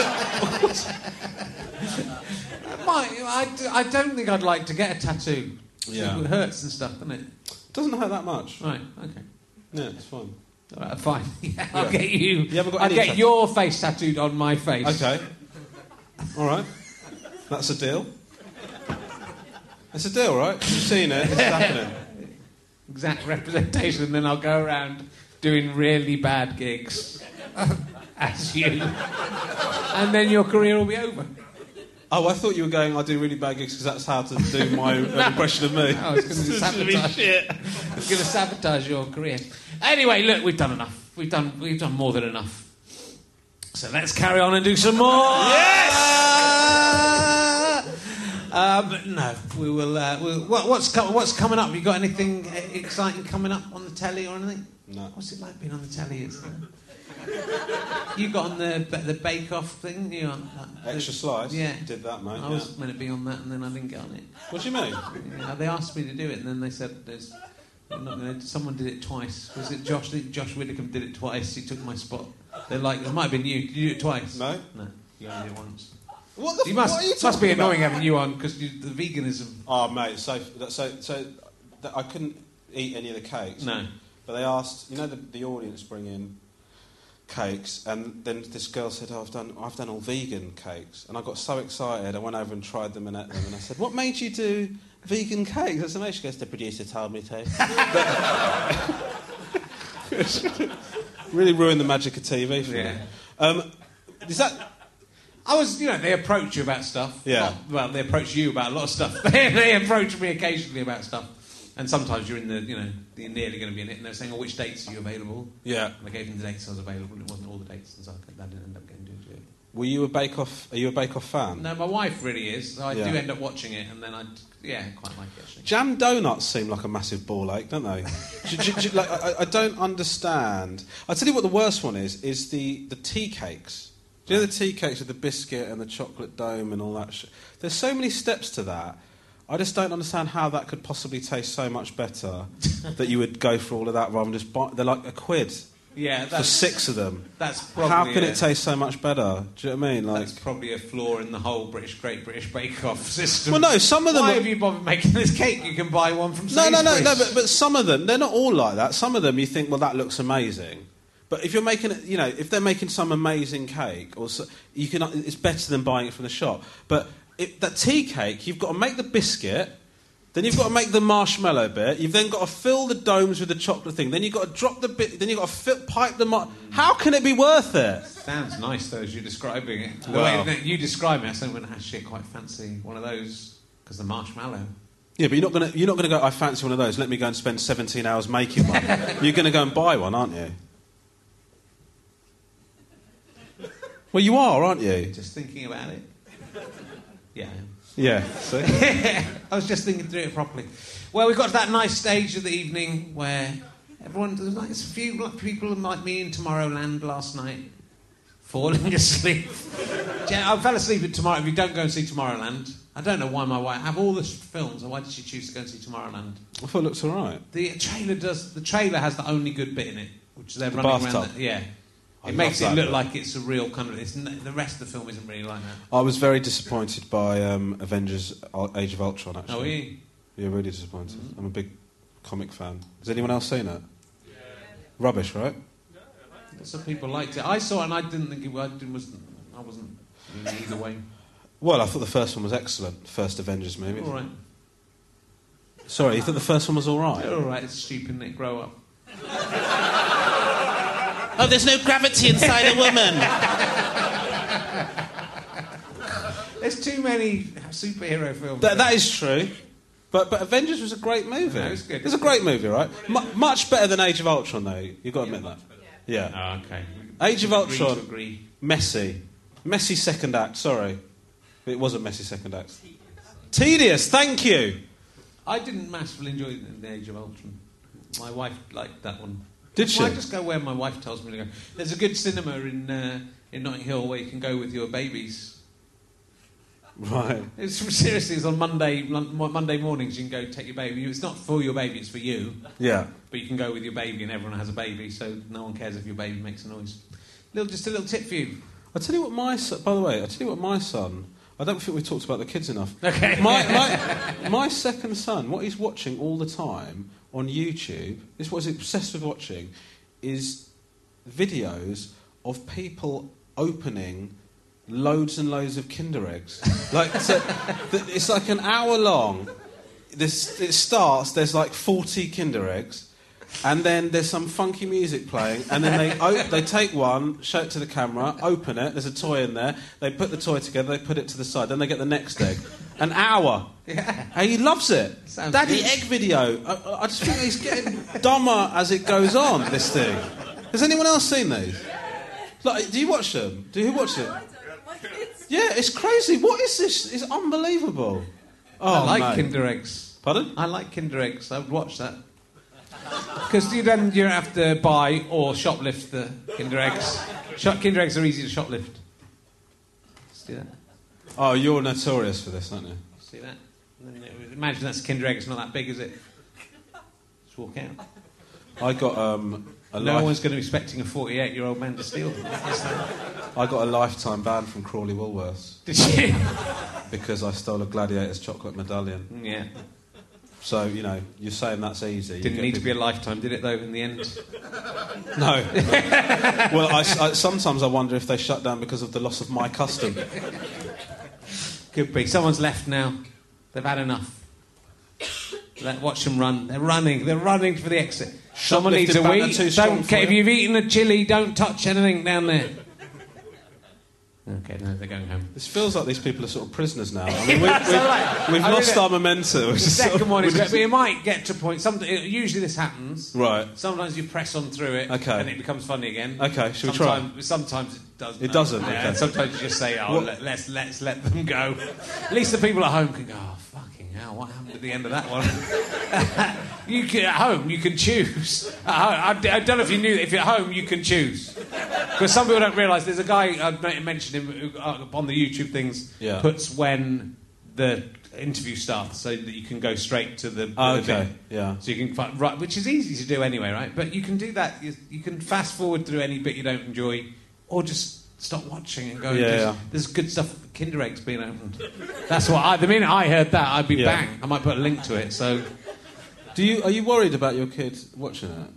Speaker 4: I, I don't think I'd like to get a tattoo.
Speaker 6: Yeah.
Speaker 4: It hurts and stuff, doesn't it?
Speaker 6: It doesn't hurt that much.
Speaker 4: Right, okay.
Speaker 6: Yeah, it's fine.
Speaker 4: All right, fine. Yeah, I'll yeah. get you.
Speaker 6: you haven't got
Speaker 4: I'll
Speaker 6: any
Speaker 4: get
Speaker 6: tattoo?
Speaker 4: your face tattooed on my face.
Speaker 6: Okay. All right. That's a deal. It's a deal, right? You've seen it. It's happening.
Speaker 4: Exact representation, and then I'll go around doing really bad gigs as you. And then your career will be over.
Speaker 6: Oh, I thought you were going, I do really bad gigs because that's how to do my no. impression of me.
Speaker 4: I was going to sabotage. Shit. I was going to sabotage your career. Anyway, look, we've done enough. We've done, we've done more than enough. So let's carry on and do some more.
Speaker 6: Yes!
Speaker 4: Uh, but no, we will. Uh, we'll what, what's, co- what's coming up? Have you got anything exciting coming up on the telly or anything?
Speaker 6: No.
Speaker 4: What's it like being on the telly? It's, uh, you got on the the Bake Off thing? You on that,
Speaker 6: Extra Slice?
Speaker 4: Yeah.
Speaker 6: Did that, mate.
Speaker 4: I
Speaker 6: yeah.
Speaker 4: was meant to be on that and then I didn't get on it.
Speaker 6: What do you mean?
Speaker 4: Yeah, they asked me to do it and then they said there's. I'm not gonna, someone did it twice. Was it Josh? Josh Widdicombe did it twice. He took my spot. They're like, it might have been you. Did you do it twice?
Speaker 6: No.
Speaker 4: No. You only did it once.
Speaker 6: What the?
Speaker 4: You must.
Speaker 6: What are you
Speaker 4: must be annoying
Speaker 6: about?
Speaker 4: having you on because the veganism.
Speaker 6: Oh, mate. So, so, so, I couldn't eat any of the cakes.
Speaker 4: No.
Speaker 6: But they asked, you know, the, the audience bring in cakes, and then this girl said, "Oh, I've done, I've done all vegan cakes," and I got so excited. I went over and tried them and ate them, and I said, "What made you do vegan cakes?" That's amazing. She goes, "The producer told me to." Really ruined the magic of T V for
Speaker 4: yeah.
Speaker 6: me. Um, is that?
Speaker 4: I was, you know, they approach you about stuff.
Speaker 6: Yeah.
Speaker 4: Not, well, they approach you about a lot of stuff. they, they approach me occasionally about stuff. And sometimes you're in the, you know, you're nearly going to be in it, and they're saying, "Oh, which dates are you available?"
Speaker 6: Yeah.
Speaker 4: And I gave them the dates I was available, and it wasn't all the dates, and so I didn't end up getting to do it.
Speaker 6: Were you a Bake Off? Are you a Bake Off fan?
Speaker 4: No, my wife really is. So I
Speaker 6: Yeah.
Speaker 4: do end up watching it, and then I, yeah, quite like it actually.
Speaker 6: Jam donuts seem like a massive ball ache, don't they? do, do, do, like, I, I don't understand. I'll tell you what the worst one is, is the, the tea cakes. Do you know the tea cakes with the biscuit and the chocolate dome and all that shit? There's so many steps to that. I just don't understand how that could possibly taste so much better that you would go for all of that rather than just buy... They're like a quid
Speaker 4: Yeah,
Speaker 6: for
Speaker 4: that's,
Speaker 6: six of them.
Speaker 4: that's probably
Speaker 6: How can
Speaker 4: a,
Speaker 6: it taste so much better? Do you know what I mean? Like,
Speaker 4: That's probably a flaw in the whole British Great British Bake Off system.
Speaker 6: Well, no, some of them
Speaker 4: Why
Speaker 6: are-
Speaker 4: have you bothered making this cake? You can buy one from
Speaker 6: No,
Speaker 4: Sainsbury's.
Speaker 6: no, no, no. But, but some of them, they're not all like that. Some of them, you think, well, that looks amazing. But if you're making it, you know, if they're making some amazing cake, or so, you can, it's better than buying it from the shop. But it, that tea cake, you've got to make the biscuit, then you've got to make the marshmallow bit. You've then got to fill the domes with the chocolate thing. Then you've got to drop the bit. Then you've got to fill, pipe the. Mar- How can it be worth it?
Speaker 4: Sounds nice though, as you're describing it. The
Speaker 6: Well.
Speaker 4: way that you describe it, I said, well, actually, I quite fancy one of those because the marshmallow.
Speaker 6: Yeah, but you're not going to. You're not going to go. I fancy one of those. Let me go and spend seventeen hours making one. You're going to go and buy one, aren't you? Well, you are, aren't you?
Speaker 4: Just thinking about it. Yeah, I am.
Speaker 6: Yeah. See?
Speaker 4: I was just thinking through it properly. Well, we got to that nice stage of the evening where everyone, there's like a few people like me in Tomorrowland last night, falling asleep. Yeah, I fell asleep at Tomorrow. If you don't go and see Tomorrowland, I don't know why my wife have all the films. Why did she choose to go and see Tomorrowland?
Speaker 6: I thought it looks all right.
Speaker 4: The trailer does. The trailer has the only good bit in it, which is they're
Speaker 6: The
Speaker 4: running
Speaker 6: bathtub.
Speaker 4: around. The, yeah.
Speaker 6: I
Speaker 4: It makes it
Speaker 6: love that
Speaker 4: look
Speaker 6: bit.
Speaker 4: like it's a real kind of. It's n- the rest of the film isn't really like that.
Speaker 6: I was very disappointed by um, Avengers Ul- Age of Ultron, actually.
Speaker 4: Oh, yeah.
Speaker 6: Yeah, really disappointed. I'm a big comic fan. Has anyone else seen it? Yeah. Rubbish, right?
Speaker 4: Some people liked it. I saw it and I didn't think it was. I wasn't. I wasn't really either way.
Speaker 6: Well, I thought the first one was excellent. First Avengers movie.
Speaker 4: All right.
Speaker 6: Sorry, you thought the first one was all right?
Speaker 4: All right. It's stupid. Nick, grow up.
Speaker 6: Oh, there's no gravity inside a woman.
Speaker 4: There's too many superhero films.
Speaker 6: That, that is true. But but Avengers was a great movie.
Speaker 4: No, it's good.
Speaker 6: It's a great movie, right? M- much better than Age of Ultron, though. You've got to admit that. Yeah.
Speaker 4: Oh, okay.
Speaker 6: Age of
Speaker 4: Agree to
Speaker 6: Ultron,
Speaker 4: agree.
Speaker 6: messy. Messy second act, sorry. It was a messy second act. Tedious, thank you.
Speaker 4: I didn't massively enjoy the, the Age of Ultron. My wife liked that one.
Speaker 6: Did she?
Speaker 4: Well, I just go where my wife tells me to go. There's a good cinema in uh, in Notting Hill where you can go with your babies.
Speaker 6: Right.
Speaker 4: It's seriously, it's on Monday Monday mornings. You can go take your baby. It's not for your baby; it's for you.
Speaker 6: Yeah.
Speaker 4: But you can go with your baby, and everyone has a baby, so no one cares if your baby makes a noise. Little, just a little tip for you.
Speaker 6: I'll tell you what my son... By the way, I'll tell you what my son... I don't think we talked about the kids enough.
Speaker 4: Okay.
Speaker 6: My, my, my second son, what he's watching all the time on YouTube, this is what he's obsessed with watching, is videos of people opening loads and loads of Kinder Eggs. Like, so, th- it's like an hour long. This, it starts, there's like forty Kinder Eggs, and then there's some funky music playing, and then they o- they take one, show it to the camera, open it, there's a toy in there, they put the toy together, they put it to the side, then they get the next egg. An hour.
Speaker 4: Yeah.
Speaker 6: And he loves it.
Speaker 4: Sounds
Speaker 6: Daddy
Speaker 4: good.
Speaker 6: Egg video. I, I just think he's getting dumber as it goes on, this thing. Has anyone else seen these? Like, do you watch them? Do you watch it? Yeah, it's crazy. What is this? It's unbelievable. Oh,
Speaker 4: I like
Speaker 6: mate.
Speaker 4: Kinder Eggs.
Speaker 6: Pardon?
Speaker 4: I like Kinder Eggs. I would watch that. Because you then you don't have to buy or shoplift the Kinder Eggs. Shop, Kinder Eggs are easy to shoplift. See that?
Speaker 6: Oh, you're notorious for this, aren't you?
Speaker 4: See that? And then it- imagine that's a Kinder Egg. It's not that big, is it? Just walk out.
Speaker 6: I got um, a
Speaker 4: No
Speaker 6: life-
Speaker 4: one's going to be expecting a forty-eight-year-old man to steal them.
Speaker 6: I got a lifetime ban from Crawley Woolworths
Speaker 4: Did you?
Speaker 6: because I stole a Gladiator's chocolate medallion.
Speaker 4: Yeah.
Speaker 6: So, you know, you're saying that's easy. You
Speaker 4: Didn't
Speaker 6: get
Speaker 4: need to be a
Speaker 6: people-
Speaker 4: lifetime, did it, though, in the end?
Speaker 6: No. Well, I, I, sometimes I wonder if they shut down because of the loss of my custom.
Speaker 4: Could be. Someone's left now. They've had enough. Let, watch them run. They're running. They're running for the exit. Someone needs a
Speaker 6: banner
Speaker 4: wee.
Speaker 6: too strong
Speaker 4: Don't,
Speaker 6: for
Speaker 4: if
Speaker 6: you.
Speaker 4: you've eaten a chili, don't touch anything down there. Okay, no, they're going home.
Speaker 6: This feels like these people are sort of prisoners now. I mean, we,
Speaker 4: That's
Speaker 6: we've,
Speaker 4: all right.
Speaker 6: we've
Speaker 4: I
Speaker 6: lost
Speaker 4: mean,
Speaker 6: our momentum.
Speaker 4: The second one is great, but it might get to a point. Some, usually this happens.
Speaker 6: Right.
Speaker 4: Sometimes you press on through it,
Speaker 6: Okay.
Speaker 4: and it becomes funny again.
Speaker 6: Okay, shall we try?
Speaker 4: sometimes, Sometimes it doesn't.
Speaker 6: It doesn't,
Speaker 4: Yeah,
Speaker 6: okay.
Speaker 4: and sometimes you just say, "Oh,
Speaker 6: What-
Speaker 4: let, let's let's let them go." At least the people at home can go, "Oh, fucking hell, what happened at the end of that one?" You can, at home, you can choose. At home, I, I don't know if you knew that if you're at home, you can choose. Because some people don't realise there's a guy, I mentioned him, who, uh, on the YouTube things,
Speaker 6: Yeah.
Speaker 4: puts when the interview starts so that you can go straight to the,
Speaker 6: Oh,
Speaker 4: the
Speaker 6: okay,
Speaker 4: bit.
Speaker 6: yeah.
Speaker 4: So you can fi- right, which is easy to do anyway, right? But you can do that. You, you can fast forward through any bit you don't enjoy, or just stop watching and go.
Speaker 6: Yeah,
Speaker 4: just,
Speaker 6: yeah.
Speaker 4: There's good stuff. Kinder eggs being opened. That's what. I, the minute I heard that, I'd be
Speaker 6: Yeah.
Speaker 4: bang. I might put a link to it. So,
Speaker 6: Do you are you worried about your kid watching it?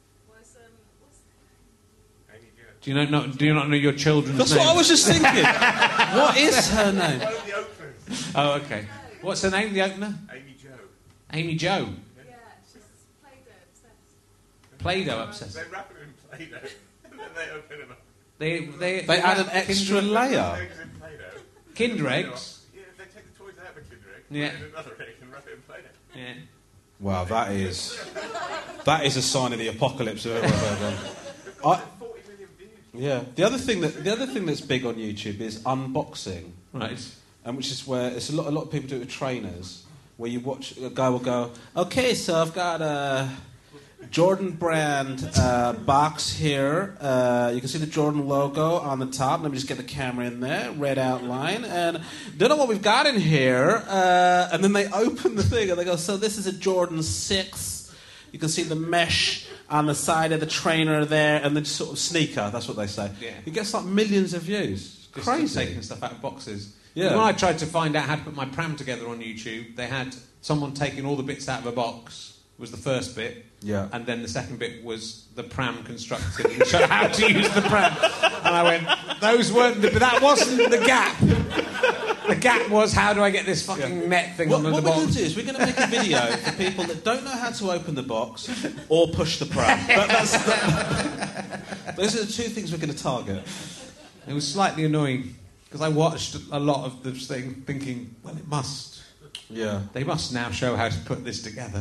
Speaker 4: do you know? Not, do you not know your children's
Speaker 6: That's
Speaker 4: name?
Speaker 6: what I was just thinking. What is her name?
Speaker 4: Oh, okay. What's her name? The opener?
Speaker 10: Amy Jo.
Speaker 4: Amy Jo.
Speaker 10: Yeah, she's Play-Doh obsessed.
Speaker 4: Play-Doh obsessed.
Speaker 10: They wrap it in Play-Doh and then they open it up.
Speaker 4: They they
Speaker 6: They add an extra
Speaker 4: Kinder,
Speaker 6: layer.
Speaker 10: Eggs in Play-Doh.
Speaker 4: Kinder eggs.
Speaker 10: Yeah, they take the toys out of a Kinder egg,
Speaker 4: Yeah.
Speaker 10: put it in another egg and wrap it in Play-Doh.
Speaker 4: Yeah.
Speaker 6: Wow, that is that is a sign of the apocalypse of ever ever done. I,
Speaker 10: forty million views.
Speaker 6: yeah. The other thing that the other thing that's big on YouTube is unboxing,
Speaker 4: Right.
Speaker 6: and which is where it's a lot. A lot of people do it with trainers, where you watch a guy will go, okay, so I've got a Jordan brand uh, box here. Uh, you can see the Jordan logo on the top. Let me just get the camera in there, red outline, and don't know what we've got in here. Uh, and then they open the thing and they go, so this is a Jordan six. You can see the mesh on the side of the trainer there, and then sort of sneaker. That's what they say.
Speaker 4: Yeah.
Speaker 6: It gets like millions of views.
Speaker 4: Just
Speaker 6: Crazy.
Speaker 4: taking stuff out of boxes.
Speaker 6: Yeah.
Speaker 4: When I tried to find out how to put my pram together on YouTube, they had someone taking all the bits out of a box. Was the first bit,
Speaker 6: Yeah.
Speaker 4: and then the second bit was the pram constructed and show how to use the pram. And I went, those weren't, the, but that wasn't the gap. The gap was how do I get this fucking net thing
Speaker 6: What,
Speaker 4: on the
Speaker 6: what we're
Speaker 4: bottom?
Speaker 6: going to do is we're going to make a video for people that don't know how to open the box or push the pram. That, that's, that, those are the two things we're going to target.
Speaker 4: It was slightly annoying because I watched a lot of this thing, thinking, well, it must.
Speaker 6: Yeah.
Speaker 4: They must now show how to put this together.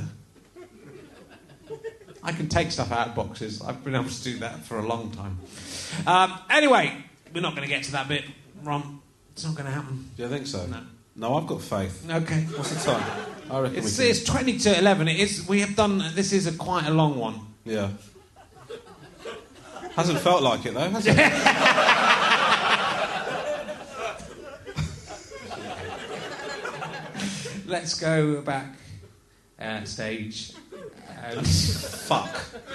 Speaker 4: I can take stuff out of boxes. I've been able to do that for a long time. Um, anyway, we're not going to get to that bit, Ron. It's not going to happen.
Speaker 6: Do you think so?
Speaker 4: No.
Speaker 6: No, I've got faith.
Speaker 4: Okay.
Speaker 6: What's the time? I reckon
Speaker 4: It's,
Speaker 6: we can...
Speaker 4: it's twenty to eleven. It is. We have done. This is a quite a long one.
Speaker 6: Yeah. Hasn't felt like it, though, has it?
Speaker 4: Let's go back uh, stage. Um,
Speaker 6: Fuck.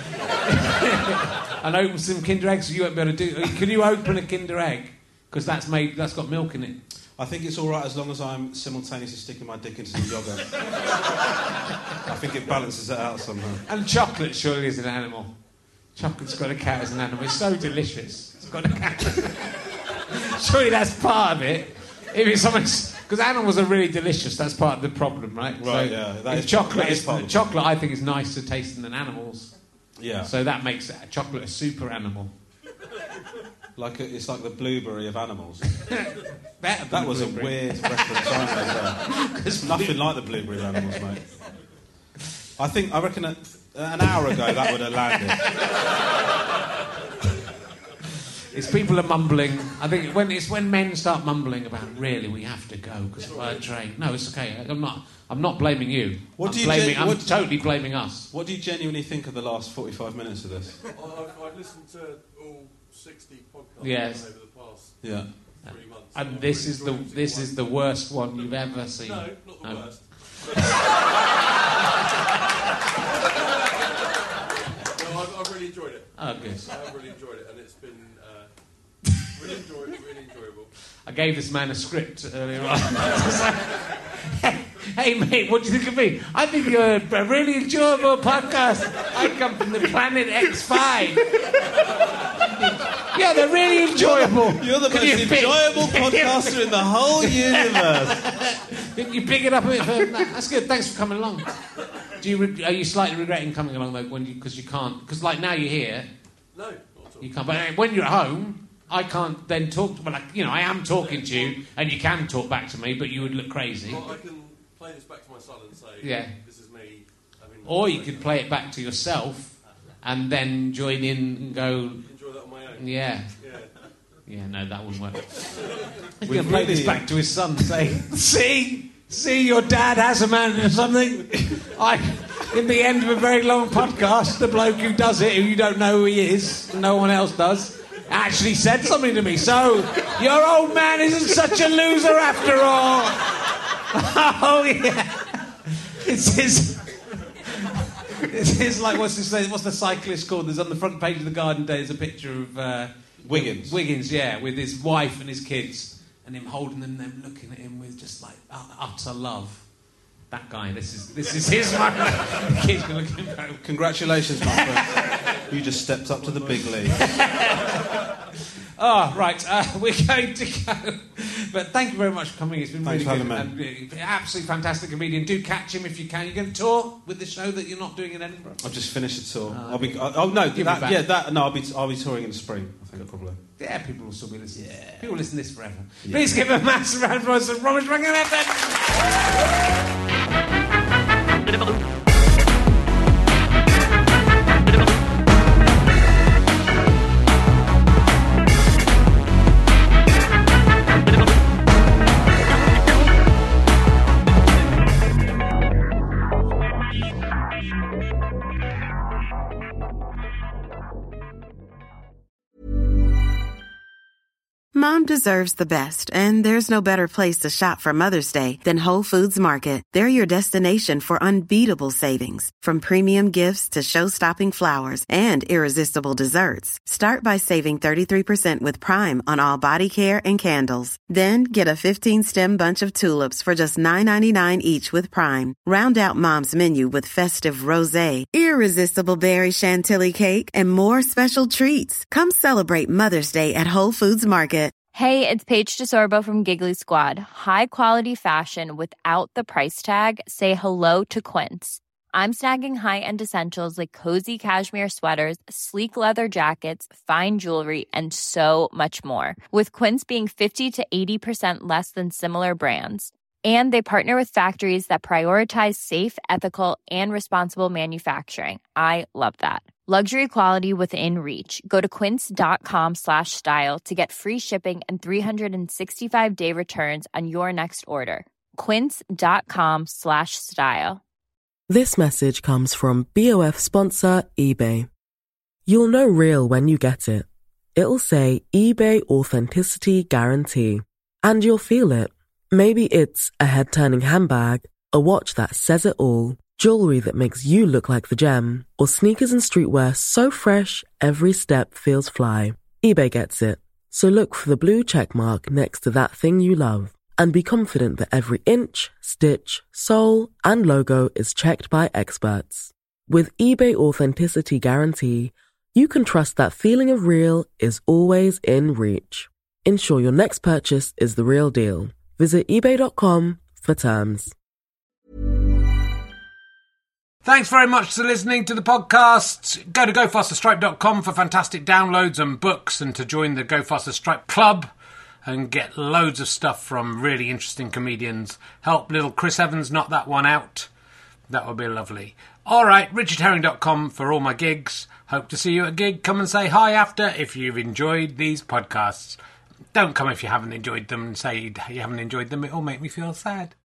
Speaker 4: and open some Kinder eggs. You won't be able to do. Can you open a Kinder egg? Because that's made. That's got milk in it.
Speaker 6: I think it's all right as long as I'm simultaneously sticking my dick into some yogurt. I think it balances it out somehow.
Speaker 4: And chocolate surely is an animal. Chocolate's got to count as an animal. It's so delicious. It's got to count. Surely that's part of it. If it's something, because animals are really delicious. That's part of the problem, right?
Speaker 6: Right,
Speaker 4: so
Speaker 6: yeah, that
Speaker 4: if
Speaker 6: is-
Speaker 4: chocolate
Speaker 6: that is
Speaker 4: is,
Speaker 6: part of it.
Speaker 4: chocolate. I think is nicer tasting than animals.
Speaker 6: Yeah.
Speaker 4: So that makes chocolate a super animal.
Speaker 6: Like a, it's like the blueberry of animals.
Speaker 4: Better
Speaker 6: That
Speaker 4: than
Speaker 6: was a
Speaker 4: blueberry.
Speaker 6: weird reference I made there. It's nothing like the blueberry of animals, mate. I think, I reckon a, an hour ago that would have landed.
Speaker 4: It's people are mumbling. I think when it's when men start mumbling about really we have to go because of our train. No, it's okay. I'm not. I'm not blaming you.
Speaker 6: What
Speaker 4: I'm
Speaker 6: do you
Speaker 4: blaming?
Speaker 6: gen-
Speaker 4: I'm
Speaker 6: what-
Speaker 4: totally blaming us.
Speaker 6: What do you genuinely think of the last forty-five minutes of this?
Speaker 10: I've, I've listened to all sixty podcasts
Speaker 4: Yes.
Speaker 10: over the past
Speaker 6: Yeah.
Speaker 10: three months.
Speaker 4: And
Speaker 10: I've
Speaker 4: this
Speaker 10: really
Speaker 4: is the
Speaker 10: enjoyed it.
Speaker 4: this is the worst one you've ever seen.
Speaker 10: No, not the
Speaker 4: No.
Speaker 10: worst. No, I've, I've really enjoyed it.
Speaker 4: Oh, good.
Speaker 10: I've really enjoyed it, and it's been uh, really enjoyable. Really enjoyable.
Speaker 4: I gave this man a script earlier on. Hey mate, what do you think of me? I think you're a really enjoyable podcast. I come from the planet X five. Yeah, they're really enjoyable.
Speaker 6: You're the
Speaker 4: Can
Speaker 6: most
Speaker 4: you pick-
Speaker 6: enjoyable podcaster in the whole universe.
Speaker 4: Can you pick it up a bit further? No, that's good. Thanks for coming along. Do you re- are you slightly regretting coming along though when you because you can't because like now you're here
Speaker 10: No, not at all.
Speaker 4: you can't. But uh, when you're at home, I can't then talk. Well, like, you know, I am talking to you, and you can talk back to me, but you would look crazy.
Speaker 10: Well, I can play this back to my son and say,
Speaker 4: yeah.
Speaker 10: this is me. Having
Speaker 4: Or you could play it back to yourself, and then join in and go.
Speaker 10: Enjoy that on my own.
Speaker 4: Yeah.
Speaker 10: Yeah.
Speaker 4: Yeah, no, that wouldn't work. We
Speaker 6: We've
Speaker 4: can play
Speaker 6: really-
Speaker 4: this back to his son and say, see, see, your dad has a man or something. I, in the end of a very long podcast, the bloke who does it, who you don't know who he is, no one else does, actually said something to me. So, your old man isn't such a loser after all. Oh, yeah. It's his... It's his, like, what's this, what's the cyclist called? There's on the front page of the Garden Day, there's a picture of... Uh,
Speaker 6: Wiggins.
Speaker 4: Wiggins, yeah, with his wife and his kids, and him holding them, them looking at him with just like utter love. That guy, this is this is his man. The kids are looking at him.
Speaker 6: Congratulations, my friend. You just stepped up to the big league.
Speaker 4: Oh, right, uh, we're going to go. But thank you very much for coming. It's been
Speaker 6: Thanks
Speaker 4: really
Speaker 6: for
Speaker 4: good.
Speaker 6: having
Speaker 4: And, uh, absolutely fantastic comedian. Do catch him if you can. You're going to tour with the show that you're not doing in Edinburgh?
Speaker 6: I've just finished the tour.
Speaker 4: Oh,
Speaker 6: I'll be. Oh no,
Speaker 4: Give me
Speaker 6: that,
Speaker 4: back.
Speaker 6: yeah, that. No, I'll be. I'll be touring in the spring. I think probably.
Speaker 4: Yeah, people will still be listening. Yeah. People listen to this forever. Yeah. Please give a massive round of applause to Robert Rangan.
Speaker 7: Mom deserves the best, and there's no better place to shop for Mother's Day than Whole Foods Market. They're your destination for unbeatable savings, from premium gifts to show-stopping flowers and irresistible desserts. Start by saving thirty-three percent with Prime on all body care and candles. Then get a fifteen-stem bunch of tulips for just nine ninety-nine each with Prime. Round out Mom's menu with festive rosé, irresistible berry chantilly cake, and more special treats. Come celebrate Mother's Day at Whole Foods Market.
Speaker 11: Hey, it's Paige DeSorbo from Giggly Squad. High quality fashion without the price tag. Say hello to Quince. I'm snagging high-end essentials like cozy cashmere sweaters, sleek leather jackets, fine jewelry, and so much more. With Quince being fifty to eighty percent less than similar brands. And they partner with factories that prioritize safe, ethical, and responsible manufacturing. I love that. Luxury quality within reach. Go to quince.com slash style to get free shipping and three sixty-five day returns on your next order. Quince.com slash style.
Speaker 8: This message comes from B O F sponsor eBay. You'll know real when you get it. It'll say eBay Authenticity Guarantee. And you'll feel it. Maybe it's a head-turning handbag, a watch that says it all, jewelry that makes you look like the gem, or sneakers and streetwear so fresh every step feels fly. eBay gets it. So look for the blue check mark next to that thing you love and be confident that every inch, stitch, sole, and logo is checked by experts. With eBay Authenticity Guarantee, you can trust that feeling of real is always in reach. Ensure your next purchase is the real deal. Visit ebay dot com for terms.
Speaker 1: Thanks very much for listening to the podcast. Go to go faster stripe dot com for fantastic downloads and books, and to join the Go Faster Stripe Club and get loads of stuff from really interesting comedians. Help little Chris Evans knock that one out. That would be lovely. All right, richard herring dot com for all my gigs. Hope to see you at a gig. Come and say hi after if you've enjoyed these podcasts. Don't come if you haven't enjoyed them and say you haven't enjoyed them. It'll make me feel sad.